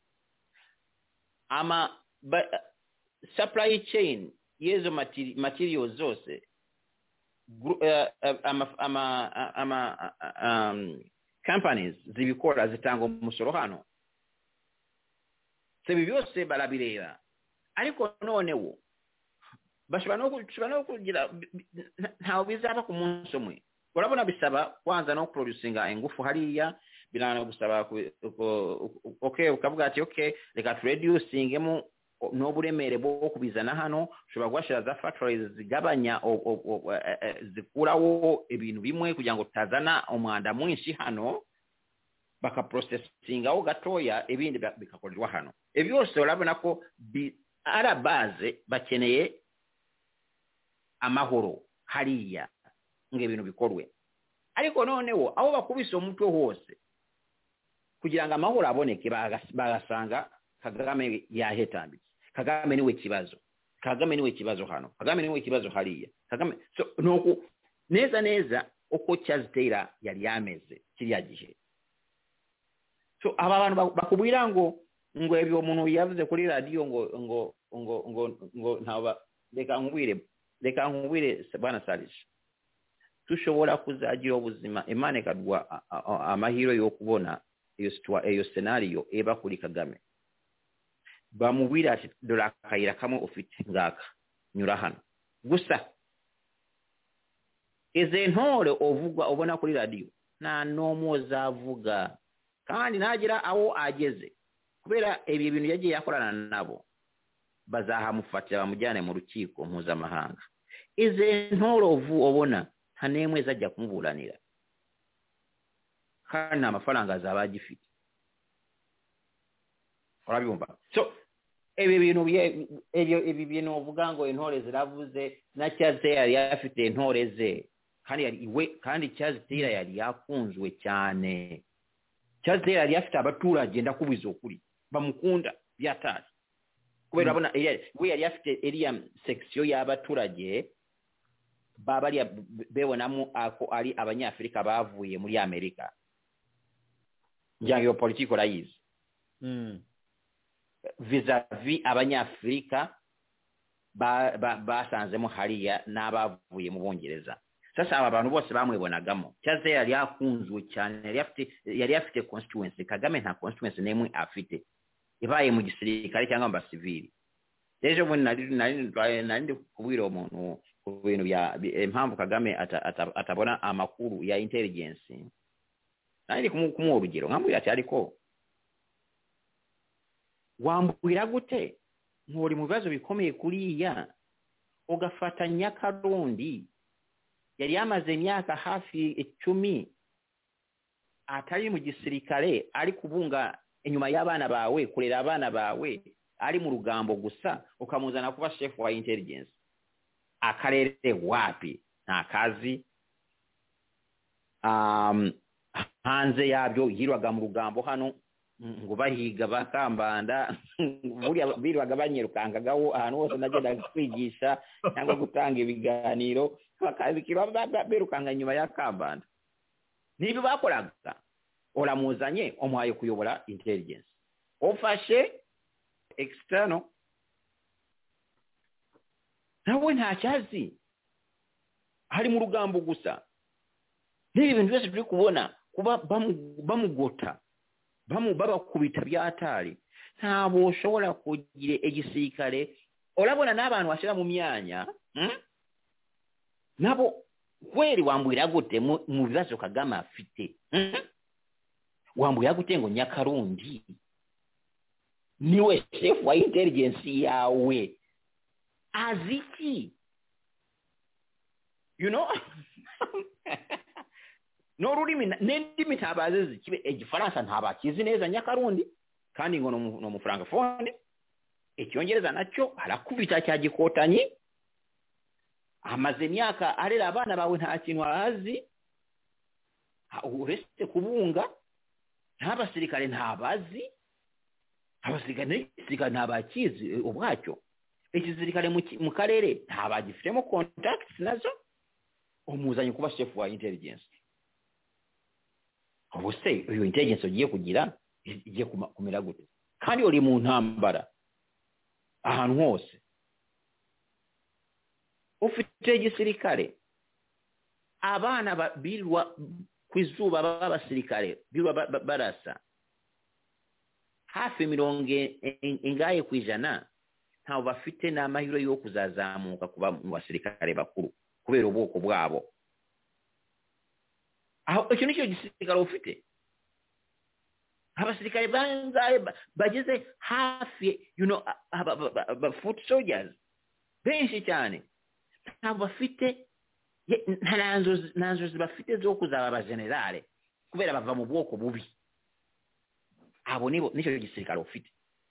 ama ba, supply chain yezo materi, materials zose uh, ama ama ama um, companies zibikora zitanga umusoro hano sebi byose barabireba ariko noneho bashobora no kushobora kugira ntawo bizaba ku munsi umwe urabona bisaba kwanza no producinga ingufu hariya birana gusaba okay ukavuga ati okay reka reducingemo no buremere bwo kubizana hano ushobora gwashira za factories zigabanya zikurawo ibintu bimwe kugira ngo tazana umwanda mwinshi hano baka processinga o gatoya ibindi bikakorerwa hano ebyose urabona ko ara base bakeneye amahoro hariya nge ibintu bikorwe ariko noneho aho bakubise umutwe hose kugira ngo amahoro aboneke bagasanga Kagame yahetambitse Kagame niwe kibazo Kagame niwe kibazo hano Kagame niwe kibazo hariya Kagame so nuko neza neza uko Cyazitera yari yameze kiriya gihe so aba bantu bakubwira ngo ngo ebyo umuntu yavuze kuri radio ngo ngo ngo ngo ngo ntaba reka nkubwire reka nkubwire bana Salisha tushobora kuzagira ubuzima Imana kadwa amahiro yo kubona iyo situa iyo scenario eba kuri Kagame bamubwira ati dola kayira kamwe ufite ngaka nyura hano gusa eze ntore ovugwa ubona kuri radio na nomo zavuga kandi nagira aho ageze kubera ebi bintu yagiye yakorana nabo bazahamufatira bamujyane mu rukiko mpuzamahanga eze ntore ovu obona hanemwe zajya kumuburanira kana amafaranga azabagifite urabiyumva so ebi bintu ebyo ebi bintu uvuga ngo intore ziravuze na Cyazitera yari afite intore ze kandi yari iwe kandi Cyazitera yari yakunzwe cyane Cyazitera yari afite abaturage ndakubiza ukuri bamukunda byatari kubera abona we yari afite area section y'abaturage babali bewonamo ako ali abanyafrika bavuye muri Amerika njyango politiko rayizi mm vis-a-vis abanyafrika ba basanzemo ba hariya n'abavuye mu Bongereza. Sasa aba bantu bose bamwibonagamo cyaze yari akunzwe cyane, yari afite yari afite constituency. Kagame nta constituency nemwe afite, ibaye mu gisirikare cyangwa mu basivili. Ejo bundi nari nari nari kubwira umuntu ku bintu bya impamvu Kagame atabona amakuru ya intelligence, nari kumuha urugero nkamubwira ati ariko wambwira gute nkuri mu bibazo bikomeye kuriya ugafata Nyakarundi yari yamaze imyaka hafi icumi atari mu gisirikare ari kubunga inyuma y'abana bawe, kurera abana bawe, ari mu rugambo gusa, ukamuzana kuba chef wa intelligence. Akarere wapi? Nta kazi. um hanze yabyo yirwaga mu rugambo hano ngo bahiga bakambanda buriya birwaga banyirukangagaho ahantu hose nagenda kwigisha cyangwa gutanga ibiganiro bakabikira birukanga nyuma ya kambanda. Nibi bakoraga oramuzanye omuhaye kuyobora intelligence, ofashe external nawe nta cyazi, hari mu rugambo gusa. Nibi bintu byose turi kubona kuba bamugota bamu baba kubita byatari, ntabo ushobora kugira igisirikare. Urabona n'abantu bashira mu myanya hmm? nabo kweri wambwira gute mu bibazo Kagame afite hmm? wambwira gute ngo Nyakarundi niwe chef wa intelligence yawe aziki, you know? No rurimi n'indimi tabazizi kibe igifaransa ntabakizi neza Nyakarundi kandi ngo no mu francophone, icyongereza nacyo harakubita cya gikotanyi. Amaze imyaka arera abana bawe nta kintu azi, uretse kubunga. Nta basirikare ntabazi, abasirikare ntabakizi ubwacyo. Ikizirikare mu karere ntabagifitemo contacts nazo, umuzanye kuba chef wa intelligence. Ubuse uyu intelligence ugiye kugira igiye kumera gute? Kandi uri mu ntambara ahantu hose, ufite igisirikare, abana birwa kwizuba b'abasirikare birwa barasa hafi mirongo ingaye kwijana, ntaho bafite n'amahirwe yo kuzazamuka kuba mu basirikare bakuru kubera ubwoko bwabo. Aho icyo nicyo gisirikare ufite. Abasirikare bangaye bageze hafi, you know, aba foot soldiers benshi cyane, ntabwo bafite ntanzo nanzo bafite zo kuzaba aba generale kubera bava mu bwoko bubi. Abo nibo nicyo gisirikare ufite.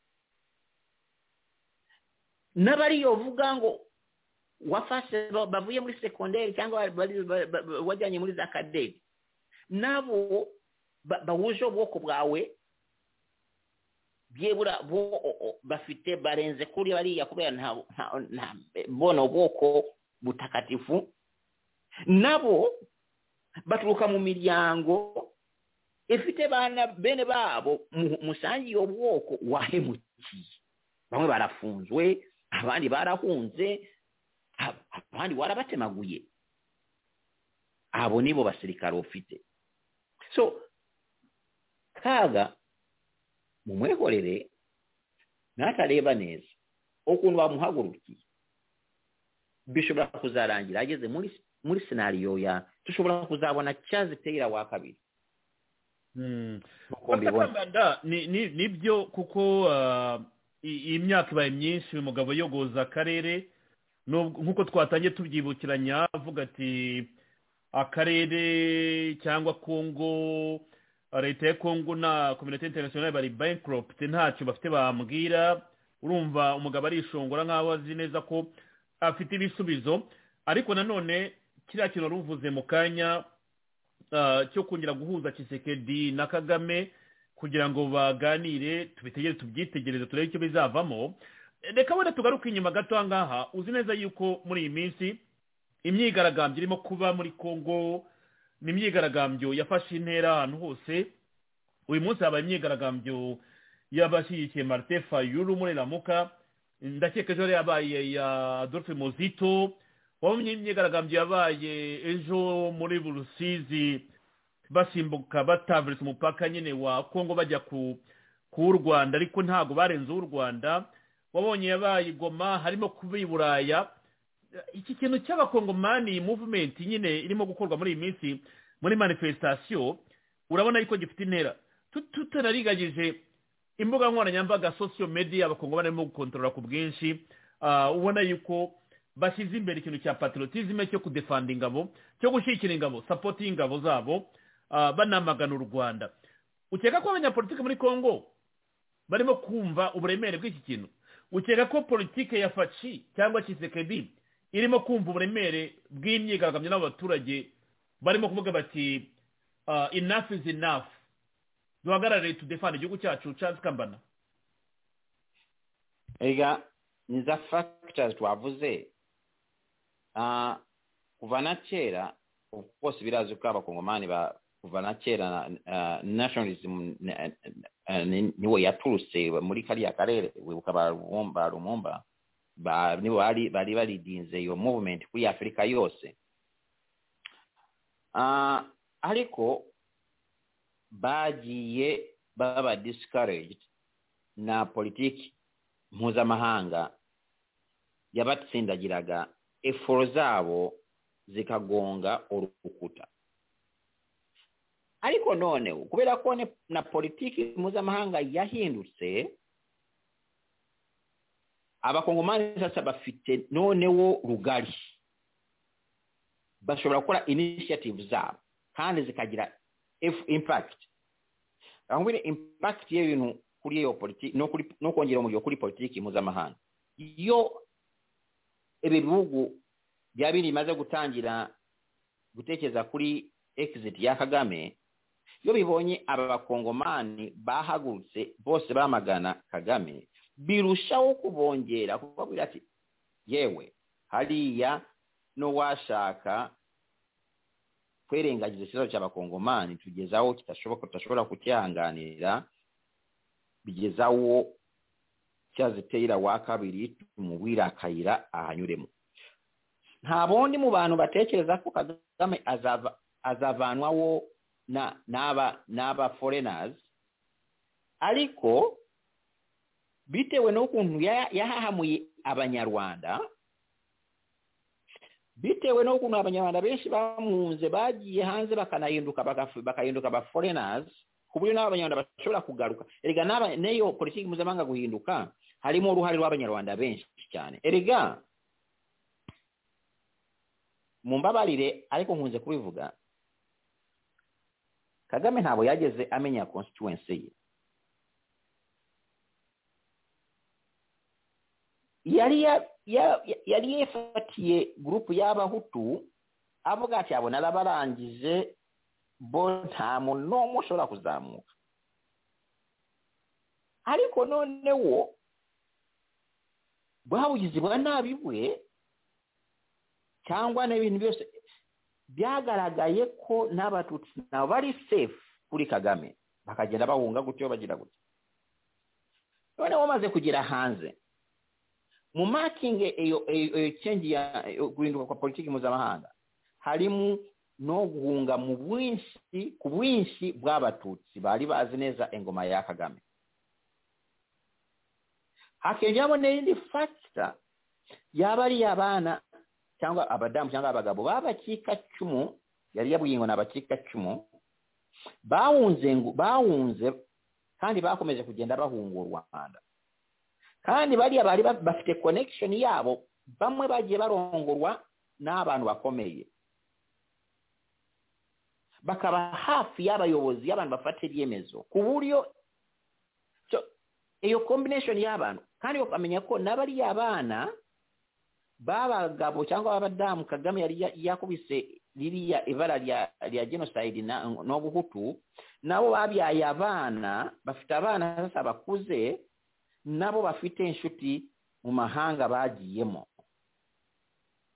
Nabari yovuga ngo wafashe bavuye muri secondaire cyangwa wajyanye muri za cadet, nabo bawuje ubwoko bwawe byebura bo bafite barenze kuri bariya kubera nta bono ubwoko butakatifu. Nabo baturuka mu miryango ifite bana bene babo musangiye ubwoko wahemukiye. Bamwe barafunzwe, abandi barahunze, abandi warabatemaguye. Abo nibo basirikare ufite. So Kaga mumwehorere natareba neza ukuntu bamuhagurukiye, bishobora kuzarangira ageze muri muri scenario ya tushobora kuzabona cyazi teyira wa kabiri. Mm. Ni ni nibyo kuko uh, imyaka ibaye myinshi umugabo yogoza akarere nkuko twatangiye tubyibukiranya avuga ati akarere cyangwa Kongo, leta ya Kongo na community international bari bankrupt, ntacyo bafite bambwira. Urumva umugabo arishongora nkaho azi neza ko afite ibisubizo, ariko nanone kiriya kintu ruvuze mu kanya uh, cyo kongera guhuza Tshisekedi na Kagame kugira ngo baganire, tubitegere tubyitegereze turebe icyo bizavamo. Reka wenda tugaruka inyuma gato ngaha. Uzi neza yuko muri iyi minsi imyigaragambyo irimo kuba muri Kongo ni imyigaragambyo yafashe intera ahantu hose. Uyu munsi habaye imyigaragambyo y'abashyigikiye Martin Fayulu muri Lamuka, ndakeka ejo yabaye ya Adolphe Muzito, wabonye imyigaragambyo yabaye ejo muri Burusizi basimbuka batavuritse umupaka nyine wa Kongo bajya ku ku Rwanda, ariko ntago barenze u Rwanda. Wabonye yabaye Goma, harimo kuba i Buraya. Iki kintu cy'abakongomani movement nyine irimo gukorwa muri iyi minsi muri manifestation, urabona yuko gifite intera. Tutanarigagije imbuga nkoranyambaga social media abakongomani barimo gukontrola ku bwinshi. Uh, ubona yuko bashyize imbere ikintu cya patriotisme cyo kudefend ingabo, cyo gushyigikira ingabo, supporting ingabo zabo, uh, banamagana u Rwanda. Ukeka ko abanyapolitike muri Kongo barimo kumva uburemere bw'iki kintu? Ukeka ko politike ya Faci cyangwa Tshisekedi irimo kumva uburemere bw'imyigaragambyo n'abaturage barimo kuvuga bati uh, enough is enough, duhagarare to defend igihugu cyacu? Charles Kambana. Ega niza factors twavuze uh, kuva na kera of course birazi ko abakongomani ba kuva na kera uh, nationalism niwo yaturutse muri kariya karere. Wibuka barumba rumumba ba nibo bari bari baridinze iyo movement kuri Afrika yose. Uh, ariko bagiye baba discouraged na politiki mpuzamahanga yabatsindagiraga, effort zabo zikagonga urukuta. Ariko none kubera ko na politiki mpuzamahanga yahindutse, abakongomani sasa bafite noneho rugari, bashobora gukora initiative zabo kandi zikagira impact. Ahubwo impact y'ibintu kuri iyo politiki no kuri no kongera umuryo kuri politiki mpuzamahanga. Iyo ebe bihugu byabiri maze gutangira gutekereza kuri exit ya Kagame, iyo bibonye abakongomani bahagurutse bose bamagana Kagame, birushaho kubongera kubabwira ati yewe hariya no washaka kwerengagiza ikibazo cy'abakongomani tugezaho kitashoboka tutashobora kucyanganira, bigezaho cyazitera wa kabiri tumubwira akayira ahanyuremo. Nta bondi mu bantu batekereza ko Kagame azava azavanwaho na naba naba foreigners, ariko bitewe n'ukuntu yahahamuye abanyarwanda, bitewe n'ukuntu abanyarwanda benshi bamunze bagiye hanze bakanahinduka bakahinduka ba foreigners, kuburyo n'abanyarwanda bashobora kugaruka. Erega naba neyo politiki mpuzamahanga guhinduka harimo uruhare rw'abanyarwanda benshi cyane. Erega mumbabarire ariko nkunze kubivuga, Kagame ntabo yageze amenya constituency ye. Yari ya, ya, yari yafatiye group y'abahutu avuga ati abona labarangije bo nta muntu n'umwe ushobora kuzamuka. Ariko noneho bwabugizi bwa nabi bwe cyangwa n'ibintu byose byagaragaye ko n'abatutsi nabo bari safe kuri Kagame, bakagenda bahunga gutyo bagira gutyo. None wamaze kugira hanze mu marking eyo change ya guhinduka kwa politiki mpuzamahanga, harimo no guhunga mu bwinshi ku bwinshi bw'abatutsi bari bazi neza engoma ya Kagame. Hakejamo n'indi factor yabari yabana cyangwa abadamu cyangwa abagabo babakika cumu, yari yabwingo n'abakika cumu bawunze bawunze kandi bakomeje kugenda bahunga u Rwanda. Kandi bari abari bafite connection yabo, bamwe bagiye barongorwa n'abantu bakomeye, bakaba hafi y'abayobozi y'abantu bafata ibyemezo ku buryo so iyo combination y'abantu. Kandi bakamenya ko nabari abana babagabo cyangwa abadamu Kagame yari yakubise liriya ibara rya rya genocide na no buhutu, nabo babyaye abana, bafite abana sasa bakuze, nabo bafite inshuti mu mahanga bagiyemo.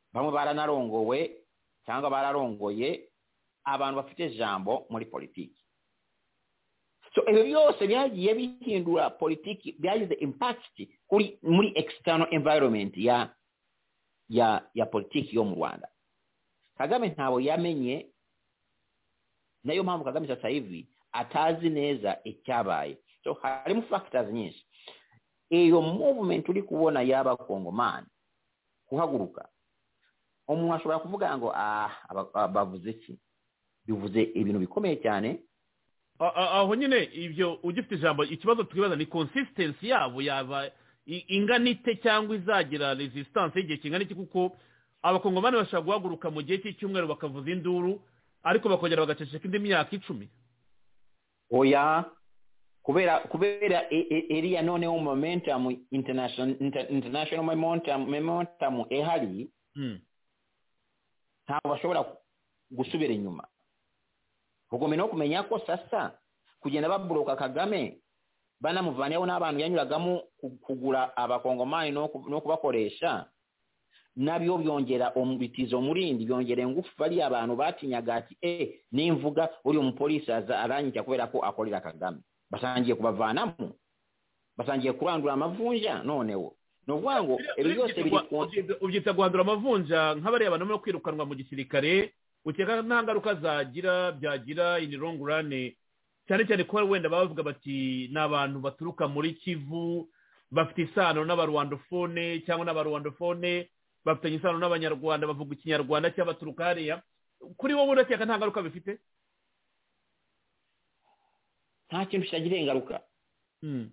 bamwe baranarongowe cyangwa bararongoye abantu bafite ijambo muri politiki. So ibyo byose byagiye bihindura politiki, byagize impact kuri muri external environment ya ya ya politiki yo mu Rwanda. Kagame ntabo yamenye, nayo mpamvu Kagame sasa hivi atazi neza icyabaye. So harimo factors nyinshi. Iyo movement uri kubona yaba Kongomani kuhaguruka, umuntu ashobora kuvuga ngo ah bavuze iki, bivuze ibintu bikomeye cyane. Aho nyine ibyo ugifite ijambo, ikibazo tukibaza ni consistency yabo yaba inganite cyangwa izagira resistance igihe kingana iki, kuko abakongomani bashaka guhaguruka mu gihe cy'icyumweru bakavuza induru ariko bakongera bagaceceka indi myaka icumi. Oya, kubera kubera area none mu momentum international international momentum momentum ehari mm. ntabwo bashobora gusubira inyuma. Kugomba no kumenya ko sasa kugenda babloka Kagame banamuvanaho n'abantu yanyuragamo kugura abakongomani no no kubakoresha, nabyo byongera omubitizo murindi, byongera ingufu bali abantu batinyaga ati eh nimvuga uri umupolisi aza aranyita kubera ko akorera Kagame, basangiye kubavanamo, basangiye kurandura amavunja. Noneho no bwango ebyo byose biri ubyita guhandura amavunja nk'abari abantu no kwirukanwa mu gisirikare, ukeka nta ngaruka zagira byagira in long run, cyane cyane ko wenda bavuga bati n'abantu baturuka muri Kivu bafite isano n'abarwandofone cyangwa n'abarwandofone bafite isano n'abanyarwanda bavuga ikinyarwanda cyangwa baturuka hariya. Kuri wowe urakeka nta ngaruka bifite? Nta kintu cyagira ingaruka. Mm.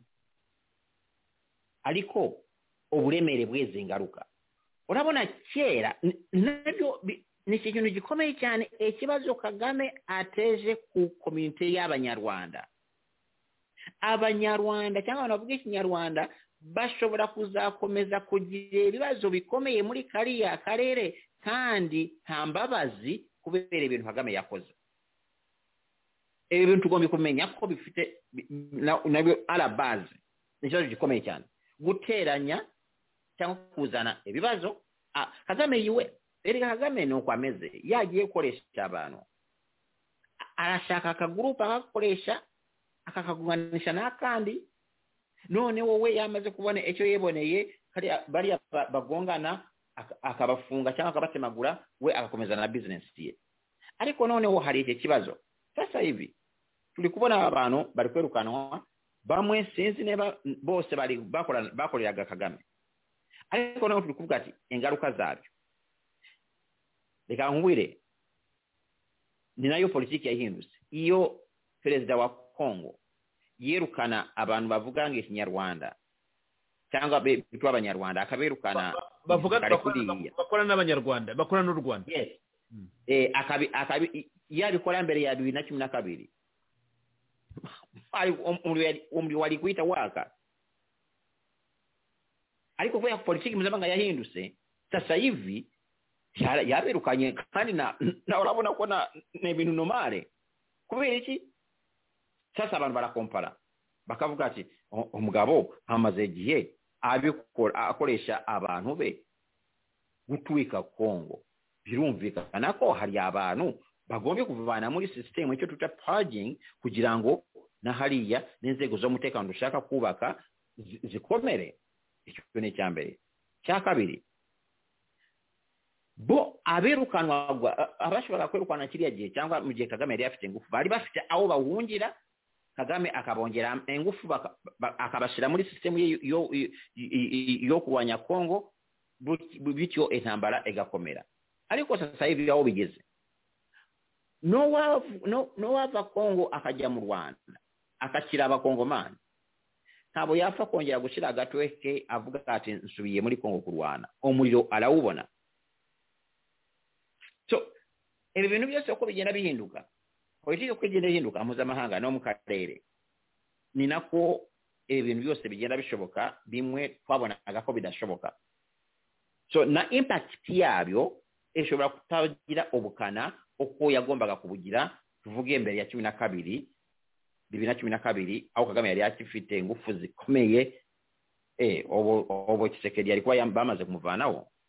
Ariko uburemere bweze ingaruka urabona kera nabyo ni ikintu gikomeye cyane. Ikibazo Kagame ateje ku community y'abanyarwanda, abanyarwanda cyangwa bavuga ikinyarwanda bashobora kuzakomeza kugira ibibazo bikomeye muri kariya karere kandi nta mbabazi kubera ibintu Kagame yakoze. Ibintu tugomba kumenya ko bifite nabyo ala base, ni ikibazo gikomeye cyane guteranya cyangwa kuzana ibibazo. Kagame yiwe erega Kagame no kwameze yagiye koresha abantu, arashaka akagurupa akakoresha akakaguganisha n'akandi. None wowe yamaze kubona icyo yeboneye kari bari bagongana akabafunga cyangwa akabatemagura, we agakomeza na business ye. Ariko none wo hari iki kibazo sasa hivi turi kubona abantu bari kwerukanwa, bamwe sinzi neba bose bari bakora bakoreraga Kagame, ariko none turi kuvuga ati ingaruka zabyo. Reka nkubwire ni nayo politiki yahindutse. Iyo perezida wa Kongo yerukana abantu bavuga ngo ikinyarwanda cyangwa bitwa abanyarwanda, akaberukana bavuga bakora n'abanyarwanda bakora n'u Rwanda. Yes. Mm. Eh akabi akabi yabikora mbere ya bibiri na cumi na kabiri ari umri wali kuita waka. Ariko kwa politiki mpuzamahanga yahindutse sasa hivi yaberukanye kandi na na urabona ko na ibintu normale. Kubera iki sasa abantu barakompara bakavuga ati umugabo amaze gihe abikora akoresha abantu be gutwika Kongo. Birumvikana ko hari abantu bagombe kuvana muri system icyo tuta purging kugira ngo na hariya n'inzego zo mutekano dushaka kubaka zikomere. Icyo ni cyambere. Cya kabiri, bo aberukanwa abashobora kwirukana kiriya gihe cyangwa mu gihe Kagame yari afite ingufu, bari bafite aho bahungira, Kagame akabongera ingufu akabashira muri system yo yo kuwanya Kongo, bityo intambara egakomera. Ariko sasa hivi aho bigeze, no wa no no wava Kongo akajya mu Rwanda akakira abakongomani, ntabo yafa kongera gushira agatweke avuga ati nsubiye muri Kongo kurwana, umuriro arawubona. So ibi bintu byose uko bigenda bihinduka, politiki uko igenda ihinduka mpuzamahanga no mu karere, ni nako ibi bintu byose bigenda bishoboka, bimwe twabonaga ko bidashoboka. So na impact yabyo ishobora kutagira ubukana uko yagombaga kubugira, tuvuge mbere ya cumi na kabiri bibiri na cumi na kabiri aho Kagame yari akifite ingufu zikomeye, eh obo obo Tshisekedi yari kwa bamaze kumuvanaho.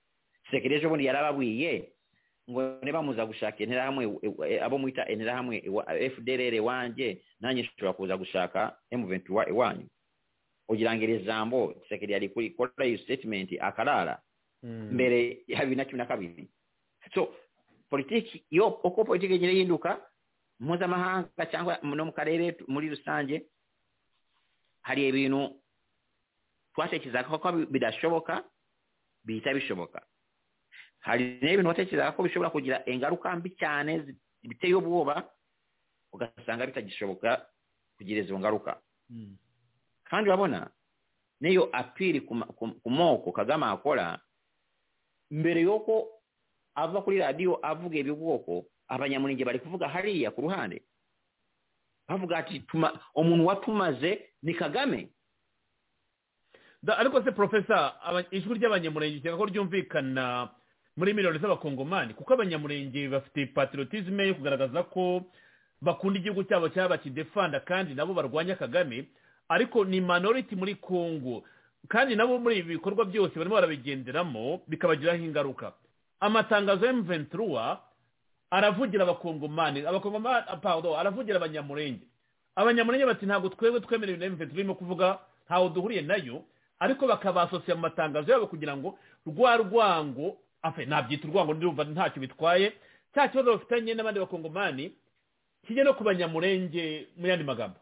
Tshisekedi ejo bundi yarababwiye ngo ne bamuza gushaka intera hamwe abo muita intera hamwe F D L R wanje nanye nshobora kuza gushaka M twenty-one iwanyu ugirangire jambo Tshisekedi yari kuri kora statement akarara mm. mbere ya bibiri na cumi na kabiri. So politiki yo uko politiki igire yinduka mpuzamahanga cyangwa no mu karere muri rusange hari ibintu twatekereza ko bidashoboka bihita bishoboka, hari n'ibintu watekereza ko bishobora kugira ingaruka mbi cyane biteye ubwoba ugasanga bitagishoboka kugira izo ngaruka mm. kandi wabona niyo apiri ku moko Kagame akora mbere yoko ava kuri radio avuga ibibwoko abanyamulenge bari kuvuga hariya ku ruhande bavuga ati tuma umuntu watumaze ni Kagame. Da ariko se professor ijwi ry'abanyamulenge cyangwa ko ryumvikana muri miliyoni z'abakongomani kuko abanyamulenge bafite patriotisme yo kugaragaza ko bakunda igihugu cyabo cyaba kidefanda kandi nabo barwanya Kagame, ariko ni minority muri Kongo kandi nabo muri ibi bikorwa byose barimo barabigenderamo bikabagiraho ingaruka. Amatangazo ya M twenty-three aravugira abakongomani abakongomani pardon aravugira abanyamulenge abanyamulenge bati ntabwo twebwe twemerera M twenty-three mo kuvuga ntawo duhuriye nayo, ariko bakabasosiya mu matangazo yabo kugira ngo rwa rwango afe nabyita urwango ndumva ntacyo bitwaye cya kibazo bafitanye n'abandi bakongomani kijye no kubanyamulenge mu yandi magambo.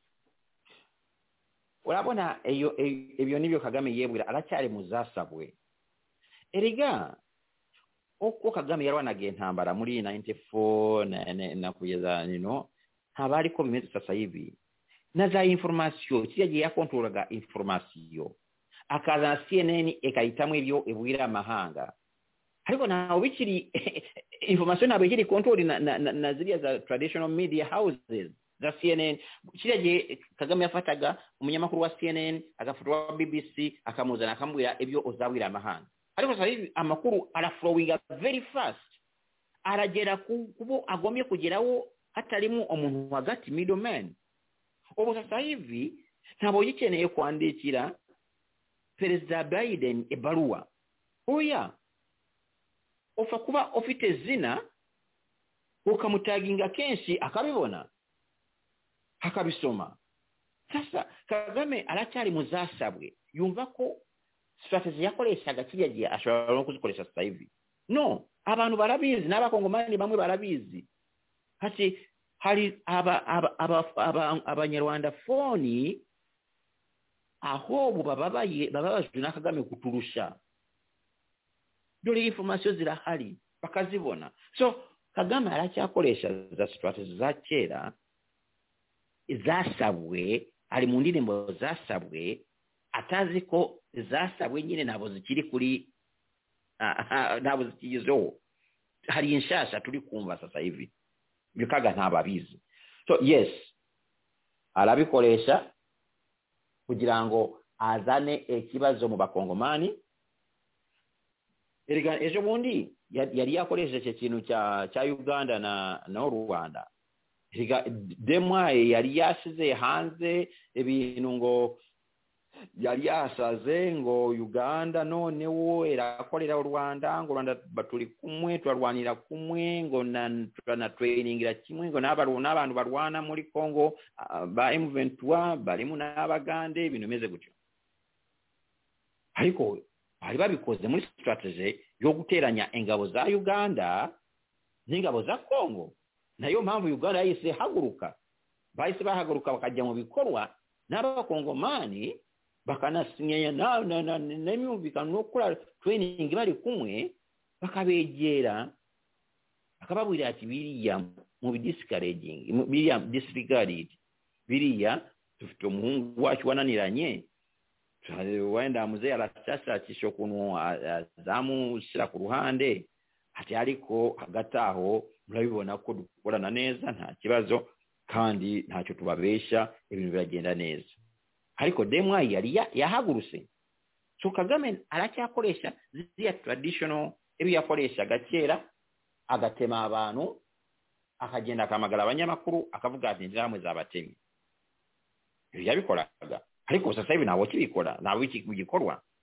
Urabona eyo ebyo nibyo Kagame yebwira aracyari muzasabwe eriga uko Kagame yarwanaga intambara muri ninety-four na, na, na kugeza nino habari ko bimeze sasa hivi na za information kiyagiye yakontrollaga information akaza C N N ekayitamwe ibyo ebwira amahanga, ariko naho bikiri information nabo ikiri control na, na, na, na ziriya za traditional media houses za C N N. Kiragiye Kagame yafataga umunyamakuru wa C N N agafatwa wa B B C akamuzana akambwira ibyo uzabwira amahanga, ariko sasa hivi amakuru araflowing very fast aragera kubo agomye kugeraho hatarimu umuntu hagati middleman. Ubu sasa hivi ntabwo yikeneye kwandikira Perezida Biden ebaruwa oya ofa kuba ofite zina ukamutaginga kenshi akabibona akabisoma. Sasa Kagame aracyari muzasabwe yumva ko strategy yakoreshaga kiyagiye ashobora no kuzikoresha sasa hivi. No, abantu barabizi n'abakongomani bamwe barabizi hati hari aba aba abanyarwanda foni aho bubabaye bababajwe na Kagame kuturusha dore information zirahari bakazibona. So Kagame aracyakoresha za strategy za kera zasabwe ari mu ndirimbo zasabwe atazi ko zasabwe nyine nabo zikiri kuri nabo zikigezeho hari inshasha turi kumva sasa hivi bikaga ntababizi. So yes arabikoresha kugira ngo azane ikibazo mu bakongomani. Erega ejo bundi yari yakoresheje ikintu cya cya Uganda na na Rwanda. Erega demwaye yari yasize hanze ibintu ngo yari yasaze ngo Uganda none wo erakorera u Rwanda ngo Rwanda baturi kumwe twarwanira kumwe ngo na na trainingira kimwe ngo n'abaruna abantu barwana muri Congo uh, ba M twenty-one bari mu n'abagande ibintu meze gutyo. Ariko bari babikoze muri strategy yo guteranya ingabo za Uganda n'ingabo za Congo, nayo mpamvu Uganda yise haguruka bahise bahaguruka bakajya mu bikorwa n'abakongomani bakanasinyanya na na na n'imyumvikano no kora training bari kumwe bakabegera akababwira ati biriya mu discouraging biriya disregarded biriya tufite umuhungu wacu wananiranye wenda muzee arashashakisha kuntu azamushyira ku ruhande ati ariko hagataho murabibona ko dukorana neza nta kibazo kandi ntacyo tubabesha ibintu biragenda neza. Ariko demwa yari yahaguruse. So Kagame aracyakoresha ziriya traditional ibi yakoresha gakera agatema abantu akagenda akamagara abanyamakuru akavuga ati ndamwe zabatemi. Ibi yabikoraga. Ariko sasa hivi nawo kibikora nawo iki gikorwa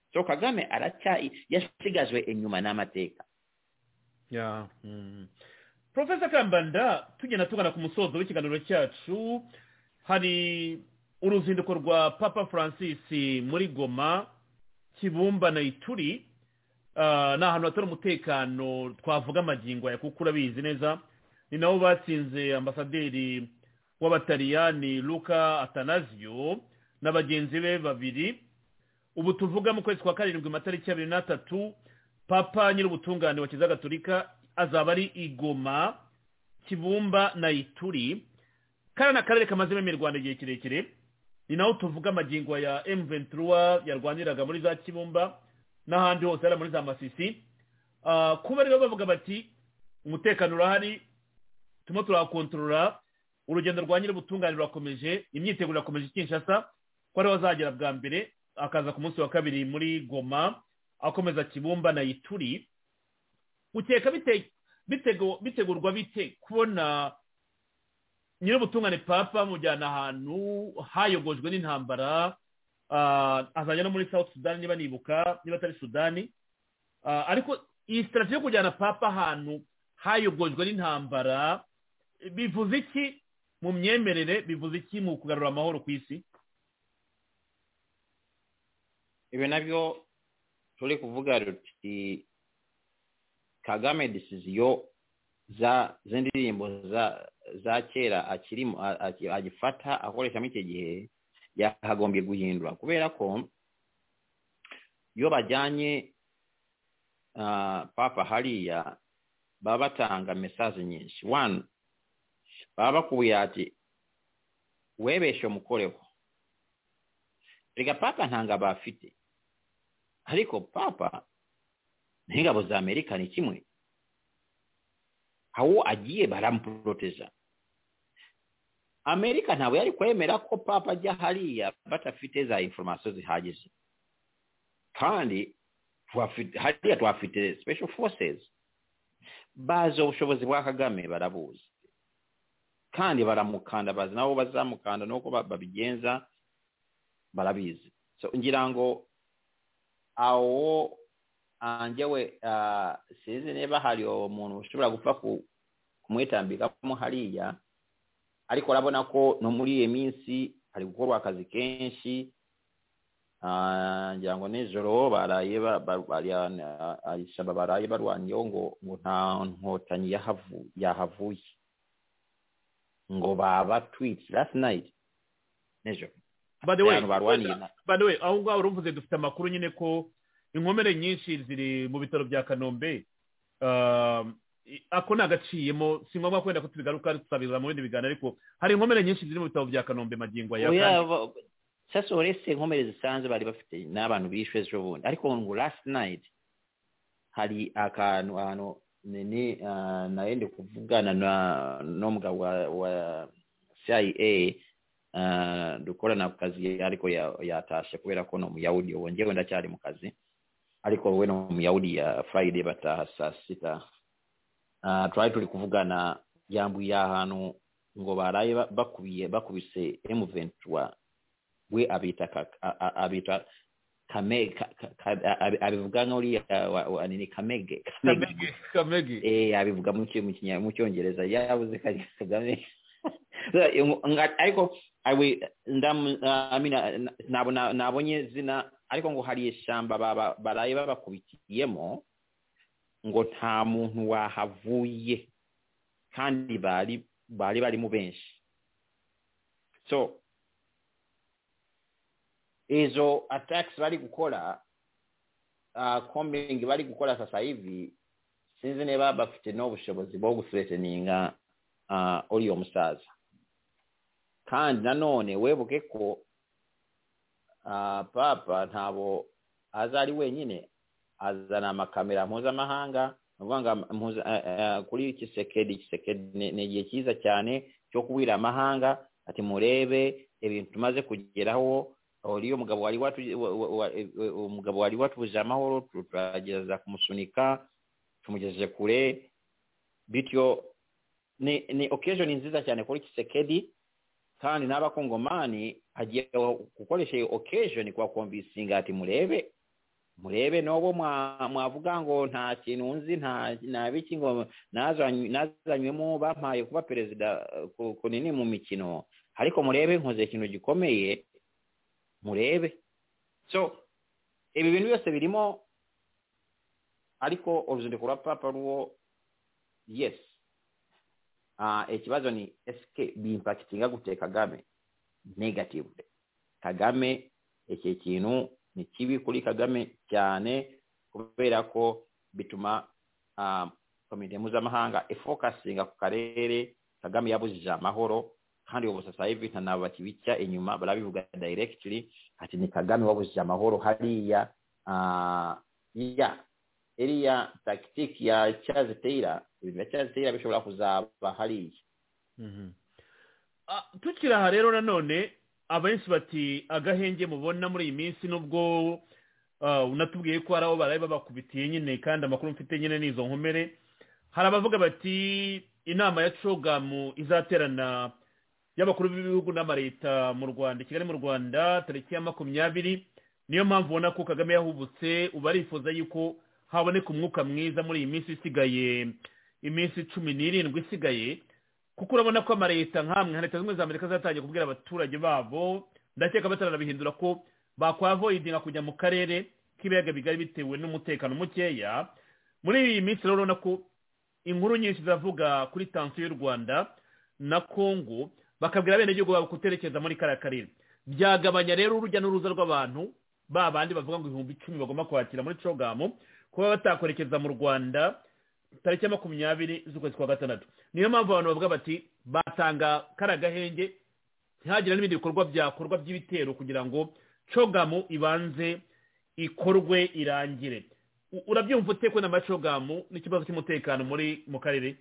so Kagame aracha yasigazwe enyuma n'amateka. Yeah. Mm. Professor Kambanda, tugenda tugana ku musozo w'ikiganiro cyacu, hari uruzinduko rwa Papa Francis muri Goma, Kibumba na Ituri. Uh, na ahantu hatari umutekano twavuga amagingo ya kuko urabizi neza, ni nabo batsinze ambasaderi w'abataliyani Luca Atanasio n'abagenzi be babiri. Ubu tuvuga mu kwezi kwa karindwi matariki abiri na tatu, Papa nyir'ubutungane wa Kiliziya Gatolika azaba ari Igoma, Kibumba na Ituri. Kana na karere kamazemo imirwano igihe kirekire, ni naho tuvuga amagingo ya M twenty-three yarwaniraga muri za Kibumba n'ahandi hose ari muri za Masisi. Uh, kuba rero bavuga bati umutekano urahari, tumo turakontorora, urugendo rwa nyir'ubutungane rurakomeje, imyiteguro irakomeje Kinshasa, ko ari bazagera bwa mbere akaza ku munsi wa kabiri muri Goma, akomeza Kibumba na Ituri. Ukeka bite bitego bitegurwa bite kubona nyir'ubutungane Papa mujyana ahantu hayogojwe n'intambara, uh, azajya no muri South Sudan niba nibuka, niba atari Sudani, uh, ariko iyi strategy yo kujyana Papa ahantu hayogojwe n'intambara bivuze iki mu myemerere, bivuze iki mu kugarura amahoro ku isi? Ibe nabyo turi kuvuga ruti Kagame decision za zindirimbo za za kera akirimo agifata akoresha mu gihe yakagombye guhindura, kubera ko yo bajyanye uh, Papa hariya baba batanga message nyinshi. One, baba kubuye ati webeshe mukoreho. Rega Papa ntanga bafite, ariko Papa n'ingabo za Amerika ni kimwe, aho agiye baramproteza. Amerika ntabwo yari kwemera ko Papa ajya hariya batafite za information zihagije, kandi twafite hariya twafite special forces bazo ubushobozi bwa Kagame barabuzi, kandi baramukanda bazi nabo bazamukanda nuko babigenza barabizi. So ngira ngo aho anjewe uh, sizi neba hari umuntu ushobora gupfa ku kumwetambika mu hariya, ariko urabona ko no muri iyi minsi hari gukorwa akazi kenshi. Uh, ngira ngo nijoro baraye alisaba baraye barwanyo ngo ngo nta nkotanyi yahavu yahavuye ngo baba tweets last night nijoro. By the way, by the way, aho ngaho urumvuze dufite amakuru nyine ko inkomere nyinshi ziri mu bitaro bya Kanombe. Uh, ako nagaciyemo si ngombwa kwenda ko tubigaruka tusabira mu bindi biganiro, ariko hari inkomere nyinshi ziri mu bitaro bya Kanombe magingo ya kandi sasa uretse inkomere zisanzwe bari bafite n'abantu bishwe ejo bundi, ariko ngo last night hari akantu ano nini uh, naende kuvugana na n'umugabo wa, wa C I A uh, dukora na kazi ariko yatashe kubera ko no muyahudi wongewe ndacyari mu kazi, ariko we no muyahudi ya Friday bataha saa sita. Uh, try turi kuvugana jambu ya hano ngo baraye bakubiye bakubise M twenty-three we abita abita Kamege abivuga ngori anini Kamege Kamege Kamege eh abivuga mu kinyarwanda mu cyongereza yabuze Kagame. Ariko awi ndam amina nabona nabonye zina, ariko ngo hari ishamba baba baraye babakubitiyemo ngo nta muntu wahavuye kandi bari bari bari mu benshi. So ezo attacks bari gukora uh, combing bari gukora sasa hivi sinzi neba bafite no bushobozi bwo guthreateninga uh, oli omusaza. Kandi nanone webuke ko uh, Papa ntabo azali wenyine, azana amakamera mpuzamahanga mvanga mpuza uh, uh, kuri Kisekedi Kisekedi negiye kiza cyane cyo kubwira amahanga ati murebe ibintu tumaze kugeraho. Oliyo mugabo wali watu umugabo wali watu bujamahoro turageza kumusunika tumugejeje kure bityo ni ni occasion nziza cyane kuri Kisekedi, kandi n'abakongomani agiye gukoresha occasion kwa convincing ati murebe murebe n'obo mwavuga ngo nta kintu nzi nta nabiki ngo nazanywemo bampaye kuba perezida ku nini mu mikino ariko murebe nkoze ikintu gikomeye murebe so ibi bintu byose birimo ariko uruzinduko rwa papa ruwo yes ah ikibazo ni eske bimpactinga gute Kagame negative Kagame iki kintu ni kibi kuri Kagame cyane kubera ko bituma um, komite mpuzamahanga ifocusinga ku karere Kagame yabujije amahoro kandi ubu sasa hivi ntanabakibicya inyuma barabivuga directly ati ni Kagame wabujije amahoro hariya uh, ya area tactic ya Charles Taylor ibintu bya Charles Taylor bishobora kuzaba hariya mhm uh, tukira ha rero nanone abenshi bati agahenge mubona muri iyi minsi nubwo uh, unatubwiye ko araho baraye babakubitiye nyine kandi amakuru mfite nyine nizo nkomere hari abavuga bati inama ya Cogamu izaterana y'abakuru b'ibihugu n'amareta mu Rwanda Kigali mu Rwanda tariki ya makumyabiri niyo mpamvu ubona ko Kagame yahubutse ubarifuza yuko haboneka umwuka mwiza muri iyi minsi isigaye iminsi cumi n'irindwi isigaye kuko urabona ko amareta nkamwe nka leta zimwe za Amerika zatangiye kubwira abaturage babo ndakeka batarabihindura ko bakwavoidinga kujya mu karere k'ibiyaga bigari bitewe n'umutekano mukeya muri iyi minsi rero urabona ko inkuru nyinshi zavuga kuri tension y'u Rwanda na Congo bakabwira bene igihugu babo kuterekeza muri kara karere byagabanya rero urujya n'uruza rw'abantu babandi bavuga ngo ibihumbi icumi bagomba kwakira muri Cogamu kuba batakorekeza mu Rwanda tariki ya makumyabiri z'ukwezi kwa gatandatu niyo mpamvu abantu bavuga bati batanga karagahenge ntihagire n'ibindi bikorwa byakorwa by'ibitero kugira ngo Cogamu ibanze ikorwe irangire urabyumva ute ko na Cogamu n'ikibazo cy'umutekano muri mu karere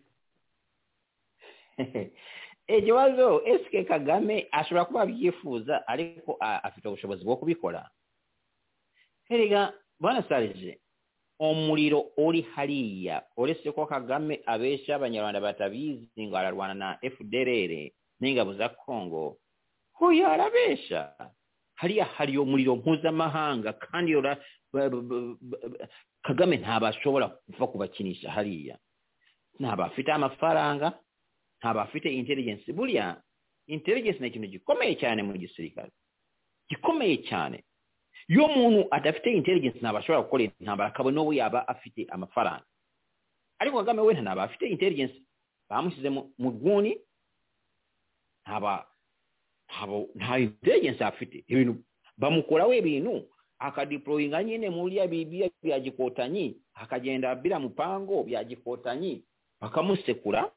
ikibazo eske Kagame ashobora kuba byifuza ariko afite ubushobozi bwo kubikora herega bwana Sarije omuliro ori hariya orese ko Kagame abesha abanyarwanda batabizi ngo ararwana na F D L R n'ingabo za Congo hoya arabesha hariya hari omuliro mpuzamahanga kandi yora Kagame ntabashobora kuva kubakinisha hariya ntabafite amafaranga ntabafite intelligence buriya intelligence ni ikintu gikomeye cyane mu gisirikare gikomeye cyane yo muntu adafite intelligence ntabashobora gukora intambara kabone no yaba afite amafaranga ariko Kagame we ntabwo afite intelligence bamusize mu rwuni ntaba ntabo nta intelligence afite ibintu bamukora we ibintu akadeployinga nyine muri ya bibia bya gikotanyi akagenda bila mupango bya gikotanyi bakamusekura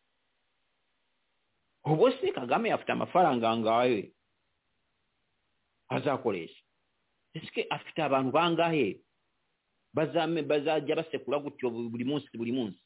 ubose Kagame afite amafaranga ngawe azakoresha eske afite abantu bangahe bazame bazajya basekura gutyo buri munsi buri munsi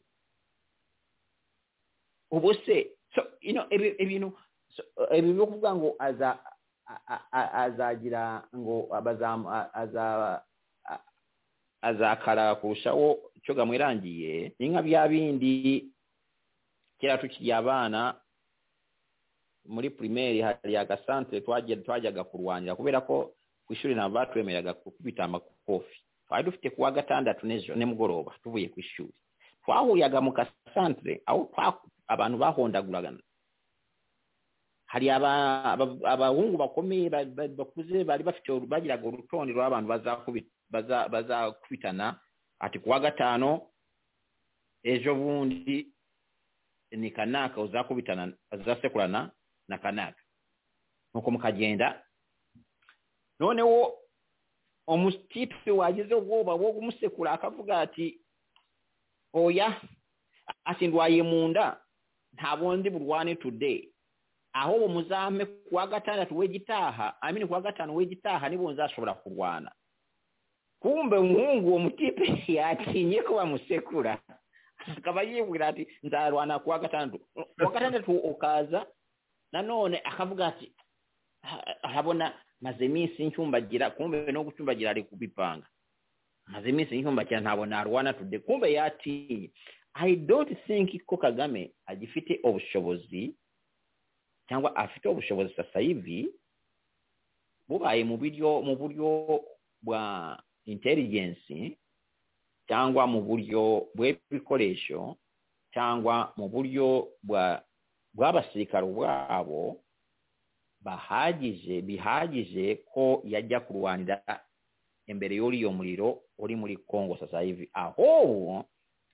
ubose so you know ibintu ibintu kuvuga ngo aza azagira ngo abazam aza azakara kurushaho Cogamu irangiye inka bya bindi kera tukiri abana muri primaire hari agasantre twagiye twajyaga kurwanira kubera ko kwishuri na batwemeraga kubita amakofi twari dufite kuwa gatandatu nejo nemugoroba tuvuye kwishuri twahuyaga mu kasantre aho abantu bahondaguraga hari abahungu bakomeye bakuze bari bafite bagiraga urutondi rw'abantu bazakubita bazakubitana ati kuwa gatano ejo bundi ni kanaka uzakubitana azasekurana na kanaka nuko mukagenda noneho omustipe wagize ubwoba bwo kumusekura akavuga ati oya asindwaye munda ntabondi burwane today aho muzame kuwa gatandatu wegitaha amini kuwa gatanu wegitaha nibo nzashobora kurwana kumbe umuhungu wo mutipe yatinye ko bamusekura akaba yibwira ati nzarwana kuwa gatandatu kuwa gatandatu ukaza nanone akavuga ati arabona maze iminsi ncyumbagira kumbe no gucumbagira ari kubipanga maze iminsi ncyumbagira ntabona arwana today kumbe yatinye I don't think ko Kagame agifite obushobozi cyangwa afite ubushobozi sasa hivi bubaye mu buryo mu buryo bwa intelligence cyangwa mu buryo bw'ibikoresho cyangwa mu buryo bwa bw'abasirikare bwabo bahagije bihagije ko yajya kurwanira imbere y'uriyo muriro uri muri Kongo sasa hivi. Aho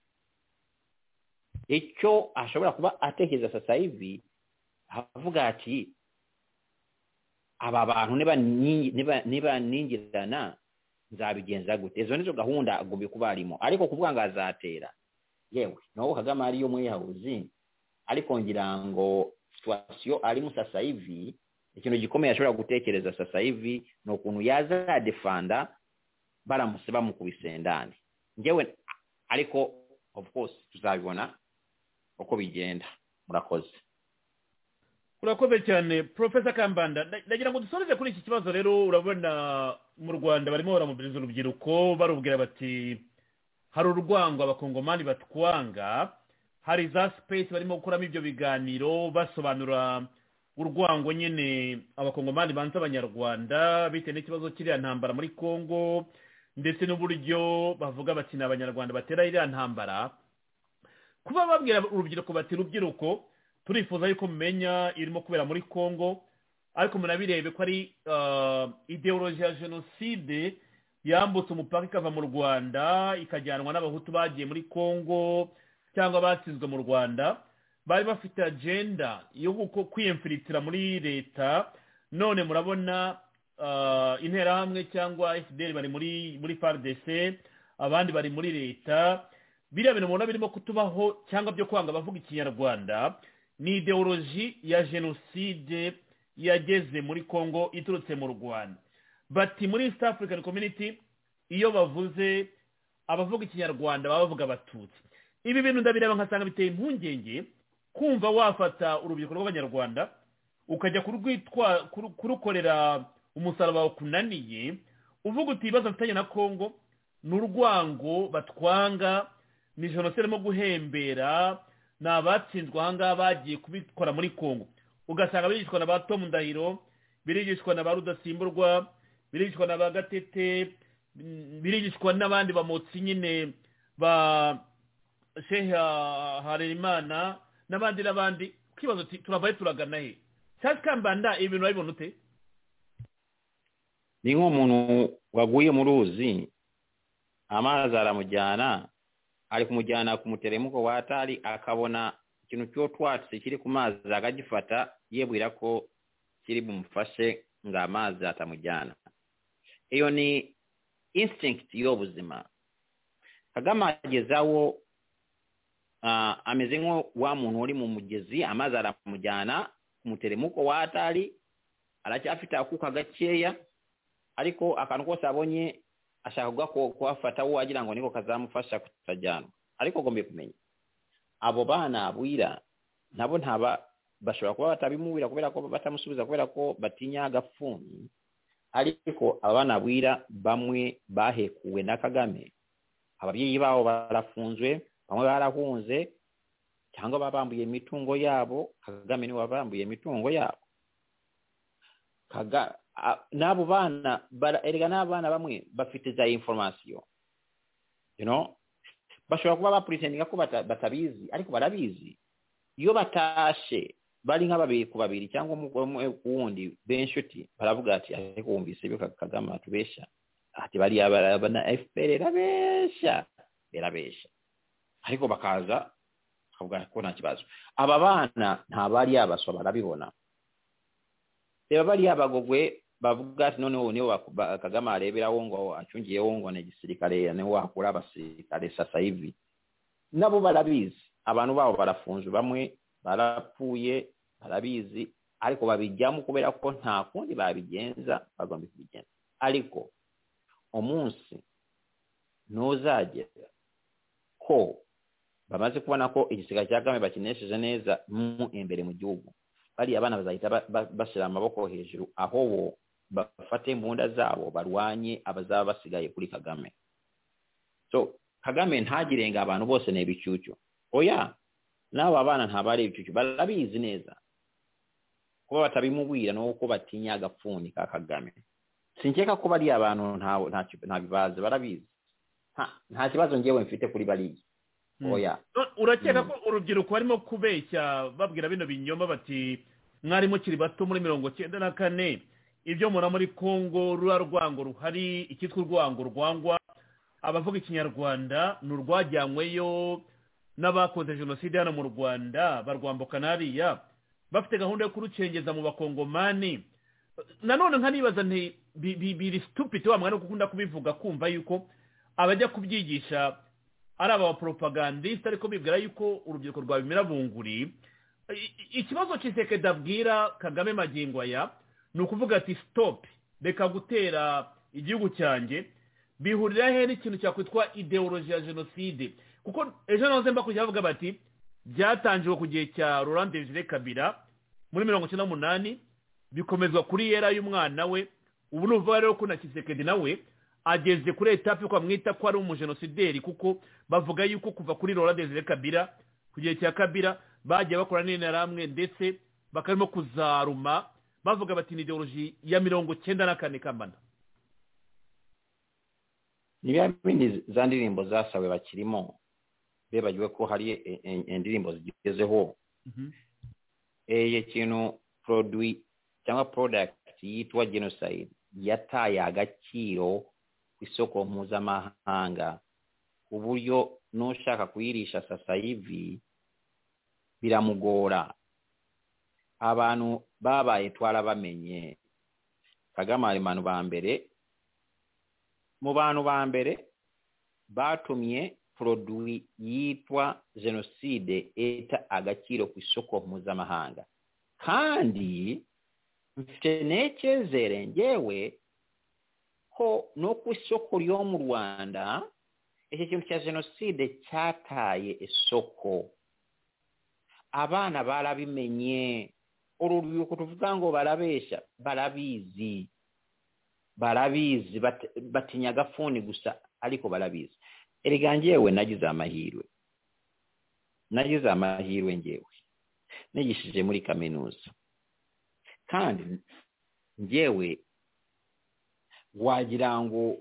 icyo ashobora kuba atekereza sasa hivi avuga ati aba bantu niba niba niba ningirana nzabigenza gute. Ezo nizo gahunda agomba kuba arimo, ariko kuvuga ngo azatera yewe no Kagame ariyo mwiyahuzi, ariko ngira ngo situation ari mu sasa hivi ikintu gikomeye ashobora gutekereza sasa hivi no kuntu yaza defanda baramuseba mu kubisendane ngewe, ariko of course tuzabibona uko bigenda. Murakoze. Urakoze cyane Professor Kambanda. Ndagira ngo dusoreze kuri iki kibazo rero. Urabona mu Rwanda barimo baramubiriza urubyiruko barubwira bati hari urwango abakongomani batwanga, hari za space barimo gukuramo ibyo biganiro basobanura urwango nyine abakongomani banza abanyarwanda bitewe n'ikibazo kiriya ntambara muri Kongo, ndetse n'uburyo bavuga bati ni abanyarwanda batera iriya ntambara. Kuba babwira urubyiruko bati rubyiruko turifuza yuko mumenya irimo kubera muri Kongo, ariko munabirebe ko ari uh, ideology ya genocide yambutse umupaka ikava mu Rwanda ikajyanwa n'abahutu bagiye muri Kongo cyangwa batizwe mu Rwanda, bari bafite agenda yo kwiyemfiritira muri leta. None murabona uh, interahamwe cyangwa F D L bari muri muri F A R D C, abandi bari muri leta. Biriya bintu mubona birimo kutubaho cyangwa byo kwanga bavuga ikinyarwanda ni ideology ya genocide yageze muri Kongo iturutse mu Rwanda. Bati muri East African Community iyo bavuze abavuga ikinyarwanda baba bavuga abatutsi. Ibi bintu ndabireba nkasanga biteye impungenge kumva wafata urubyiruko rw'abanyarwanda ukajya kurwitwa kurukorera umusaraba kunaniye uvuga uti ibibazo mfitanye na Kongo n'urwango batwanga, ni genocide mo guhembera n'abatsinzwe ahangaha bagiye kubikora muri Kongo. Ugasanga birigishwa na ba Tom Ndahiro, birigishwa na ba Rudasimburwa, birigishwa na ba Gatete, birigishwa n'abandi bamotsi nyine ba Sheikh Harerimana n'abandi n'abandi. Kibazo turavaye turagana he? Cyangwa Kambanda ibintu babibona ute? Ni nk'umuntu waguye mu ruzi amazi aramujyana, ari kumujyana ku muteremuko watari akabona ikintu cyo twatse kiri ku mazi agagifata yebwira ko kiri bumufashe nga amazi atamujyana. Iyo ni instinct y'ubuzima. Kagame agezawo uh, ameze nko wa muntu uri mu mugezi amazi aramujyana ku muteremuko watari, aracyafite akuka gakeya, ariko akantu kose abonye ashaka ko kwafata wo agira ngo niko kazamufasha kutajyana. Ariko gombe kumenya abo bana abwira nabo ntaba bashobora kuba batabimubwira kubera ko batamusubiza kubera ko batinya agafuni, ariko abana abwira bamwe bahekuwe na Kagame. Ababyeyi babo barafunzwe, bamwe barahunze cyangwa babambuye imitungo yabo. Kagame ni wabambuye imitungo yabo. Kaga nabo bana erega n'abana bamwe bafite za information, you know, bashobora kuba bapretendinga ko batabizi ariko barabizi. Iyo batashe bari nk'ababiri ku babiri cyangwa umwe kuwundi benshuti baravuga ati ariko wumvise byo Kagame atubesha, ati bari abana F P R rabesha berabesha, ariko bakaza akavuga ko nta kibazo. Aba bana nta bari yabaswa barabibona. Eba bari abagogwe bavuga ati none ubu niyo Kagame areberaho ngo acungiyeho ngo ne gisirikare ne wakura abasirikare sasa hivi. Nabo barabizi, abantu babo barafunzwe, bamwe barapfuye barabizi, ariko babijyamo kubera ko nta kundi babigenza bagomba kubigenza. Ariko umunsi nozagera ko bamaze kubona ko igisirikare cya Kagame bakinesheje neza mu imbere mu gihugu, bari abana bazahita bashyira amaboko hejuru aho bo bafate imbunda zabo barwanye abazaba basigaye kuri Kagame. So Kagame ntagirenga abantu bose ne bicyucyo. Oya, nabo abana ntabari ibicyucyo, barabizi neza kuba batabimubwira no ko batinya agapfuni ka Kagame. sinkeka ko bari abantu nta nta bibazo barabizi nta kibazo ngewe mfite kuri bari oya urakeka ko urubyiruko barimo kubeshya babwira bino binyoma bati mwari mukiri bato muri mirongo cyenda na kane ibyo mura muri Kongo rura rwango ruhari ikitwa urwango rwangwa abavuga ikinyarwanda n'urwajyanyweyo n'abakoze jenoside hano mu Rwanda barwambuka nariya bafite gahunda yo kurucengeza mu bakongomani nanone nkanibaza nti biri stupid wa mwana ukunda kubivuga kumva yuko abajya kubyigisha ari aba propagandiste ariko bibwira yuko urubyiruko rwabimira bunguri ikibazo cyiseke dabwira Kagame magingo aya ni ukuvuga ati stop reka gutera igihugu cyanjye bihurira he n'ikintu cyakwitwa ideology ya jenoside kuko ejo nahoze mba kujya bavuga bati byatangiwe ku gihe cya Laurent Desire Kabila muri mirongo icyenda n'umunani bikomezwa kuri yera y'umwana we ubu nuvuga rero ko na Kisekedi nawe ageze kuri etape ko amwita ko ari umujenosideri kuko bavuga yuko kuva kuri Laurent Desire Kabila ku gihe cya Kabila bagiye bakora n'interahamwe ndetse bakarimo kuzaruma bavuga bati ni ideology ya mirongo cyenda na kane Kambanda niba bindi za ndirimbo zasawe bakirimo bebagiwe ko hari indirimbo zigezeho eh kintu produit cyangwa product yitwa genocide yataye agaciro ku isoko mpuzamahanga uburyo nushaka kuyirisha sasa hivi biramugora abantu babaye twarabamenye Kagame ari manu ba mbere mu bantu ba mbere batumye produit yitwa genocide eta agaciro ku isoko mpuzamahanga kandi mfite nekezere ngewe ko no ku isoko ryo mu Rwanda iki kintu cya genocide cyataye isoko abana barabimenye urubyiruko tuvuga ngo barabesha barabizi barabizi batinya gafuni gusa ariko barabizi erega ngewe nagize amahirwe nagize amahirwe ngewe nigishije muri kaminuza kandi ngewe wagira ngo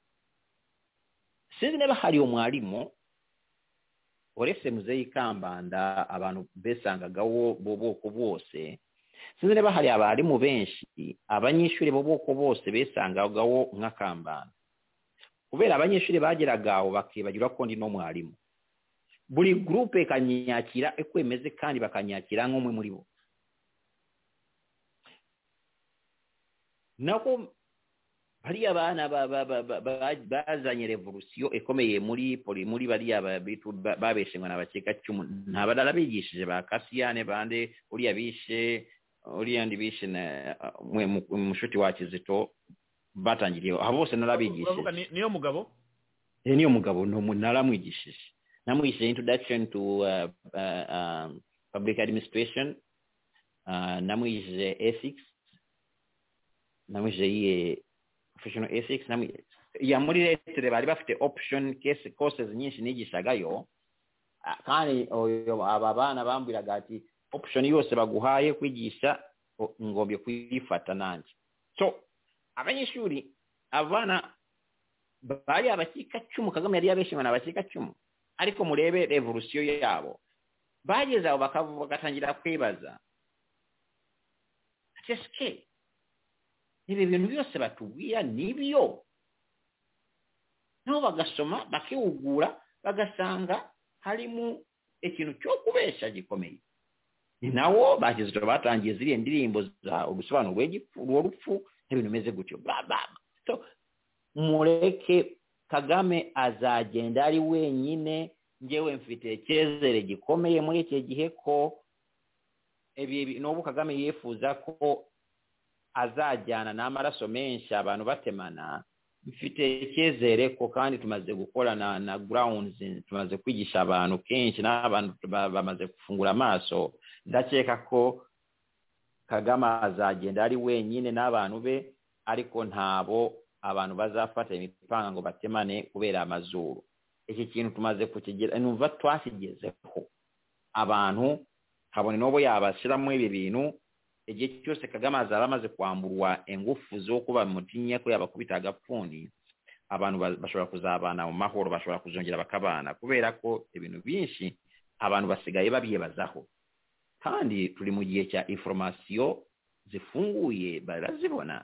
sinzi niba hari umwarimu uretse muzeyi Kambanda abantu besangagaho boboko bose sinzi niba hari abarimu benshi abanyeshuri boboko bose besangagaho nka Kambanda kubera abanyeshuri bageragaho bakibagira ko ndi no mwarimu buri groupe kanyakira ekwemeze kandi bakanyakira nk'umwe muri bo nako hari abana bazanye revolution ekomeye muri poli muri bari ababitu babeshengwa nabakeka cyumu ntabadala bigishije ba Kasiyane bande uri yabishe uri yandi bishe na mushuti wa Kizito batangiriye abo bose narabigishije niyo mugabo eh niyo mugabo no naramwigishije namwigishije introduction to uh, uh, um, public administration uh, namwigishije ethics namwigishije professional ethics namwe ya muri leta bari bafite option case courses nyinshi nigishagayo kandi aba bana bambwiraga ati option yose baguhaye kwigisha ngombye kuyifata nanjye so abanyeshuri abana bari abakika cyumu Kagame yari yabeshimwe n'abakika cyumu ariko murebe revolution yabo bageze aho bakavuga gatangira kwibaza ateske ibi bintu byose batubwira nibyo no bagasoma bakiugura bagasanga harimo ikintu cyo kubesha gikomeye ni nawo bagizwe batangiye ziriye ndirimbo za ubusobanuro bw'urupfu n'ibintu meze gutyo bla bla so mureke Kagame azagenda ari wenyine ngewe mfite cyezere gikomeye muri iki gihe ko ebi no Kagame yifuza ko azajyana n'amaraso menshi abantu batemana mfite cyezere ko kandi tumaze gukorana na grounds tumaze kwigisha abantu kenshi n'abantu bamaze gufungura amaso ndakeka ko Kagame azagenda ari wenyine n'abantu be ariko ntabo abantu bazafata imipanga ngo batemane kubera amazuru iki kintu tumaze kukigera numva twasigezeho abantu kabone nobo yabashiramo ibi bintu igihe cyose Kagame azaba amaze kwamburwa engufu zo kuba mutinye ko yabakubita agapfundi abantu bashobora kuzabana mu mahoro bashobora kuzongera bakabana kubera ko ibintu byinshi abantu basigaye babyebazaho kandi turi mu gihe cya information zifunguye barazibona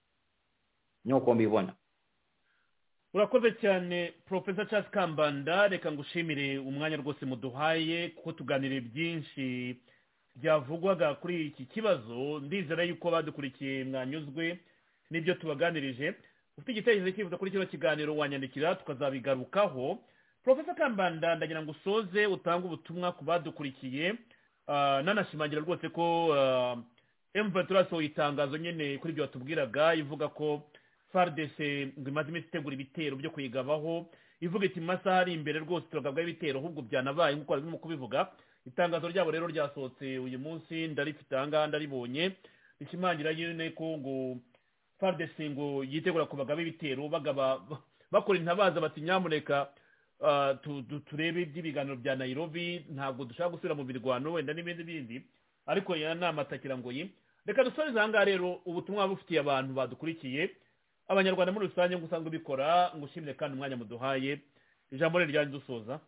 nuko mbibona. urakoze cyane Professor Charles Kambanda, reka ngushimire umwanya rwose muduhaye kuko tuganire byinshi byavugwaga kuri iki kibazo. Ndizera yuko badukurikiye mwanyuzwe n'ibyo tubaganirije. Ufite igitekerezo cyifuza kuri kino kiganiro wanyandikira tukazabigarukaho. Professor Kambanda, ndagira ngo usoze utange ubutumwa ku badukurikiye, uh, nanashimangira rwose ko uh, M vingt-trois yasohoye itangazo nyine kuri ibyo watubwiraga ivuga ko F A R D C ngo imaze iminsi itegura ibitero byo kuyigabaho, ivuga iti mu masaha ari imbere rwose turagabwa ibitero ahubwo byanabaye nk'uko barimo kubivuga. Itangazo ryabo rero ryasohotse uyu munsi ndarifite ahangaha ndaribonye, rishimangira nyine ko ngo F A R D C ngo yitegura kubagaba ibitero bagaba bakora intabaza bati nyamuneka uh, tu, tu, turebe iby'ibiganiro bya Nairobi, ntabwo dushaka gusubira mu birwano wenda n'ibindi bindi, ariko ya nama atakira ngo yi. Reka dusoreze ahangaha rero ubutumwa bufitiye abantu badukurikiye, abanyarwanda muri rusange ngo usanzwe bikora. Ngushimire kandi umwanya muduhaye, ijambo rero ryanyu dusoza.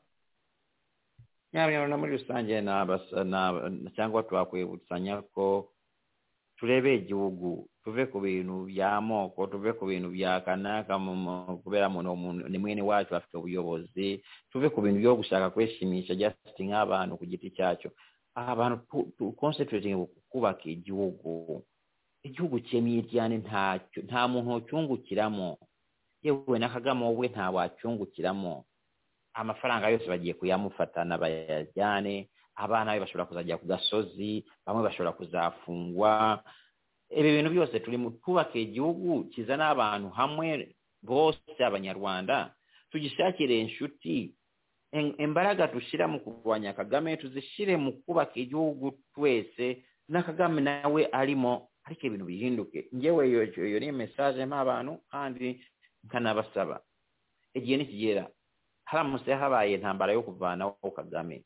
Nyabyo muri rusange na cyangwa twakwibutanya ko turebe igihugu, tuve ku bintu by'amoko, tuve ku bintu bya kanaka kubera umuntu ni mwene wacu afite ubuyobozi, tuve ku bintu byo gushaka kweshimisha just nk'abantu ku giti cyacu. Abantu tu concentrating kubaka igihugu, igihugu cyemye cyane nta nta muntu cyungukiramo, yewe na Kagame wowe nta wacyungukiramo. Amafaranga yose bagiye kuyamufatana bayajyane, abana be bashobora kuzajya ku gasozi, bamwe bashobora kuzafungwa. Ibi bintu byose turi mu kubaka igihugu kizana abantu hamwe bose abanyarwanda, tugishakire inshuti. Imbaraga dushira mu kurwanya Kagame tuzishire mu kubaka igihugu twese, na Kagame nawe arimo, ariko ibintu bihinduke. Ngewe yo yo ni message m'abantu kandi nkanabasaba igihe nikigera haramutse habaye intambara yo kuvana ko Kagame,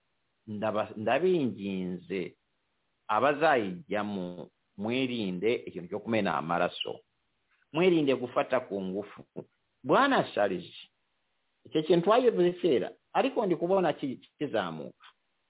ndabinginze abazayijyamo mwirinde ikintu cyo kumena amaraso, mwirinde gufata ku ngufu. Bwana Shariji icyo kintu twayivuze kera ariko ndi kubona kizamuka.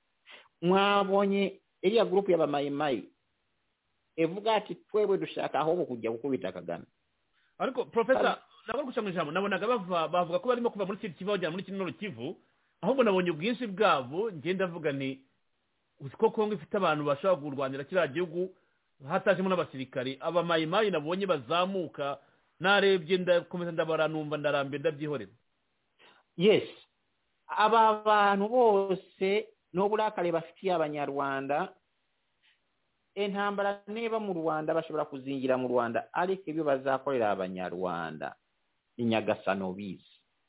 Mwabonye iriya group y'abamayimayi evuga ati twebwe dushaka aho kujya gukubita Kagame. Ariko Professor nabo guca mu ijambo nabonaga bava bavuga ko barimo kuva muri iki kivu bajya muri kino Kivu, ahubwo nabonye ubwinshi bwabo ngenda avuga ni uko Kongo ifite abantu bashaka kurwanira kiriya gihugu hatajemo n'abasirikari. Abamayimayi nabonye bazamuka, narebye ndakomeza ndabaranumva ndarambe ndabyihorera. Yes, aba bantu bose n'oburakale bafitiye abanyarwanda, intambara niba mu Rwanda bashobora kuzingira mu Rwanda, ariko ibyo bazakorera abanyarwanda inyagasano bizi.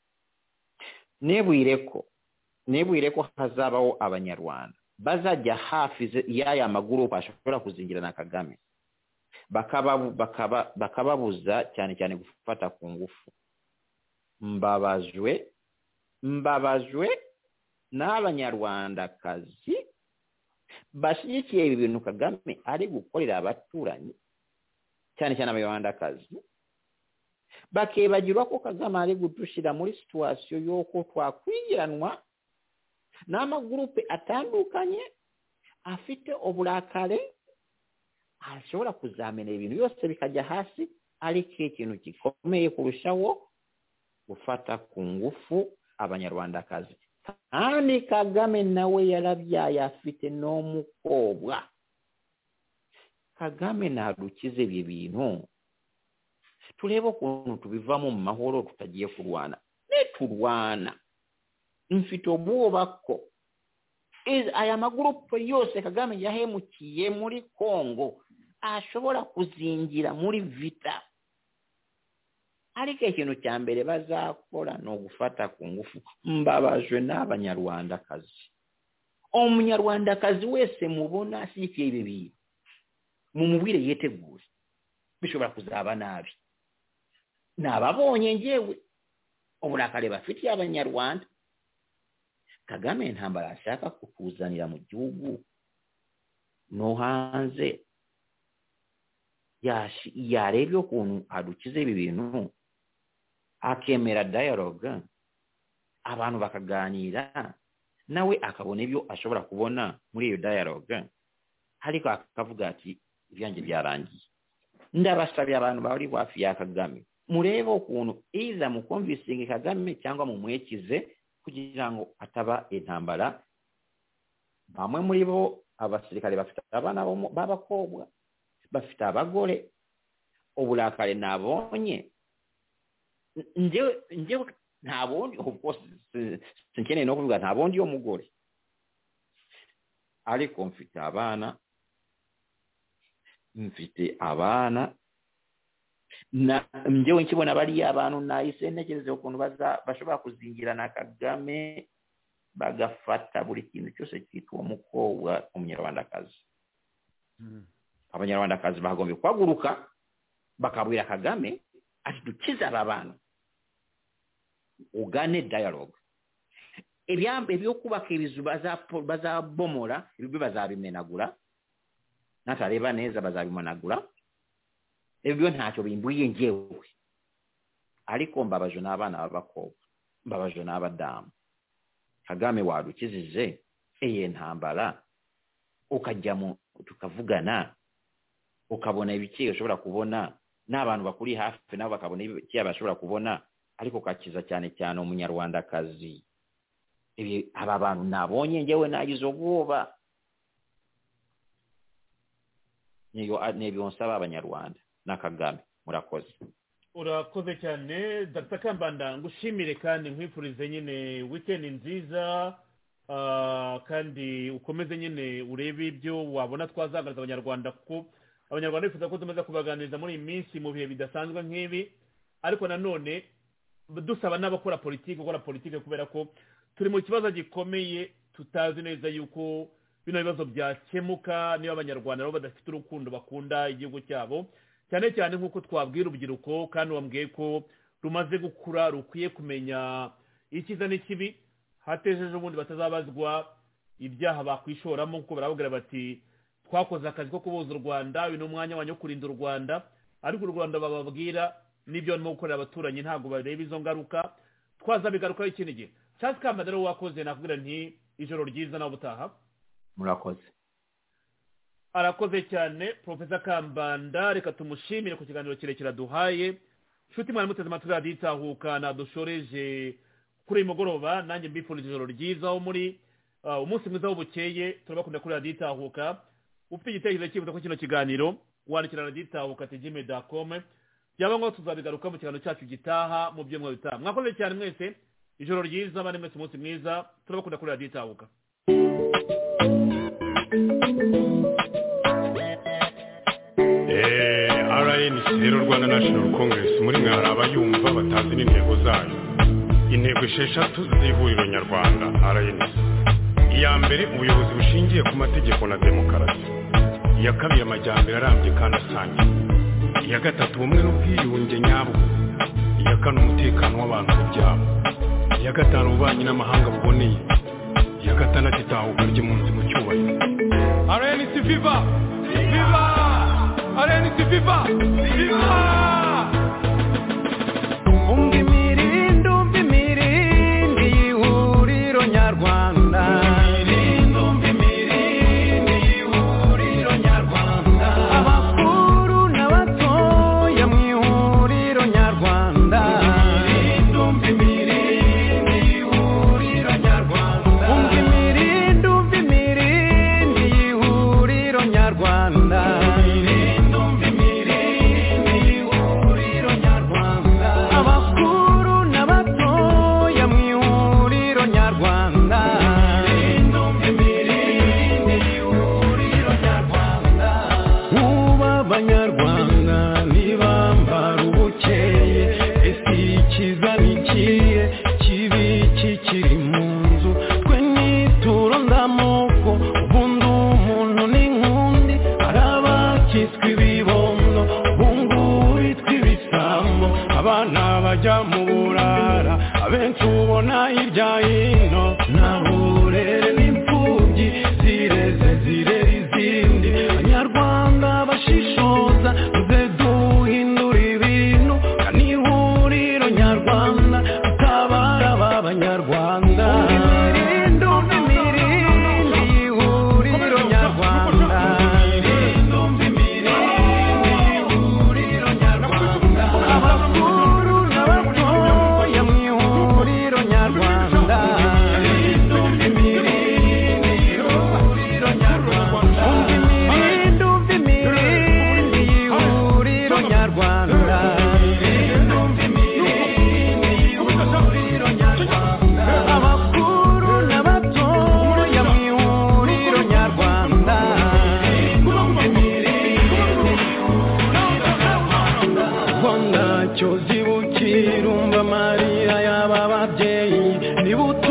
Nebwireko nebwireko hazabaho abanyarwanda bazajya hafi y'aya maguru bashobora kuzingira na Kagame, bakaba bakaba bakababuza cyane cyane gufata ku ngufu. Mbabajwe mbabajwe n'abanyarwanda kazi bashyigikiye ibi bintu Kagame ari gukorera abaturanyi, cyane cyane abanyarwanda kazi, bakebagirwa ko Kagame ari gutushira muri situation yoko twakwigiranwa n'amagurupe atandukanye afite oburakare, ashobora kuzamena ibintu byose bikajya hasi. Ariko ikintu gikomeye kurushaho gufata ku ngufu abanyarwanda kazi. Kandi Kagame nawe yarabyaye afite no mukobwa. Kagame nadukize ibi bintu, turebe ukuntu tubivamo mu mahoro tutagiye kurwana. Neturwana mfite ubwoba ko aya magurupe yose Kagame yahemukiye muri Kongo ashobora kuzingira muri vita. Ariko ikintu cya mbere bazakora no gufata ku ngufu. Mbabajwe n'abanyarwanda kazi. Umunyarwanda kazi wese mubona asikiye ibi bintu, mumubwire yetegure, bishobora kuzaba nabi. Nababonye ngewe uburakare bafitiye abanyarwanda. Kagame ntambara ashaka kukuzanira mu gihugu no hanze yarebye ukuntu adukiza ibi bintu akemera dialogue abantu bakaganira nawe akabona ibyo ashobora kubona muri iyo dialogue ariko akavuga ati ibyanjye byarangiye. Ndabasabye abantu bari hafi ya Kagame murebe ukuntu iza mu convincing Kagame cyangwa mu mwekize kugira ngo ataba intambara. Bamwe muri bo abasirikare bafite abana b'abakobwa, bafite abagore, uburakare nabonye njyewe njyewe ntabondi of course sinkeneye no kuvuga ntabondi yo mugore, ariko mfite abana mfite abana na njyewe nkibona bari abantu nahise ntekereza ukuntu baza bashobora kuzingira na Kagame bagafata buri kintu cyose cyitwa umukobwa umunyarwandakazi. Mm. Abanyarwandakazi bagomba kwaguruka bakabwira Kagame ati dukiza aba bantu ugane dialogue. Ebyambe byo kubaka ibizu bazabomora ibyo bazabimenagura natareba neza bazabimenagura ebyo ntacyo bimbuye ngewe, ariko mbabaje n'abana b'abakobwa mbabaje n'abadamu. Kagame wadukizije eye ntambara ukajya mu tukavugana ukabona ibiki ushobora kubona n'abantu bakuri hafi nabo bakabona ibiki bashobora kubona, ariko kakiza cyane cyane umunyarwandakazi. Ibi aba bantu nabonye ngewe nagize ubwoba. Niyo nebyo nsaba abanyarwanda na Kagame. Murakoze. Urakoze cyane Doctor Kambanda, ngushimire kandi nkwifurize nyine weekend nziza, uh, kandi ukomeze nyine urebe ibyo wabona twazagaragaza abanyarwanda ko abanyarwanda bifuza ko tumaze kubaganiriza muri iminsi mu bihe bidasanzwe nk'ibi, ariko nanone dusaba n'abakora politiki gukora politiki kubera ko turi mu kibazo gikomeye tutazi neza yuko bino bibazo byakemuka niba abanyarwanda nabo badafite urukundo bakunda igihugu cyabo, cyane cyane nk'uko twabwira urubyiruko kandi wambwiye ko rumaze gukura rukwiye kumenya icyiza n'ikibi, hatejeje ubundi batazabazwa ibyaha bakwishoramo kuko barababwira bati twakoze akazi ko kuboza u Rwanda, uyu ni umwanya wanyu wo kurinda u Rwanda, ariko u Rwanda bababwira n'ibyo barimo gukorera abaturanyi ntabwo bareba izo ngaruka. Twazabigarukaho ikindi gihe. Charles Kambanda rero wakoze, nakubwira nti ijoro ryiza nawe ubutaha. Murakoze. Arakoze cyane Professor Kambanda, reka tumushimire ku kiganiro kirekire duhaye. Nshuti mwari muteze amatwi radiyo Itahuka nadushoreje kuri uyu mugoroba, nanjye mbifurije ijoro ryiza wo muri uh, umunsi mwiza w'ubukeye. Turabakunda kuri radiyo Itahuka. Ufite igitekerezo cyifuza ko kino kiganiro wandikira radiyo Itahuka ati gmail dot com, byaba ngo tuzabigaruka mu kiganiro cyacu gitaha mu byumweru bitaha. Mwakoze cyane mwese, ijoro ryiza bane mwese, umunsi mwiza. Turabakunda kuri radiyo Itahuka. Eh, R N C rero Rwanda National Congress muri mwe hari abayumva batazi n'intego zayo. Intego esheshatu z'ihuriro nyarwanda R N C. Iya mbere ubuyobozi bushingiye ku mategeko na demokarasi. Iya kabiri amajyambere arambye kandi asangiye. Iya gatatu ubumwe n'ubwiyunge nyabwo. Iya kane umutekano w'abantu n'ibyabo. Iya gatanu ububanyi n'amahanga buboneye. Iya gatandatu itahuka ry'impunzi mu cyubahiro. R N C viva! Viva! R N C viva! Viva! Umva imirindi, umva imirindi y'ihuriro nyarwanda. Imirindi, umva imirindi y'ihuriro nyarwanda. Abakuru n'abatoya mu ihuriro nyarwanda. Imirindi, umva imirindi y'ihuriro nyarwanda. Umva imirindi, umva imirindi y'ihuriro nyarwanda. Zireze zireze izindi abanyarwanda bashishoza nyarwanda utabara b'abanyarwanda imirindi imirindi ihuriro nyarwanda abakuru n'abatoya mu ihuriro nyarwanda Nibuta